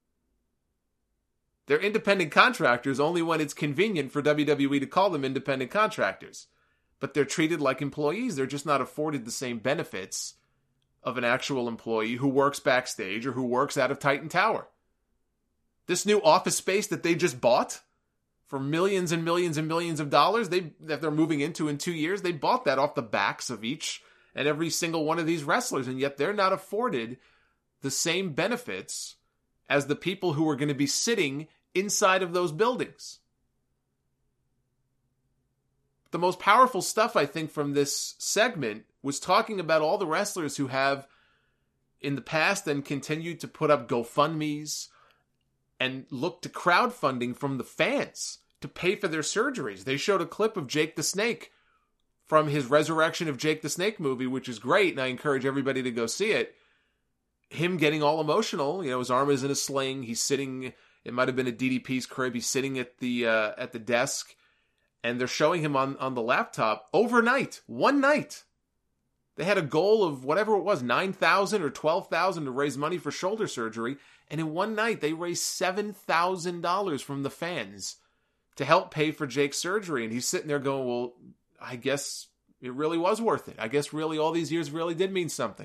They're independent contractors only when it's convenient for W W E to call them independent contractors. But they're treated like employees. They're just not afforded the same benefits of an actual employee who works backstage or who works out of Titan Tower. This new office space that they just bought for millions and millions and millions of dollars they, that they're moving into in two years, they bought that off the backs of each and every single one of these wrestlers, and yet they're not afforded the same benefits as the people who are going to be sitting inside of those buildings. The most powerful stuff, I think, from this segment was talking about all the wrestlers who have in the past and continue to put up GoFundMes and look to crowdfunding from the fans to pay for their surgeries. They showed a clip of Jake the Snake from his Resurrection of Jake the Snake movie, which is great, and I encourage everybody to go see it. Him getting all emotional, you know, his arm is in a sling. He's sitting, it might have been at D D P's crib. He's sitting at the uh, at the desk, and they're showing him on, on the laptop overnight, one night. They had a goal of whatever it was, nine thousand dollars or twelve thousand dollars to raise money for shoulder surgery. And in one night, they raised seven thousand dollars from the fans to help pay for Jake's surgery. And he's sitting there going, well, I guess it really was worth it. I guess really all these years really did mean something.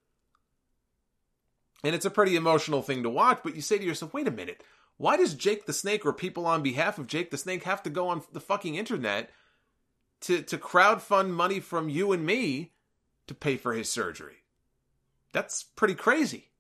And it's a pretty emotional thing to watch, but you say to yourself, wait a minute, why does Jake the Snake or people on behalf of Jake the Snake have to go on the fucking internet to, to crowdfund money from you and me to pay for his surgery? That's pretty crazy.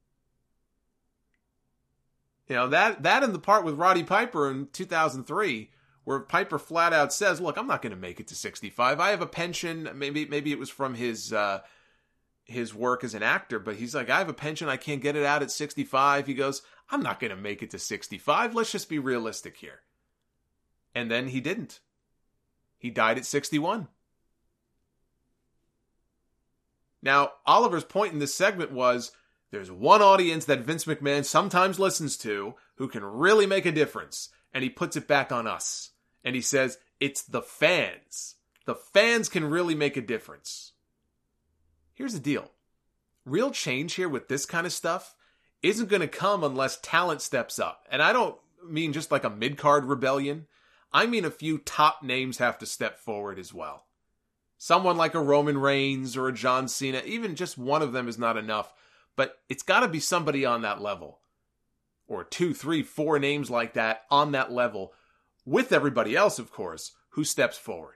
You know, that, that and the part with Roddy Piper in two thousand three, where Piper flat out says, look, I'm not going to make it to sixty-five. I have a pension. Maybe, maybe it was from his, uh, his work as an actor, but he's like, I have a pension. I can't get it out at sixty-five. He goes, I'm not going to make it to sixty-five. Let's just be realistic here. And then he didn't. He died at sixty-one. Now, Oliver's point in this segment was, there's one audience that Vince McMahon sometimes listens to who can really make a difference. And he puts it back on us. And he says, it's the fans. The fans can really make a difference. Here's the deal. Real change here with this kind of stuff isn't going to come unless talent steps up. And I don't mean just like a mid-card rebellion. I mean a few top names have to step forward as well. Someone like a Roman Reigns or a John Cena, even just one of them is not enough. But it's got to be somebody on that level. Or two, three, four names like that on that level, with everybody else, of course, who steps forward.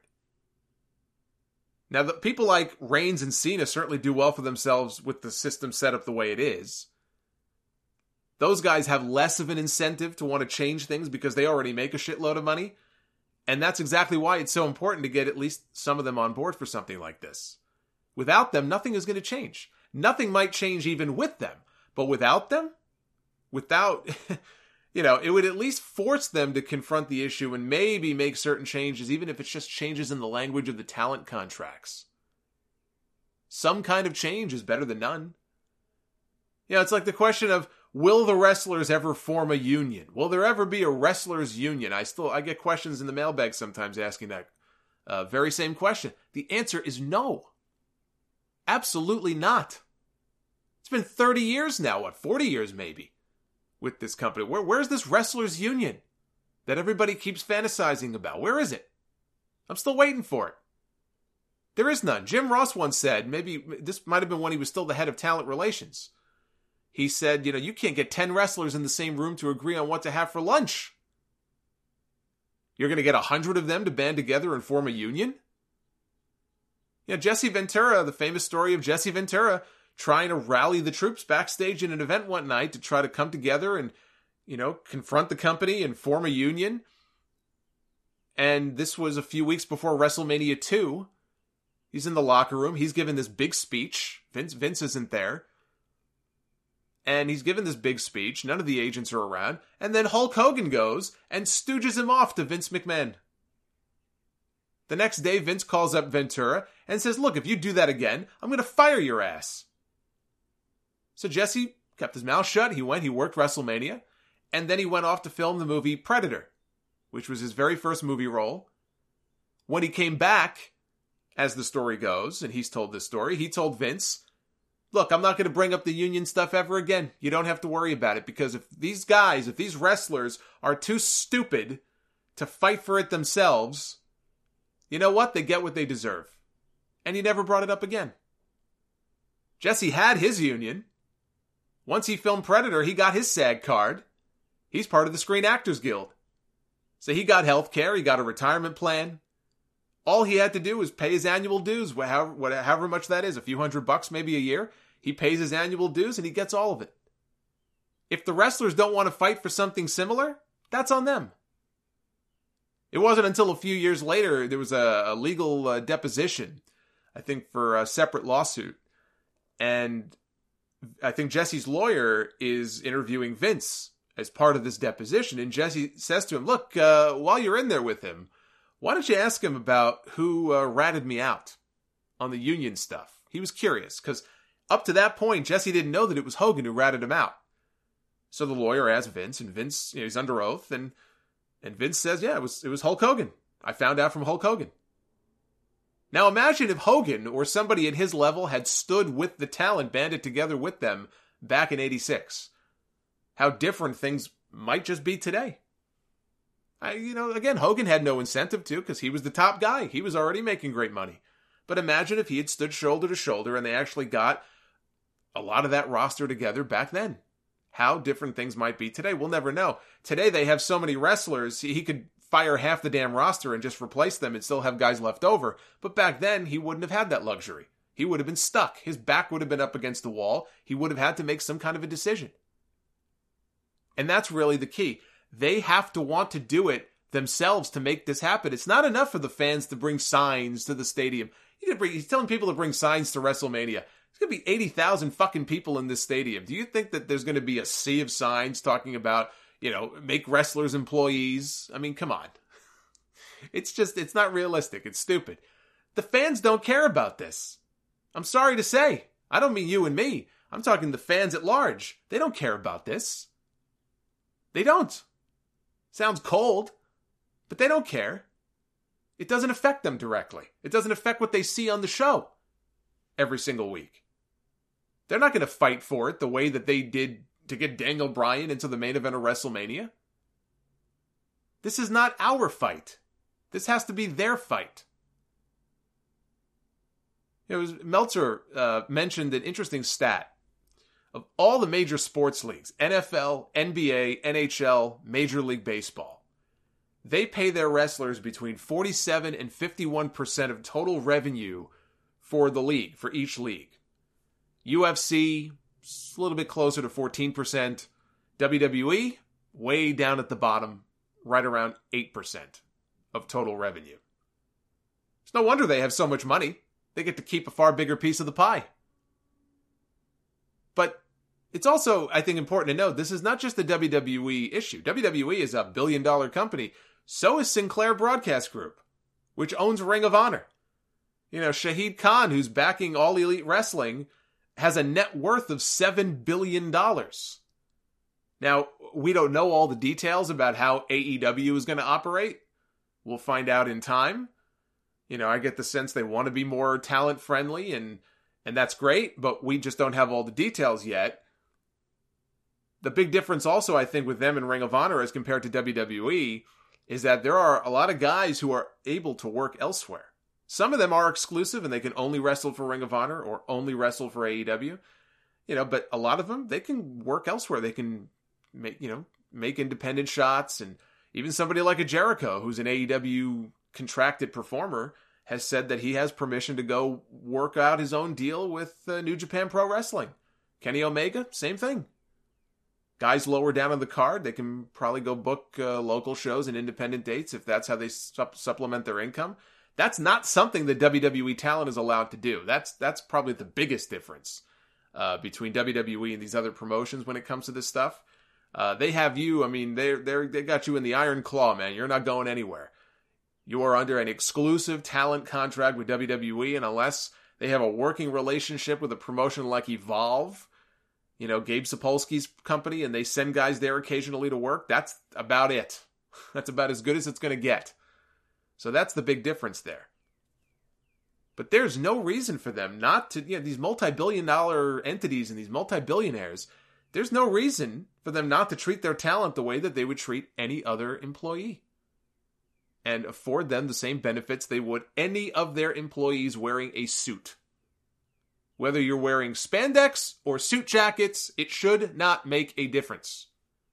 Now, the people like Reigns and Cena certainly do well for themselves with the system set up the way it is. Those guys have less of an incentive to want to change things because they already make a shitload of money. And that's exactly why it's so important to get at least some of them on board for something like this. Without them, nothing is going to change. Nothing might change even with them. But without them, without, you know, it would at least force them to confront the issue and maybe make certain changes, even if it's just changes in the language of the talent contracts. Some kind of change is better than none. You know, it's like the question of, will the wrestlers ever form a union? Will there ever be a wrestlers union? I still, I get questions in the mailbag sometimes asking that uh, very same question. The answer is no. Absolutely not. It's been thirty years now, what, forty years maybe, with this company. Where, where's this wrestlers union that everybody keeps fantasizing about? Where is it? I'm still waiting for it. There is none. Jim Ross once said, maybe this might have been when he was still the head of talent relations. He said, you know, you can't get ten wrestlers in the same room to agree on what to have for lunch. You're going to get a hundred of them to band together and form a union? You know, Jesse Ventura, the famous story of Jesse Ventura trying to rally the troops backstage in an event one night to try to come together and, you know, confront the company and form a union. And this was a few weeks before WrestleMania two. He's in the locker room. He's given this big speech. Vince, Vince isn't there. And he's given this big speech. None of the agents are around. And then Hulk Hogan goes and stooges him off to Vince McMahon. The next day, Vince calls up Ventura and says, look, if you do that again, I'm going to fire your ass. So Jesse kept his mouth shut. He went, he worked WrestleMania. And then he went off to film the movie Predator, which was his very first movie role. When he came back, as the story goes, and he's told this story, he told Vince, look, I'm not going to bring up the union stuff ever again. You don't have to worry about it, because if these guys, if these wrestlers are too stupid to fight for it themselves, you know what? They get what they deserve. And he never brought it up again. Jesse had his union. Once he filmed Predator, he got his SAG card. He's part of the Screen Actors Guild. So he got health care, he got a retirement plan. All he had to do was pay his annual dues, however, however much that is, a few hundred bucks maybe a year. He pays his annual dues and he gets all of it. If the wrestlers don't want to fight for something similar, that's on them. It wasn't until a few years later there was a, a legal uh, deposition, I think for a separate lawsuit. And I think Jesse's lawyer is interviewing Vince as part of this deposition. And Jesse says to him, look, uh, while you're in there with him, why don't you ask him about who uh, ratted me out on the union stuff? He was curious, because up to that point, Jesse didn't know that it was Hogan who ratted him out. So the lawyer asked Vince, and Vince, you know, he's under oath, and and Vince says, yeah, it was it was Hulk Hogan. I found out from Hulk Hogan. Now imagine if Hogan or somebody at his level had stood with the talent, banded together with them back in eighty-six. How different things might just be today. I, you know, again, Hogan had no incentive to, because he was the top guy. He was already making great money. But imagine if he had stood shoulder to shoulder and they actually got a lot of that roster together back then. How different things might be today. We'll never know. Today they have so many wrestlers, he could fire half the damn roster and just replace them and still have guys left over. But back then, he wouldn't have had that luxury. He would have been stuck. His back would have been up against the wall. He would have had to make some kind of a decision. And that's really the key. They have to want to do it themselves to make this happen. It's not enough for the fans to bring signs to the stadium. You can bring, he's telling people to bring signs to WrestleMania. There's going to be eighty thousand fucking people in this stadium. Do you think that there's going to be a sea of signs talking about, you know, make wrestlers employees? I mean, come on. It's just, it's not realistic. It's stupid. The fans don't care about this. I'm sorry to say. I don't mean you and me. I'm talking the fans at large. They don't care about this. They don't. Sounds cold, but they don't care. It doesn't affect them directly. It doesn't affect what they see on the show every single week. They're not going to fight for it the way that they did to get Daniel Bryan into the main event of WrestleMania? This is not our fight. This has to be their fight. It was Meltzer uh, mentioned an interesting stat. Of all the major sports leagues, N F L, N B A, N H L, Major League Baseball, they pay their wrestlers between forty-seven and fifty-one percent of total revenue for the league, for each league. U F C, a little bit closer to fourteen percent. W W E, way down at the bottom, right around eight percent of total revenue. It's no wonder they have so much money. They get to keep a far bigger piece of the pie. But it's also, I think, important to note, this is not just a W W E issue. W W E is a billion-dollar company. So is Sinclair Broadcast Group, which owns Ring of Honor. You know, Shahid Khan, who's backing All Elite Wrestling, has a net worth of seven billion dollars. Now, we don't know all the details about how A E W is going to operate. We'll find out in time. You know, I get the sense they want to be more talent-friendly, and and that's great, but we just don't have all the details yet. The big difference also, I think, with them and Ring of Honor as compared to W W E is that there are a lot of guys who are able to work elsewhere. Some of them are exclusive and they can only wrestle for Ring of Honor or only wrestle for A E W. You know, but a lot of them, they can work elsewhere. They can make, you know, make independent shots. And even somebody like a Jericho, who's an A E W contracted performer, has said that he has permission to go work out his own deal with uh, New Japan Pro Wrestling. Kenny Omega, same thing. Guys lower down on the card, they can probably go book uh, local shows and independent dates if that's how they sup- supplement their income. That's not something that W W E talent is allowed to do. That's that's probably the biggest difference uh, between W W E and these other promotions when it comes to this stuff. Uh, they have you, I mean, they they they got you in the iron claw, man. You're not going anywhere. You are under an exclusive talent contract with W W E, and unless they have a working relationship with a promotion like Evolve, you know, Gabe Sapolsky's company, and they send guys there occasionally to work, that's about it. That's about as good as it's going to get. So that's the big difference there. But there's no reason for them not to, you know, these multi-billion dollar entities and these multi-billionaires, there's no reason for them not to treat their talent the way that they would treat any other employee. And afford them the same benefits they would any of their employees wearing a suit. Whether you're wearing spandex or suit jackets, it should not make a difference.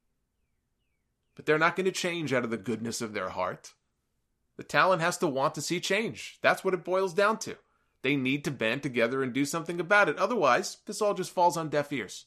But they're not going to change out of the goodness of their heart. The talent has to want to see change. That's what it boils down to. They need to band together and do something about it. Otherwise, this all just falls on deaf ears.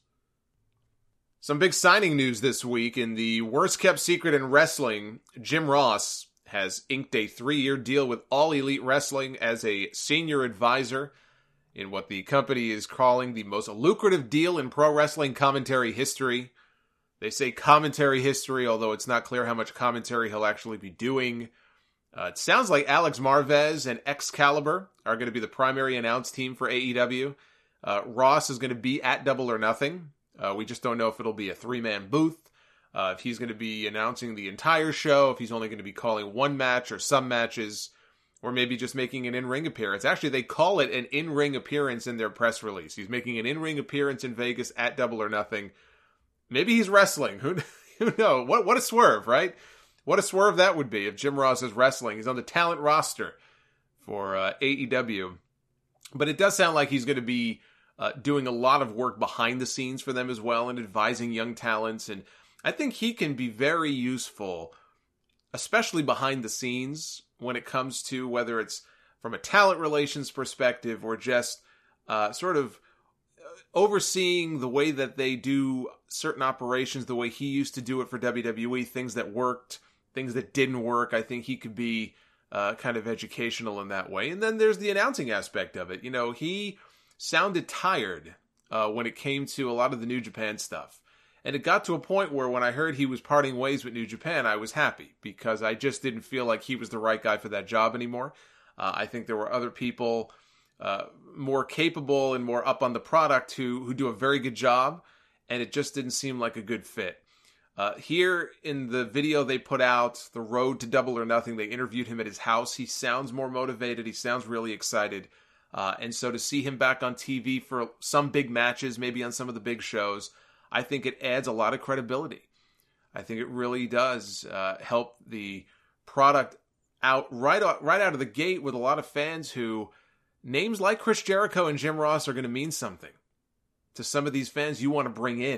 Some big signing news this week. In the worst kept secret in wrestling, Jim Ross has inked a three-year deal with All Elite Wrestling as a senior advisor in what the company is calling the most lucrative deal in pro wrestling commentary history. They say commentary history, although it's not clear how much commentary he'll actually be doing. Uh, it sounds like Alex Marvez and Excalibur are going to be the primary announced team for A E W. Uh, Ross is going to be at Double or Nothing. Uh, we just don't know if it'll be a three-man booth, uh, if he's going to be announcing the entire show, if he's only going to be calling one match or some matches, or maybe just making an in-ring appearance. Actually, they call it an in-ring appearance in their press release. He's making an in-ring appearance in Vegas at Double or Nothing. Maybe he's wrestling. Who, who knows? What, what a swerve, right? What a swerve that would be if Jim Ross is wrestling. He's on the talent roster for uh, A E W. But it does sound like he's going to be uh, doing a lot of work behind the scenes for them as well and advising young talents. And I think he can be very useful, especially behind the scenes, when it comes to whether it's from a talent relations perspective or just uh, sort of overseeing the way that they do certain operations, the way he used to do it for W W E, things that worked, things that didn't work. I think he could be uh, kind of educational in that way. And then there's the announcing aspect of it. You know, he sounded tired uh, when it came to a lot of the New Japan stuff. And it got to a point where when I heard he was parting ways with New Japan, I was happy because I just didn't feel like he was the right guy for that job anymore. Uh, I think there were other people uh, more capable and more up on the product who, who do a very good job, and it just didn't seem like a good fit. Uh, here in the video they put out, The Road to Double or Nothing, they interviewed him at his house. He sounds more motivated. He sounds really excited. Uh, and so to see him back on T V for some big matches, maybe on some of the big shows, I think it adds a lot of credibility. I think it really does uh, help the product out right, right out of the gate with a lot of fans who names like Chris Jericho and Jim Ross are going to mean something to some of these fans you want to bring in.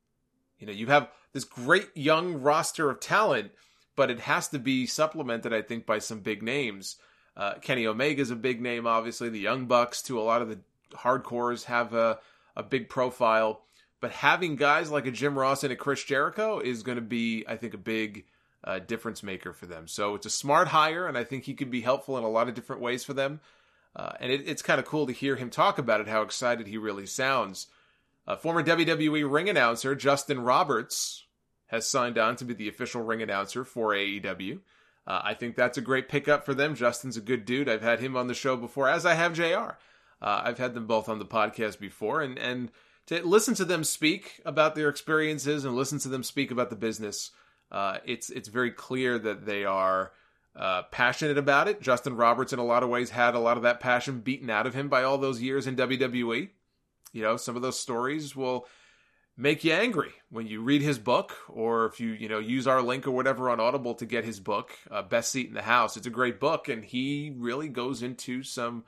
You know, you have this great young roster of talent, but it has to be supplemented, I think, by some big names. Uh, Kenny Omega's a big name, obviously. The Young Bucks, too, a lot of the hardcores have a, a big profile. But having guys like a Jim Ross and a Chris Jericho is going to be, I think, a big uh, difference maker for them. So it's a smart hire, and I think he could be helpful in a lot of different ways for them. Uh, and it, it's kind of cool to hear him talk about it, how excited he really sounds. Uh, former W W E ring announcer Justin Roberts has signed on to be the official ring announcer for A E W. Uh, I think that's a great pickup for them. Justin's a good dude. I've had him on the show before, as I have J R. Uh, I've had them both on the podcast before, and and to listen to them speak about their experiences and listen to them speak about the business, uh, it's it's very clear that they are uh, passionate about it. Justin Roberts, in a lot of ways, had a lot of that passion beaten out of him by all those years in W W E. You know, some of those stories will make you angry when you read his book, or if you, you know, use our link or whatever on Audible to get his book, uh, Best Seat in the House. It's a great book, and he really goes into some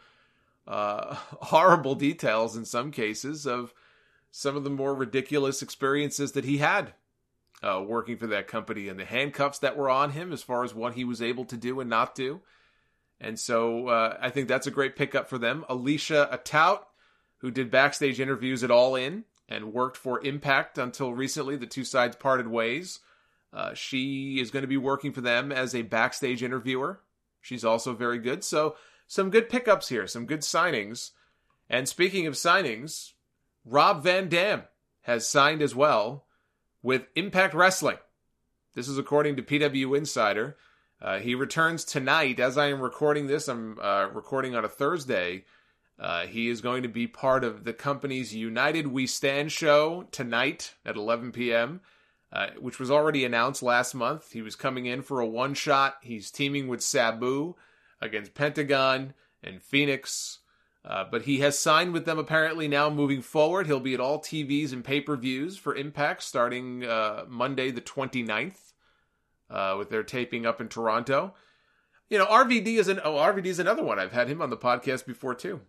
uh, horrible details in some cases of some of the more ridiculous experiences that he had uh, working for that company, and the handcuffs that were on him as far as what he was able to do and not do. And so uh, I think that's a great pickup for them. Alicia Atout, who did backstage interviews at All In and worked for Impact until recently. The two sides parted ways. Uh, she is going to be working for them as a backstage interviewer. She's also very good. So some good pickups here, some good signings. And speaking of signings, Rob Van Dam has signed as well with Impact Wrestling. This is according to P W Insider. Uh, he returns tonight. As I am recording this, I'm uh, recording on a Thursday. Uh, he is going to be part of the company's United We Stand show tonight at eleven p.m., uh, which was already announced last month. He was coming in for a one-shot. He's teaming with Sabu against Pentagon and Phoenix. Uh, but he has signed with them apparently now moving forward. He'll be at all T Vs and pay-per-views for Impact starting uh, Monday the twenty-ninth uh, with their taping up in Toronto. You know, R V D is an oh, R V D is another one. I've had him on the podcast before too.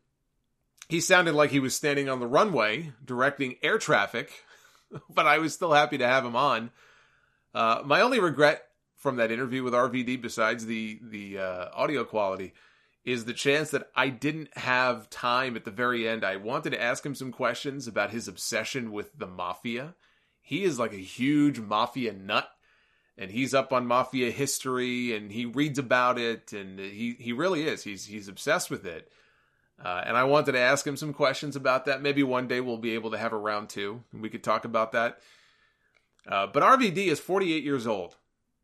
He sounded like he was standing on the runway directing air traffic, but I was still happy to have him on. Uh, my only regret from that interview with R V D, besides the the uh, audio quality, is the chance that I didn't have time at the very end. I wanted to ask him some questions about his obsession with the Mafia. He is like a huge Mafia nut, and he's up on Mafia history, and he reads about it, and he, he really is. He's he's obsessed with it. Uh, and I wanted to ask him some questions about that. Maybe one day we'll be able to have a round two, and we could talk about that. Uh, but R V D is forty-eight years old.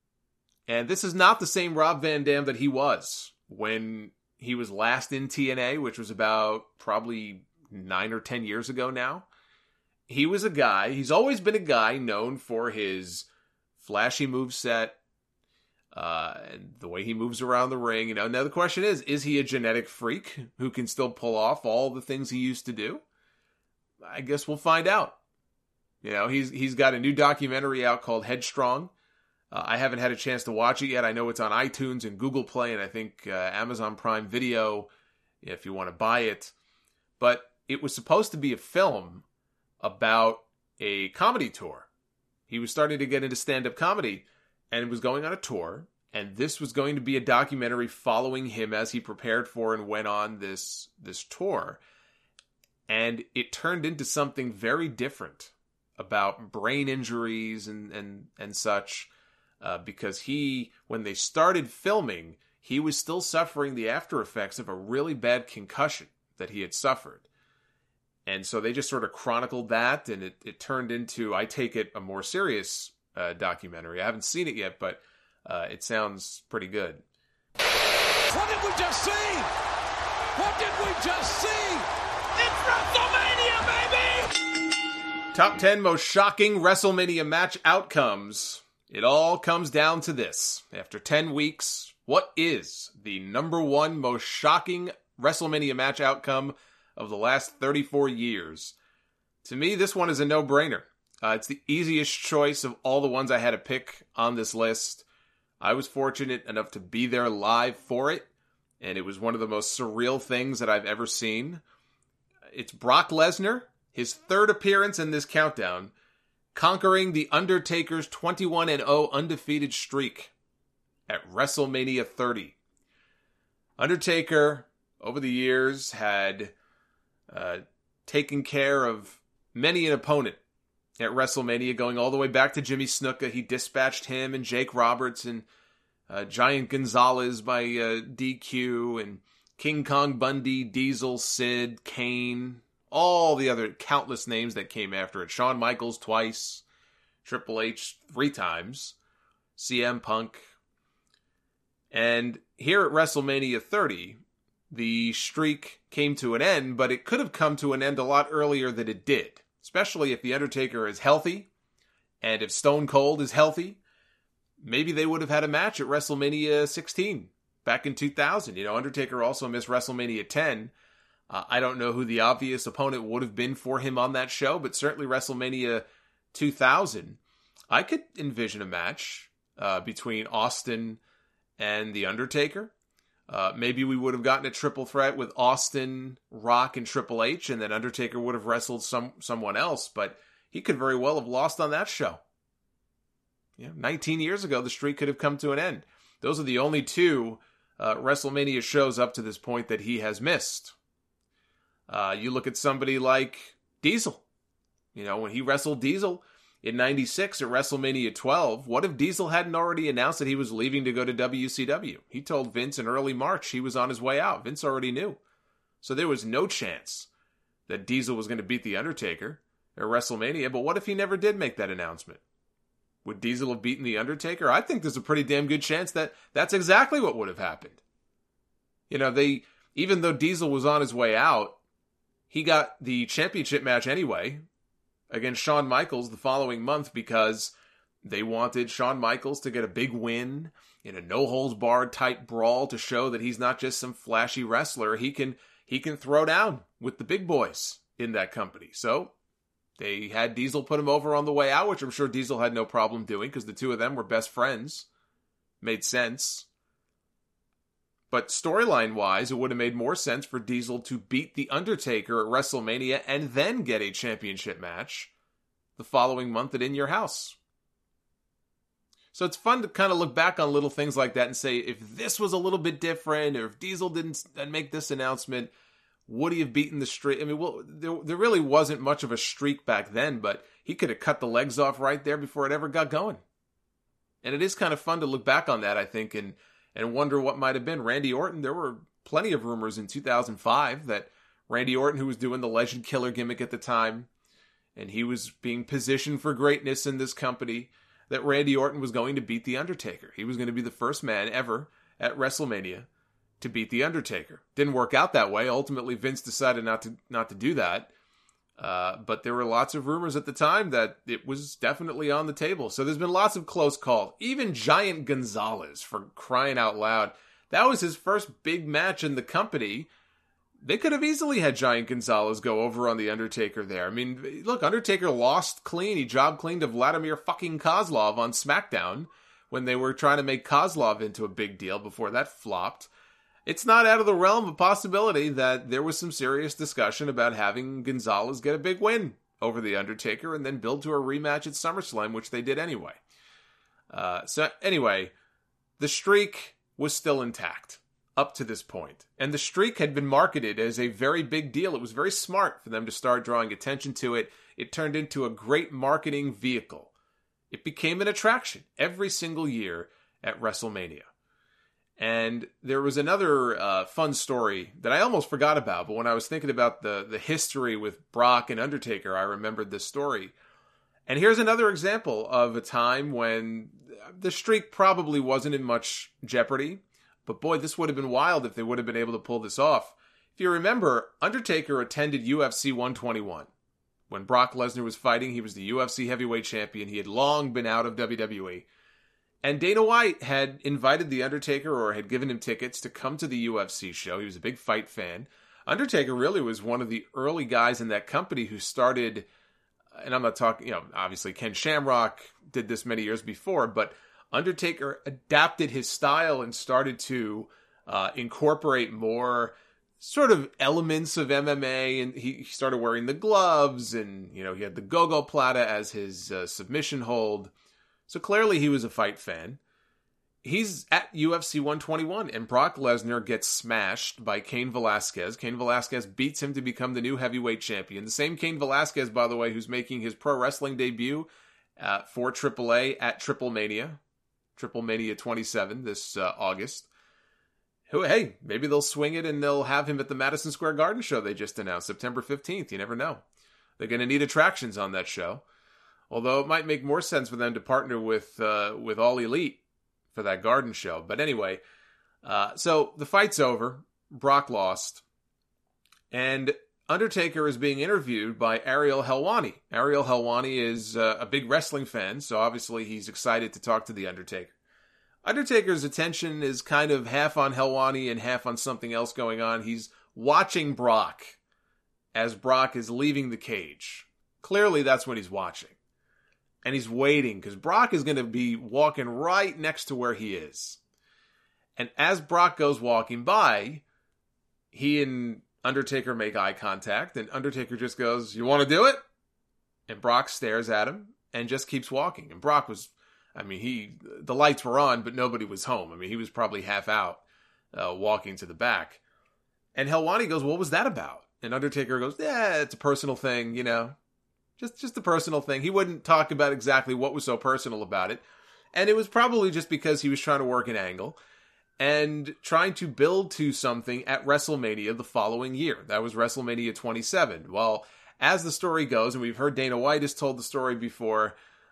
And this is not the same Rob Van Dam that he was when he was last in T N A, which was about probably nine or ten years ago now. He was a guy, he's always been a guy known for his flashy moveset, uh, and the way he moves around the ring. You know, now the question is, is he a genetic freak who can still pull off all the things he used to do? I guess we'll find out. You know, he's he's got a new documentary out called Headstrong. Uh, I haven't had a chance to watch it yet. I know it's on iTunes and Google Play, and I think uh, Amazon Prime Video, if you want to buy it. But it was supposed to be a film about a comedy tour. He was starting to get into stand-up comedy and was going on a tour, and this was going to be a documentary following him as he prepared for and went on this, this tour. And it turned into something very different about brain injuries and, and, and such. Uh, because he, when they started filming, he was still suffering the after effects of a really bad concussion that he had suffered. And so they just sort of chronicled that, and it, it turned into, I take it, a more serious uh, documentary. I haven't seen it yet, but uh, it sounds pretty good. What did we just see? What did we just see? It's WrestleMania, baby! Top ten most shocking WrestleMania match outcomes. It all comes down to this. After ten weeks, what is the number one most shocking WrestleMania match outcome of the last thirty-four years? To me, this one is a no-brainer. Uh, it's the easiest choice of all the ones I had to pick on this list. I was fortunate enough to be there live for it, and it was one of the most surreal things that I've ever seen. It's Brock Lesnar, his third appearance in this countdown, conquering The Undertaker's twenty-one and oh undefeated streak at WrestleMania thirty. Undertaker, over the years, had uh, taken care of many an opponent at WrestleMania, going all the way back to Jimmy Snuka. He dispatched him and Jake Roberts and uh, Giant Gonzalez by uh, D Q, and King Kong Bundy, Diesel, Sid, Kane, all the other countless names that came after it. Shawn Michaels twice, Triple H three times, C M Punk. And here at WrestleMania thirty, the streak came to an end, but it could have come to an end a lot earlier than it did. Especially if The Undertaker is healthy, and if Stone Cold is healthy, maybe they would have had a match at WrestleMania sixteen back in two thousand. You know, Undertaker also missed WrestleMania ten. Uh, I don't know who the obvious opponent would have been for him on that show, but certainly WrestleMania two thousand, I could envision a match uh, between Austin and The Undertaker. Uh, maybe we would have gotten a triple threat with Austin, Rock, and Triple H, and then Undertaker would have wrestled some someone else, but he could very well have lost on that show. Yeah, nineteen years ago, the streak could have come to an end. Those are the only two uh, WrestleMania shows up to this point that he has missed. Uh, you look at somebody like Diesel. You know, when he wrestled Diesel in ninety-six at WrestleMania twelve, what if Diesel hadn't already announced that he was leaving to go to W C W? He told Vince in early March he was on his way out. Vince already knew. So there was no chance that Diesel was going to beat The Undertaker at WrestleMania, but what if he never did make that announcement? Would Diesel have beaten The Undertaker? I think there's a pretty damn good chance that that's exactly what would have happened. You know, they, even though Diesel was on his way out, he got the championship match anyway against Shawn Michaels the following month because they wanted Shawn Michaels to get a big win in a no-holds-barred type brawl to show that he's not just some flashy wrestler. He can he can throw down with the big boys in that company. So they had Diesel put him over on the way out, which I'm sure Diesel had no problem doing because the two of them were best friends. Made sense. But storyline-wise, it would have made more sense for Diesel to beat The Undertaker at WrestleMania and then get a championship match the following month at In Your House. So it's fun to kind of look back on little things like that and say, if this was a little bit different, or if Diesel didn't make this announcement, would he have beaten the streak? I mean, well, there, there really wasn't much of a streak back then, but he could have cut the legs off right there before it ever got going. And it is kind of fun to look back on that, I think, and and wonder what might have been. Randy Orton, there were plenty of rumors in two thousand five that Randy Orton, who was doing the Legend Killer gimmick at the time, and he was being positioned for greatness in this company, that Randy Orton was going to beat The Undertaker. He was going to be the first man ever at WrestleMania to beat The Undertaker. Didn't work out that way. Ultimately, Vince decided not to not to do that. Uh, but there were lots of rumors at the time that it was definitely on the table. So there's been lots of close calls. Even Giant Gonzalez, for crying out loud, that was his first big match in the company. They could have easily had Giant Gonzalez go over on The Undertaker there. I mean, look, Undertaker lost clean. He job cleaned to Vladimir fucking Kozlov on SmackDown when they were trying to make Kozlov into a big deal before that flopped. It's not out of the realm of possibility that there was some serious discussion about having Gonzalez get a big win over The Undertaker and then build to a rematch at SummerSlam, which they did anyway. Uh, so anyway, the streak was still intact up to this point. And the streak had been marketed as a very big deal. It was very smart for them to start drawing attention to it. It turned into a great marketing vehicle. It became an attraction every single year at WrestleMania. And there was another uh, fun story that I almost forgot about, but when I was thinking about the, the history with Brock and Undertaker, I remembered this story. And here's another example of a time when the streak probably wasn't in much jeopardy, but boy, this would have been wild if they would have been able to pull this off. If you remember, Undertaker attended U F C one twenty-one. When Brock Lesnar was fighting, he was the U F C heavyweight champion. He had long been out of W W E. And Dana White had invited The Undertaker, or had given him tickets to come to the U F C show. He was a big fight fan. Undertaker really was one of the early guys in that company who started and I'm not talking, you know, obviously Ken Shamrock did this many years before, but Undertaker adapted his style and started to uh, incorporate more sort of elements of M M A, and he, he started wearing the gloves, and, you know, he had the go-go plata as his uh, submission hold. So clearly he was a fight fan. He's at U F C one twenty-one, and Brock Lesnar gets smashed by Cain Velasquez. Cain Velasquez beats him to become the new heavyweight champion. The same Cain Velasquez, by the way, who's making his pro wrestling debut uh, for Triple A at Triple Mania. Triple Mania twenty-seven this uh, August. Who, hey, maybe they'll swing it and they'll have him at the Madison Square Garden show they just announced, September fifteenth. You never know. They're going to need attractions on that show. Although it might make more sense for them to partner with uh, with All Elite for that Garden show. But anyway, uh, so the fight's over. Brock lost. And Undertaker is being interviewed by Ariel Helwani. Ariel Helwani is uh, a big wrestling fan, so obviously he's excited to talk to The Undertaker. Undertaker's attention is kind of half on Helwani and half on something else going on. He's watching Brock as Brock is leaving the cage. Clearly that's what he's watching. And he's waiting because Brock is going to be walking right next to where he is. And as Brock goes walking by, he and Undertaker make eye contact, and Undertaker just goes, "You want to do it?" And Brock stares at him and just keeps walking. And Brock was, I mean, he, the lights were on, but nobody was home. I mean, he was probably half out, uh, walking to the back. And Helwani goes, "What was that about?" And Undertaker goes, "Yeah, it's a personal thing, you know. Just just a personal thing." He wouldn't talk about exactly what was so personal about it. And it was probably just because he was trying to work an angle and trying to build to something at WrestleMania the following year. That was WrestleMania twenty-seven. Well, as the story goes, and we've heard Dana White has told the story before,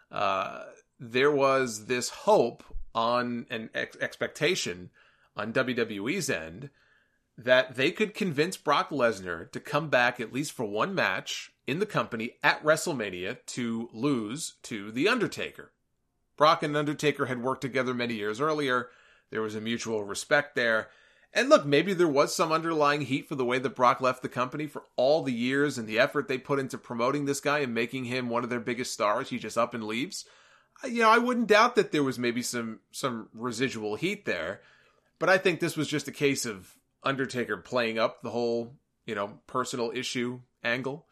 uh, there was this hope on an ex- expectation on W W E's end that they could convince Brock Lesnar to come back at least for one match in the company at WrestleMania to lose to The Undertaker. Brock and Undertaker had worked together many years earlier. There was a mutual respect there. And look, maybe there was some underlying heat for the way that Brock left the company for all the years and the effort they put into promoting this guy and making him one of their biggest stars. He just up and leaves. You know, I wouldn't doubt that there was maybe some, some residual heat there. But I think this was just a case of Undertaker playing up the whole, you know, personal issue angle.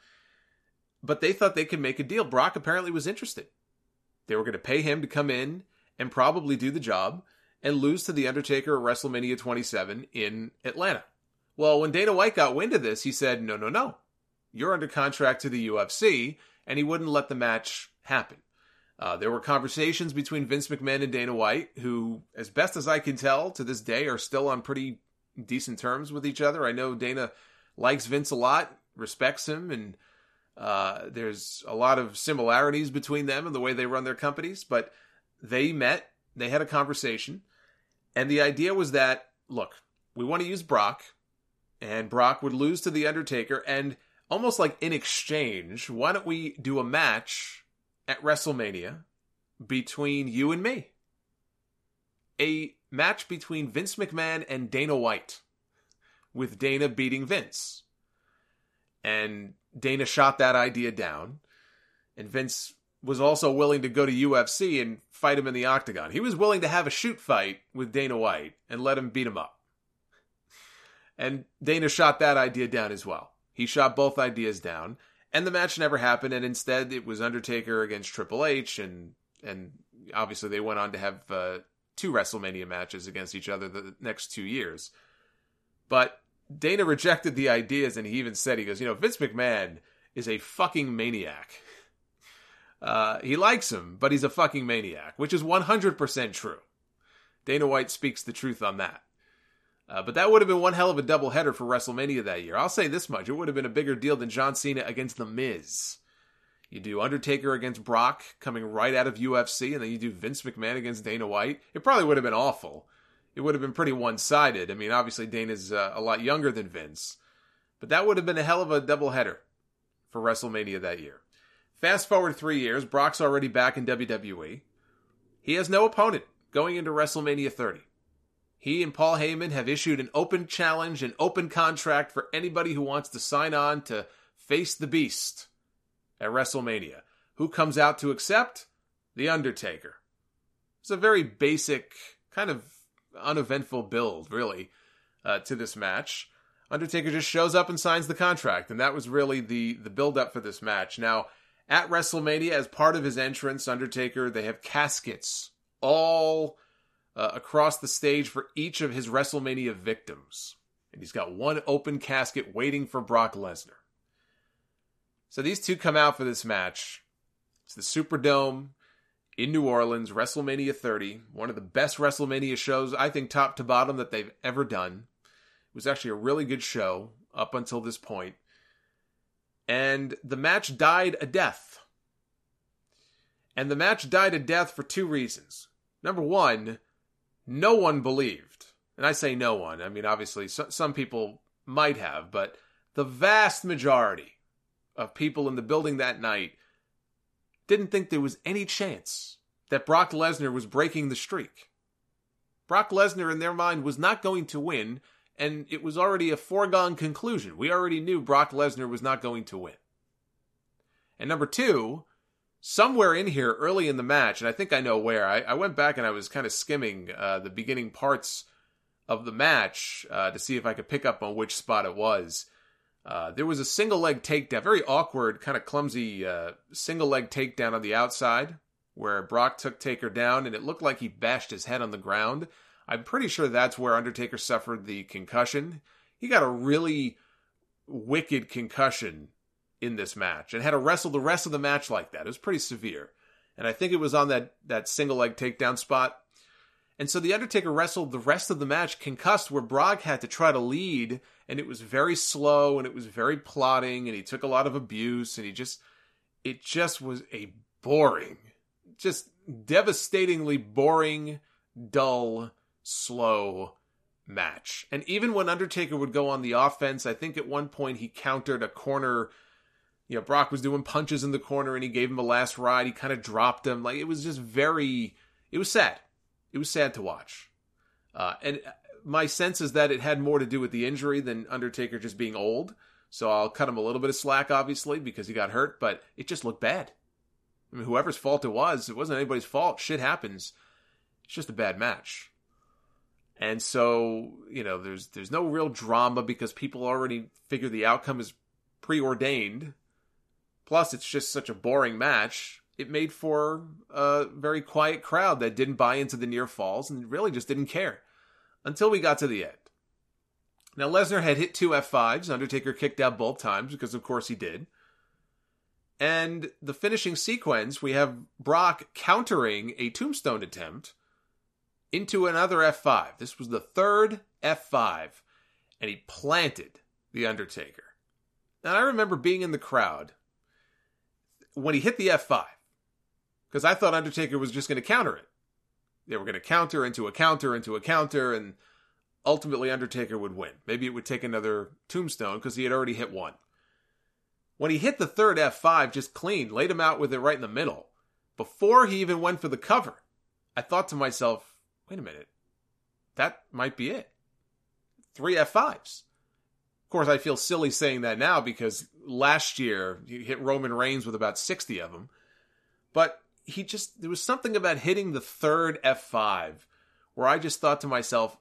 But they thought they could make a deal. Brock apparently was interested. They were going to pay him to come in and probably do the job and lose to The Undertaker at WrestleMania twenty-seven in Atlanta. Well, when Dana White got wind of this, he said, no, no, no. You're under contract to the U F C, and he wouldn't let the match happen. Uh, there were conversations between Vince McMahon and Dana White, who, as best as I can tell, to this day are still on pretty decent terms with each other. I know Dana likes Vince a lot, respects him, and uh, there's a lot of similarities between them and the way they run their companies, but they met, they had a conversation, and the idea was that, look, we want to use Brock, and Brock would lose to The Undertaker, and almost like in exchange, why don't we do a match at WrestleMania between you and me? A match between Vince McMahon and Dana White, with Dana beating Vince. And Dana shot that idea down, and Vince was also willing to go to U F C and fight him in the octagon. He was willing to have a shoot fight with Dana White and let him beat him up. And Dana shot that idea down as well. He shot both ideas down, and the match never happened, and instead it was Undertaker against Triple H, and and obviously they went on to have uh, two WrestleMania matches against each other the next two years. But Dana rejected the ideas, and he even said, he goes, you know, Vince McMahon is a fucking maniac. Uh, he likes him, but he's a fucking maniac, which is one hundred percent true. Dana White speaks the truth on that. Uh, but that would have been one hell of a doubleheader for WrestleMania that year. I'll say this much. It would have been a bigger deal than John Cena against The Miz. You do Undertaker against Brock coming right out of U F C, and then you do Vince McMahon against Dana White. It probably would have been awful. It would have been pretty one-sided. I mean, obviously Dana's uh, a lot younger than Vince. But that would have been a hell of a doubleheader for WrestleMania that year. Fast forward three years, Brock's already back in W W E. He has no opponent going into WrestleMania thirty. He and Paul Heyman have issued an open challenge, an open contract for anybody who wants to sign on to face the Beast at WrestleMania. Who comes out to accept? The Undertaker. It's a very basic, kind of uneventful build, really, uh, to this match. Undertaker just shows up and signs the contract, and that was really the, the build-up for this match. Now, at WrestleMania, as part of his entrance, Undertaker, they have caskets all uh, across the stage for each of his WrestleMania victims. And he's got one open casket waiting for Brock Lesnar. So these two come out for this match. It's the Superdome in New Orleans, WrestleMania thirty. One of the best WrestleMania shows, I think, top to bottom, that they've ever done. It was actually a really good show up until this point. And the match died a death. And the match died a death for two reasons. Number one, no one believed. And I say no one. I mean, obviously, so, some people might have, but the vast majority of people in the building that night didn't think there was any chance that Brock Lesnar was breaking the streak. Brock Lesnar, in their mind, was not going to win, and it was already a foregone conclusion. We already knew Brock Lesnar was not going to win. And number two, somewhere in here early in the match, and I think I know where, I, I went back and I was kind of skimming uh, the beginning parts of the match uh, to see if I could pick up on which spot it was. Uh, there was a single leg takedown, very awkward, kind of clumsy uh, single leg takedown on the outside where Brock took Taker down, and it looked like he bashed his head on the ground. I'm pretty sure that's where Undertaker suffered the concussion. He got a really wicked concussion in this match and had to wrestle the rest of the match like that. It was pretty severe. And I think it was on that, that single leg takedown spot. And so the Undertaker wrestled the rest of the match concussed, where Brock had to try to lead, and it was very slow, and it was very plodding, and he took a lot of abuse, and he just, it just was a boring, just devastatingly boring, dull, slow match. And even when Undertaker would go on the offense, I think at one point he countered a corner, you know, Brock was doing punches in the corner, and he gave him a last ride, he kind of dropped him, like, it was just very, it was sad. It was sad to watch. Uh, and my sense is that it had more to do with the injury than Undertaker just being old. So I'll cut him a little bit of slack, obviously, because he got hurt, but it just looked bad. I mean, whoever's fault it was, it wasn't anybody's fault. Shit happens. It's just a bad match. And so, you know, there's there's no real drama because people already figure the outcome is preordained. Plus, it's just such a boring match. It made for a very quiet crowd that didn't buy into the near falls and really just didn't care until we got to the end. Now, Lesnar had hit two F fives. Undertaker kicked out both times because, of course, he did. And the finishing sequence, we have Brock countering a tombstone attempt into another F five. This was the third F five, and he planted the Undertaker. Now, I remember being in the crowd when he hit the F five. Because I thought Undertaker was just going to counter it. They were going to counter into a counter into a counter, and ultimately Undertaker would win. Maybe it would take another tombstone because he had already hit one. When he hit the third F five just clean, laid him out with it right in the middle, before he even went for the cover, I thought to myself, wait a minute, that might be it. Three F fives. Of course, I feel silly saying that now because last year he hit Roman Reigns with about sixty of them. But he just, there was something about hitting the third F five where I just thought to myself,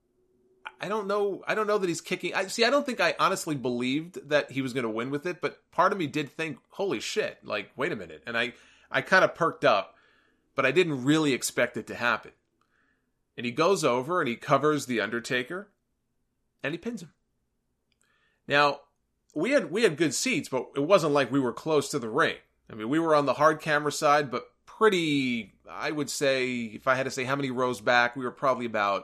I don't know, I don't know that he's kicking. I see, I don't think I honestly believed that he was going to win with it, but part of me did think, holy shit, like, wait a minute. And I, I kind of perked up, but I didn't really expect it to happen. And he goes over and he covers the Undertaker and he pins him. Now, we had, we had good seats, but it wasn't like we were close to the ring. I mean, we were on the hard camera side, but pretty, I would say, if I had to say how many rows back, we were probably about,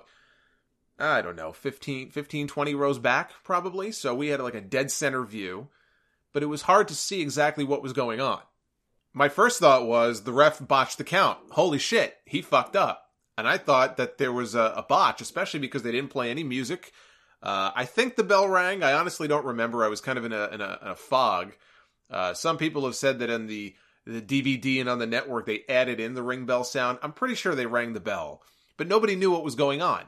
I don't know, fifteen, fifteen, twenty rows back, probably. So we had like a dead center view, but it was hard to see exactly what was going on. My first thought was the ref botched the count. Holy shit, he fucked up. And I thought that there was a, a botch, especially because they didn't play any music. Uh, I think the bell rang. I honestly don't remember. I was kind of in a, in a, in a fog. Uh, some people have said that in the, the D V D and on the network, they added in the ring bell sound. I'm pretty sure they rang the bell, but nobody knew what was going on.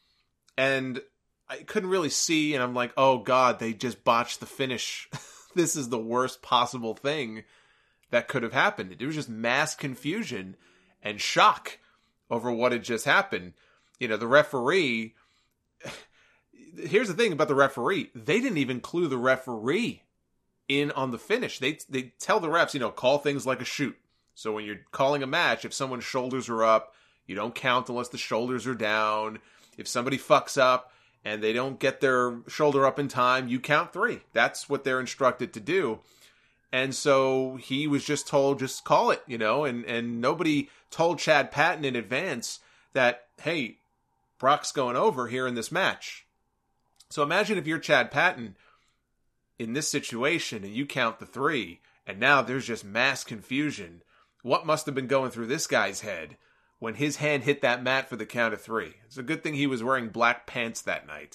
And I couldn't really see, and I'm like, oh God, they just botched the finish. This is the worst possible thing that could have happened. It was just mass confusion and shock over what had just happened. You know, the referee, here's the thing about the referee. They didn't even clue the referee in on the finish. They they tell the refs, you know, call things like a shoot. So when you're calling a match, if someone's shoulders are up, you don't count unless the shoulders are down. If somebody fucks up and they don't get their shoulder up in time, you count three. That's what they're instructed to do. And so he was just told, just call it, you know, and, and nobody told Chad Patton in advance that, hey, Brock's going over here in this match. So imagine if you're Chad Patton in this situation and you count the three, and now there's just mass confusion. What must have been going through this guy's head when his hand hit that mat for the count of three? It's a good thing he was wearing black pants that night.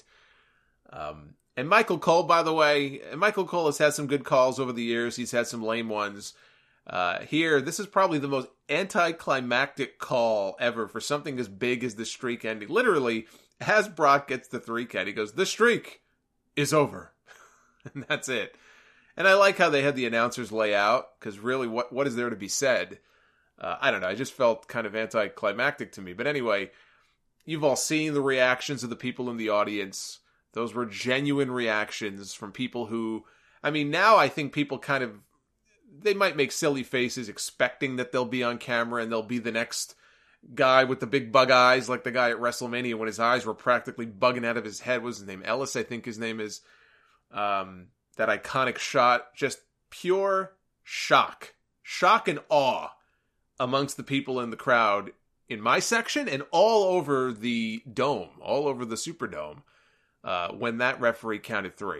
Um, and Michael Cole, by the way, Michael Cole has had some good calls over the years. He's had some lame ones. Uh, here, this is probably the most anticlimactic call ever for something as big as the streak ending. Literally, as Brock gets the three count, he goes, the streak is over. And that's it. And I like how they had the announcers lay out, because really, what what is there to be said? Uh, I don't know. I just felt kind of anticlimactic to me. But anyway, you've all seen the reactions of the people in the audience. Those were genuine reactions from people who, I mean, now I think people kind of, they might make silly faces expecting that they'll be on camera and they'll be the next guy with the big bug eyes, like the guy at WrestleMania when his eyes were practically bugging out of his head. What was his name? Ellis, I think his name is. Um, that iconic shot, just pure shock. Shock and awe amongst the people in the crowd in my section and all over the dome, all over the Superdome, uh, when that referee counted three.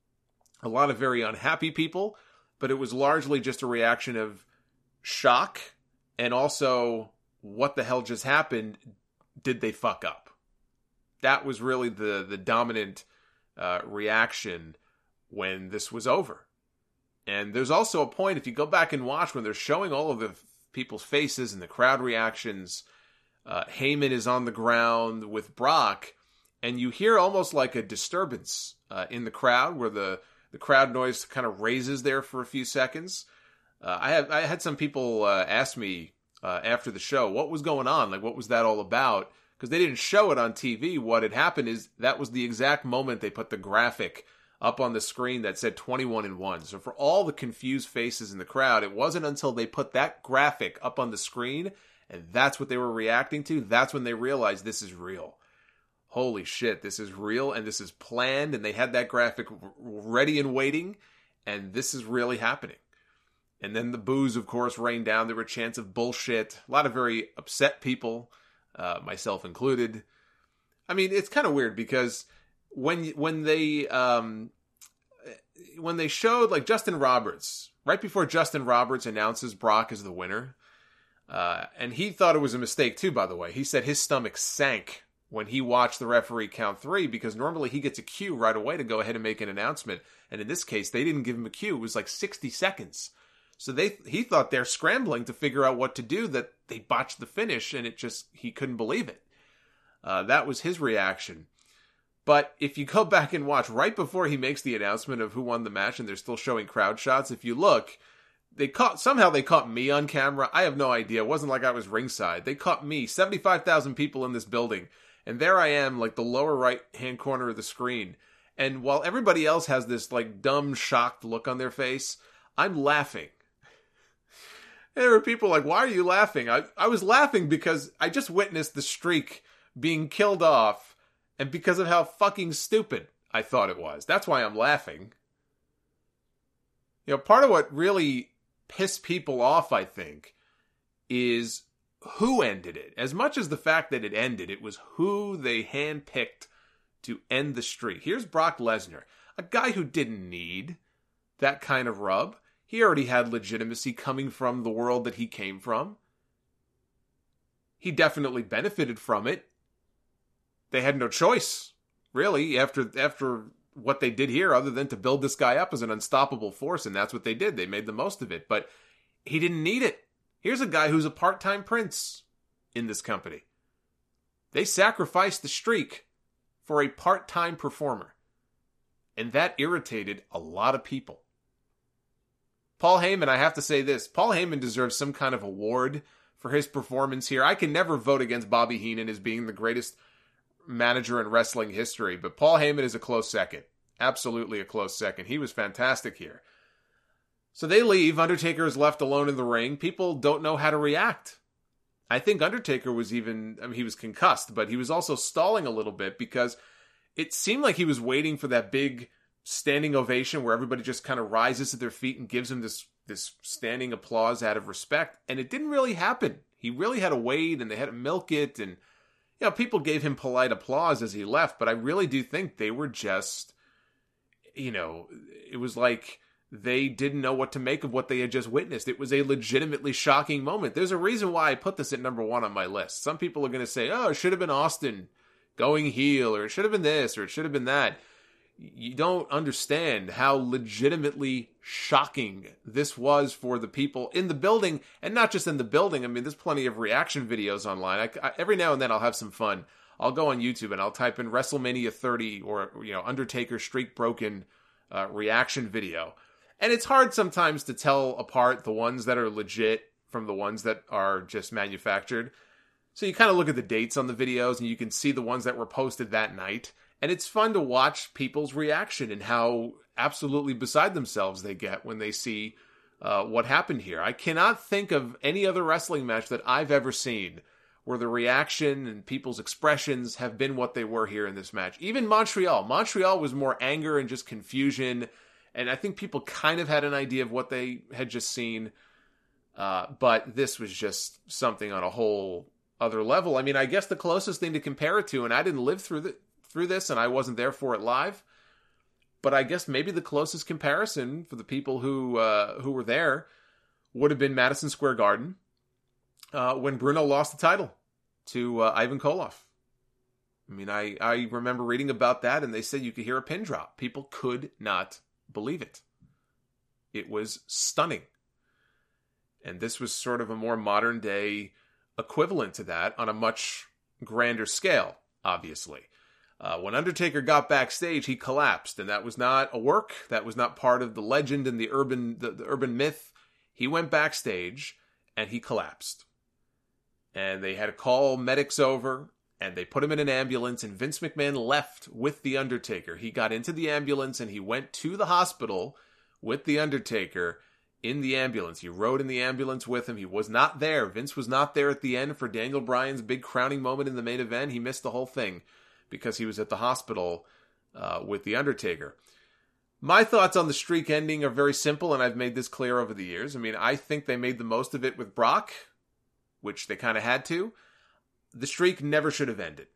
A lot of very unhappy people, but it was largely just a reaction of shock and also, what the hell just happened? Did they fuck up? That was really the, the dominant uh, reaction when this was over. And there's also a point, if you go back and watch, when they're showing all of the f- people's faces and the crowd reactions, uh, Heyman is on the ground with Brock, and you hear almost like a disturbance uh, in the crowd, where the, the crowd noise kind of raises there for a few seconds. Uh, I, have, I had some people uh, ask me uh, after the show, what was going on? Like, what was that all about? Because they didn't show it on T V. What had happened is that was the exact moment they put the graphic up on the screen that said twenty-one and one. So for all the confused faces in the crowd, it wasn't until they put that graphic up on the screen, and that's what they were reacting to, that's when they realized this is real. Holy shit, this is real, and this is planned, and they had that graphic ready and waiting, and this is really happening. And then the boos, of course, rained down. There were chants of bullshit. A lot of very upset people, uh, myself included. I mean, it's kind of weird, because when when they um, when they showed, like, Justin Roberts, right before Justin Roberts announces Brock as the winner, uh, and he thought it was a mistake too, by the way. He said his stomach sank when he watched the referee count three, because normally he gets a cue right away to go ahead and make an announcement. And in this case, they didn't give him a cue. It was like sixty seconds. So they he thought they're scrambling to figure out what to do, that they botched the finish, and it just, he couldn't believe it. Uh, that was his reaction. But if you go back and watch, right before he makes the announcement of who won the match, and they're still showing crowd shots, if you look, they caught, somehow they caught me on camera. I have no idea. It wasn't like I was ringside. They caught me, seventy-five thousand people in this building. And there I am, like the lower right-hand corner of the screen. And while everybody else has this, like, dumb, shocked look on their face, I'm laughing. There were people like, why are you laughing? I, I was laughing because I just witnessed the streak being killed off, and because of how fucking stupid I thought it was. That's why I'm laughing. You know, part of what really pissed people off, I think, is who ended it. As much as the fact that it ended, it was who they handpicked to end the streak. Here's Brock Lesnar, a guy who didn't need that kind of rub. He already had legitimacy coming from the world that he came from. He definitely benefited from it. They had no choice, really, after after what they did here, other than to build this guy up as an unstoppable force, and that's what they did. They made the most of it, but he didn't need it. Here's a guy who's a part-time prince in this company. They sacrificed the streak for a part-time performer, and that irritated a lot of people. Paul Heyman, I have to say this. Paul Heyman deserves some kind of award for his performance here. I can never vote against Bobby Heenan as being the greatest manager in wrestling history, but Paul Heyman is a close second. Absolutely a close second. He was fantastic here. So they leave. Undertaker is left alone in the ring. People don't know how to react. I think Undertaker was even, I mean, he was concussed, but he was also stalling a little bit because it seemed like he was waiting for that big standing ovation where everybody just kind of rises to their feet and gives him this, this standing applause out of respect. And it didn't really happen. He really had to wait and they had to milk it. And, you know, people gave him polite applause as he left, but I really do think they were just, you know, it was like they didn't know what to make of what they had just witnessed. It was a legitimately shocking moment. There's a reason why I put this at number one on my list. Some people are going to say, oh, it should have been Austin going heel, or it should have been this, or it should have been that. You don't understand how legitimately shocking this was for the people in the building, and not just in the building. I mean, there's plenty of reaction videos online. I, I, every now and then I'll have some fun. I'll go on YouTube and I'll type in WrestleMania thirty or, you know, Undertaker streak broken uh, reaction video. And it's hard sometimes to tell apart the ones that are legit from the ones that are just manufactured. So you kind of look at the dates on the videos and you can see the ones that were posted that night. And it's fun to watch people's reaction and how absolutely beside themselves they get when they see uh, what happened here. I cannot think of any other wrestling match that I've ever seen where the reaction and people's expressions have been what they were here in this match. Even Montreal. Montreal was more anger and just confusion. And I think people kind of had an idea of what they had just seen. Uh, but this was just something on a whole other level. I mean, I guess the closest thing to compare it to, and I didn't live through the, through this and I wasn't there for it live, but I guess maybe the closest comparison for the people who uh, who were there would have been Madison Square Garden uh, when Bruno lost the title to uh, Ivan Koloff. I mean, I, I remember reading about that and they said you could hear a pin drop. People could not believe it. It was stunning. And this was sort of a more modern day equivalent to that on a much grander scale, obviously. Uh, when Undertaker got backstage, he collapsed, and that was not a work. That was not part of the legend and the urban the, the urban myth. He went backstage, and he collapsed. And they had to call medics over, and they put him in an ambulance, and Vince McMahon left with The Undertaker. He got into the ambulance, and he went to the hospital with The Undertaker in the ambulance. He rode in the ambulance with him. He was not there. Vince was not there at the end for Daniel Bryan's big crowning moment in the main event. He missed the whole thing because he was at the hospital uh, with The Undertaker. My thoughts on the streak ending are very simple, and I've made this clear over the years. I mean, I think they made the most of it with Brock, which they kind of had to. The streak never should have ended.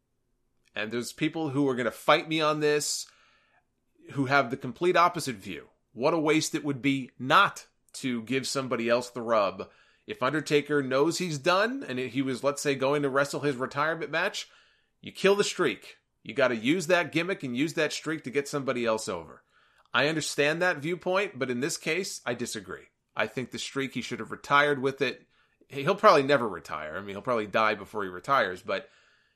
And there's people who are going to fight me on this who have the complete opposite view. What a waste it would be not to give somebody else the rub. If Undertaker knows he's done, and he was, let's say, going to wrestle his retirement match, you kill the streak. You got to use that gimmick and use that streak to get somebody else over. I understand that viewpoint, but in this case, I disagree. I think the streak, he should have retired with it. He'll probably never retire. I mean, he'll probably die before he retires, but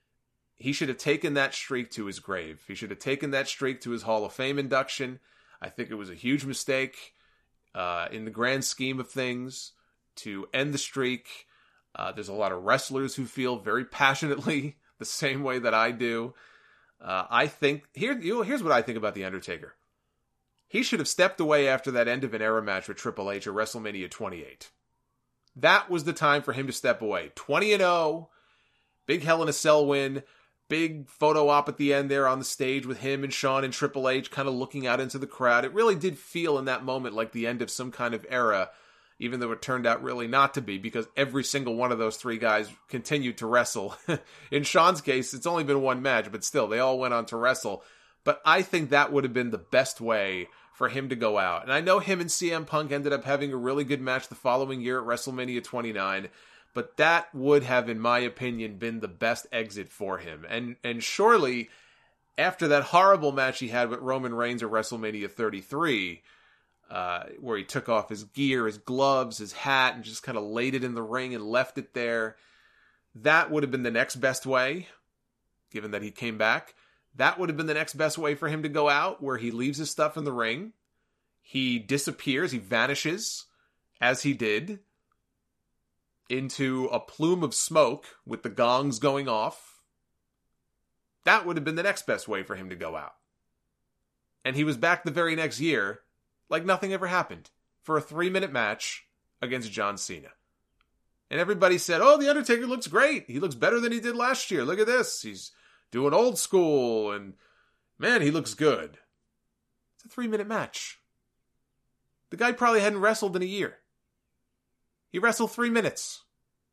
he should have taken that streak to his grave. He should have taken that streak to his Hall of Fame induction. I think it was a huge mistake uh, in the grand scheme of things to end the streak. Uh, there's a lot of wrestlers who feel very passionately the same way that I do. Uh, I think, here, you know, here's what I think about The Undertaker. He should have stepped away after that end of an era match with Triple H at WrestleMania twenty-eight. That was the time for him to step away. twenty and oh, big Hell in a Cell win, big photo op at the end there on the stage with him and Shawn and Triple H kind of looking out into the crowd. It really did feel in that moment like the end of some kind of era, even though it turned out really not to be, because every single one of those three guys continued to wrestle. In Shawn's case, it's only been one match, but still, they all went on to wrestle. But I think that would have been the best way for him to go out. And I know him and C M Punk ended up having a really good match the following year at WrestleMania twenty-nine, but that would have, in my opinion, been the best exit for him. And and surely, after that horrible match he had with Roman Reigns at WrestleMania thirty-three, uh, where he took off his gear, his gloves, his hat, and just kind of laid it in the ring and left it there, that would have been the next best way, given that he came back. That would have been the next best way for him to go out, where he leaves his stuff in the ring. he disappears, he vanishes, as he did, into a plume of smoke with the gongs going off. That would have been the next best way for him to go out. And he was back the very next year, like nothing ever happened, for a three-minute match against John Cena. And everybody said, oh, The Undertaker looks great. He looks better than he did last year. Look at this. He's doing old school, and man, he looks good. It's a three-minute match. The guy probably hadn't wrestled in a year. He wrestled three minutes.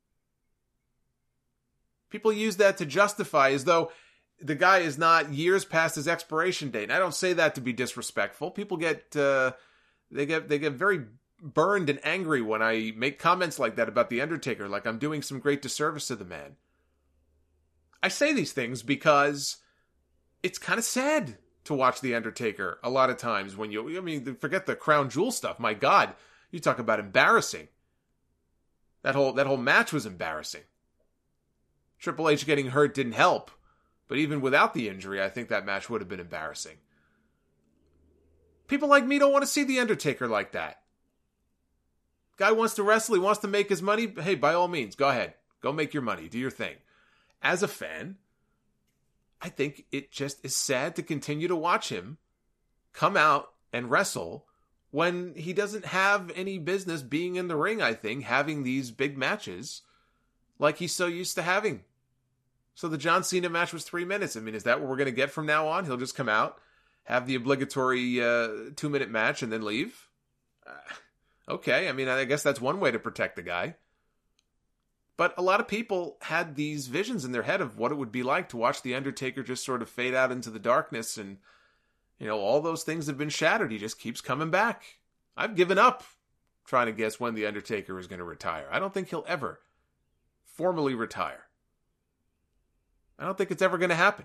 People use that to justify as though the guy is not years past his expiration date. And I don't say that to be disrespectful. People get, uh, they get, they get very burned and angry when I make comments like that about The Undertaker, like I'm doing some great disservice to the man. I say these things because it's kind of sad to watch The Undertaker a lot of times when you, I mean, forget the crown jewel stuff. My God, you talk about embarrassing. That whole, that whole match was embarrassing. Triple H getting hurt didn't help, but even without the injury, I think that match would have been embarrassing. People like me don't want to see The Undertaker like that. Guy wants to wrestle, he wants to make his money. Hey, by all means, go ahead. Go make your money. Do your thing. As a fan, I think it just is sad to continue to watch him come out and wrestle when he doesn't have any business being in the ring, I think, having these big matches like he's so used to having. So the John Cena match was three minutes. I mean, is that what we're going to get from now on? He'll just come out, have the obligatory uh, two-minute match, and then leave? Uh, okay, I mean, I guess that's one way to protect the guy. But a lot of people had these visions in their head of what it would be like to watch The Undertaker just sort of fade out into the darkness, and, you know, all those things have been shattered. He just keeps coming back. I've given up trying to guess when The Undertaker is going to retire. I don't think he'll ever formally retire. I don't think it's ever going to happen.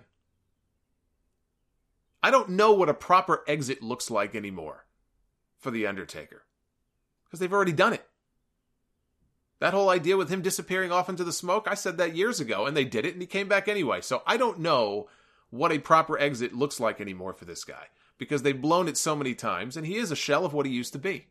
I don't know what a proper exit looks like anymore for The Undertaker, because they've already done it. That whole idea with him disappearing off into the smoke, I said that years ago, and they did it, and he came back anyway. So I don't know what a proper exit looks like anymore for this guy, because they've blown it so many times, and he is a shell of what he used to be.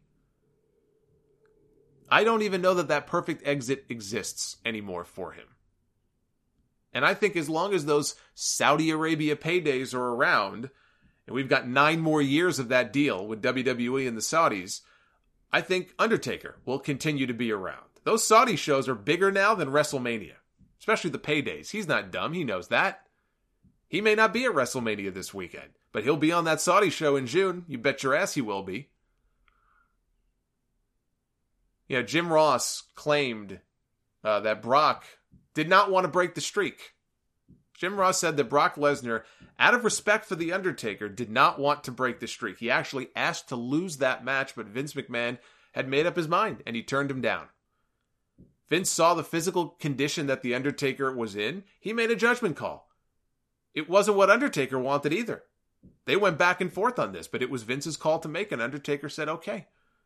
I don't even know that that perfect exit exists anymore for him. And I think as long as those Saudi Arabia paydays are around, and we've got nine more years of that deal with W W E and the Saudis, I think Undertaker will continue to be around. Those Saudi shows are bigger now than WrestleMania, especially the paydays. He's not dumb. He knows that. He may not be at WrestleMania this weekend, but he'll be on that Saudi show in June. You bet your ass he will be. You know, Jim Ross claimed uh, that Brock did not want to break the streak. Jim Ross said that Brock Lesnar, out of respect for The Undertaker, did not want to break the streak. He actually asked to lose that match, but Vince McMahon had made up his mind, and he turned him down. Vince saw the physical condition that The Undertaker was in. He made a judgment call. It wasn't what Undertaker wanted either. They went back and forth on this, but it was Vince's call to make, and Undertaker said, okay.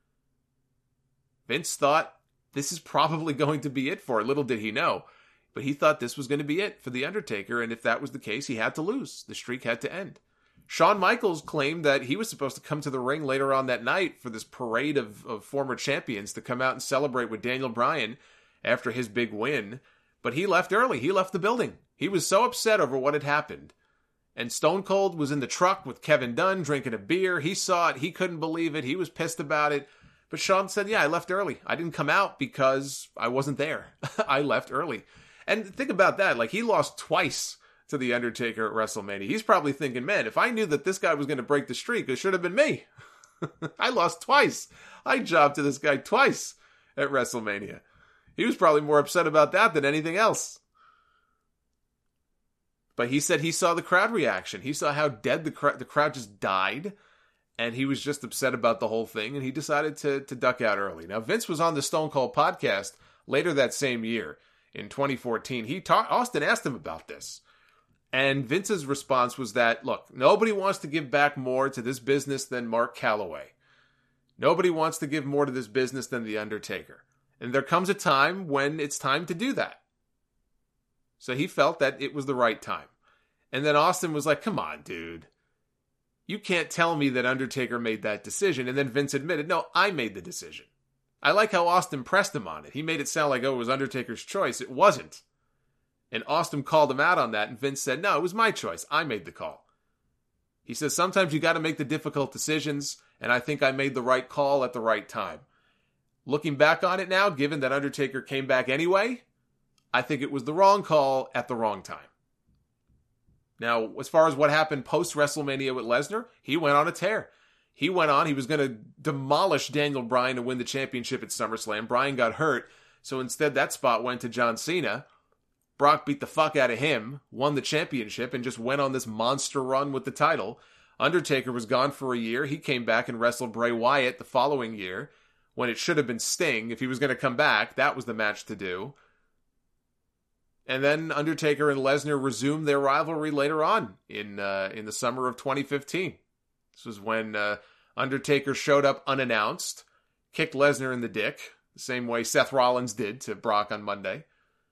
Vince thought this is probably going to be it for it. Little did he know. But he thought this was going to be it for The Undertaker, and if that was the case, he had to lose. The streak had to end. Shawn Michaels claimed that he was supposed to come to the ring later on that night for this parade of, of former champions to come out and celebrate with Daniel Bryan after his big win, but he left early. He left the building. He was so upset over what had happened. And Stone Cold was in the truck with Kevin Dunn drinking a beer. He saw it. He couldn't believe it. He was pissed about it. But Shawn said, yeah, I left early. I didn't come out because I wasn't there. I left early. And think about that. Like, he lost twice to The Undertaker at WrestleMania. He's probably thinking, man, if I knew that this guy was going to break the streak, it should have been me. I lost twice. I jobbed to this guy twice at WrestleMania. He was probably more upset about that than anything else. But he said he saw the crowd reaction. He saw how dead the crowd, the crowd just died. And he was just upset about the whole thing. And he decided to, to duck out early. Now, Vince was on the Stone Cold podcast later that same year in twenty fourteen. He ta- Austin asked him about this. And Vince's response was that, look, nobody wants to give back more to this business than Mark Calloway. Nobody wants to give more to this business than The Undertaker. And there comes a time when it's time to do that. So he felt that it was the right time. And then Austin was like, come on, dude. You can't tell me that Undertaker made that decision. And then Vince admitted, no, I made the decision. I like how Austin pressed him on it. He made it sound like, oh, it was Undertaker's choice. It wasn't. And Austin called him out on that, and Vince said, no, it was my choice. I made the call. He says, sometimes you got to make the difficult decisions, and I think I made the right call at the right time. Looking back on it now, given that Undertaker came back anyway, I think it was the wrong call at the wrong time. Now, as far as what happened post-WrestleMania with Lesnar, he went on a tear. He went on, he was going to demolish Daniel Bryan to win the championship at SummerSlam. Bryan got hurt, so instead that spot went to John Cena. Brock beat the fuck out of him, won the championship, and just went on this monster run with the title. Undertaker was gone for a year. He came back and wrestled Bray Wyatt the following year, when it should have been Sting. If he was going to come back, that was the match to do. And then Undertaker and Lesnar resumed their rivalry later on in uh, in the summer of twenty fifteen. This was when uh, Undertaker showed up unannounced, kicked Lesnar in the dick, the same way Seth Rollins did to Brock on Monday.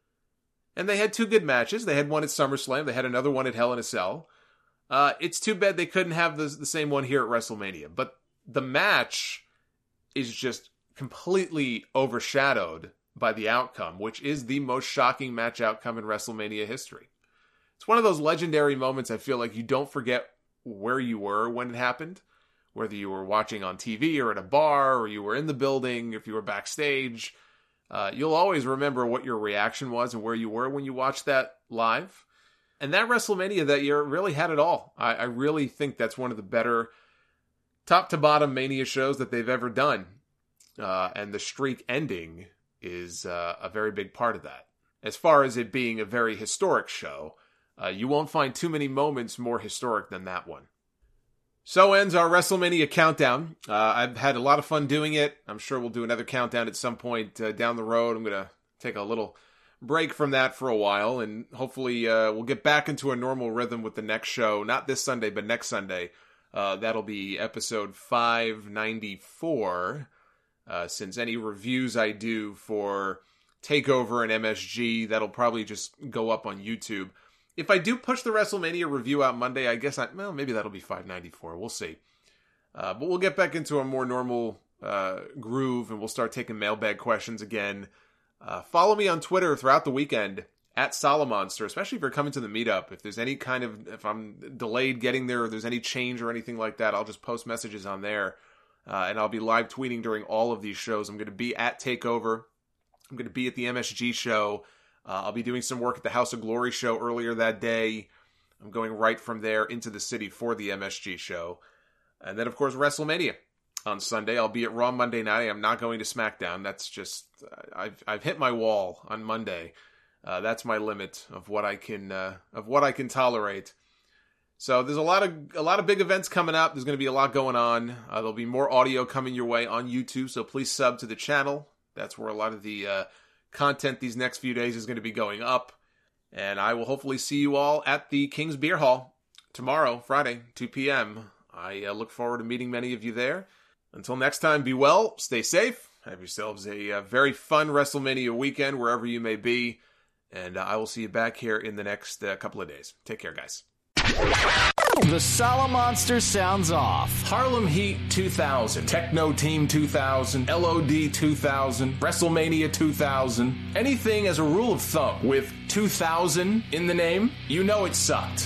And they had two good matches. They had one at SummerSlam. They had another one at Hell in a Cell. Uh, it's too bad they couldn't have the, the same one here at WrestleMania. But the match is just completely overshadowed by the outcome, which is the most shocking match outcome in WrestleMania history. It's one of those legendary moments I feel like you don't forget where you were when it happened, whether you were watching on T V or at a bar, or you were in the building, if you were backstage. Uh, you'll always remember what your reaction was and where you were when you watched that live. And that WrestleMania that year really had it all. I, I really think that's one of the better top-to-bottom Mania shows that they've ever done. Uh, and the streak ending is uh, a very big part of that. As far as it being a very historic show, uh, you won't find too many moments more historic than that one. So ends our WrestleMania countdown. Uh, I've had a lot of fun doing it. I'm sure we'll do another countdown at some point uh, down the road. I'm going to take a little break from that for a while, and hopefully uh, we'll get back into a normal rhythm with the next show. Not this Sunday, but next Sunday. Uh, that'll be episode five ninety-four. Uh, since any reviews I do for TakeOver and M S G, that'll probably just go up on YouTube. If I do push the WrestleMania review out Monday, I guess I, well, maybe that'll be five ninety-four. We'll see. Uh, but we'll get back into a more normal uh, groove, and we'll start taking mailbag questions again. Uh, follow me on Twitter throughout the weekend at Solomonster, especially if you're coming to the meetup. If there's any kind of, if I'm delayed getting there, or there's any change or anything like that, I'll just post messages on there. Uh, and I'll be live tweeting during all of these shows. I'm going to be at TakeOver. I'm going to be at the M S G show. Uh, I'll be doing some work at the House of Glory show earlier that day. I'm going right from there into the city for the M S G show. And then, of course, WrestleMania on Sunday. I'll be at Raw Monday night. I'm not going to SmackDown. That's just, I've I've hit my wall on Monday. Uh, that's my limit of what I can uh, of what I can tolerate. So there's a lot of a lot of big events coming up. There's going to be a lot going on. Uh, there'll be more audio coming your way on YouTube, so please sub to the channel. That's where a lot of the uh, content these next few days is going to be going up. And I will hopefully see you all at the King's Beer Hall tomorrow, Friday, two p.m. I uh, look forward to meeting many of you there. Until next time, be well, stay safe, have yourselves a, a very fun WrestleMania weekend wherever you may be. And uh, I will see you back here in the next uh, couple of days. Take care, guys. The Solomonster sounds off. Harlem Heat two thousand, Techno Team two thousand, L O D two thousand, WrestleMania two thousand. Anything as a rule of thumb with two thousand in the name, you know it sucked.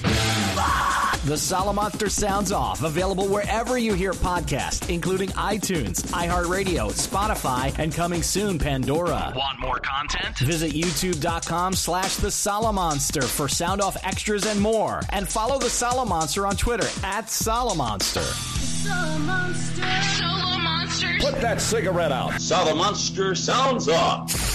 The Solomonster sounds off. Available wherever you hear podcasts, including iTunes, iHeartRadio, Spotify, and coming soon, Pandora. Want more content? Visit youtube.com slash the Solomonster for sound off extras and more. And follow the Solomonster on Twitter at Solomonster. Solomonster. Solomonster. Put that cigarette out. Solomonster sounds off.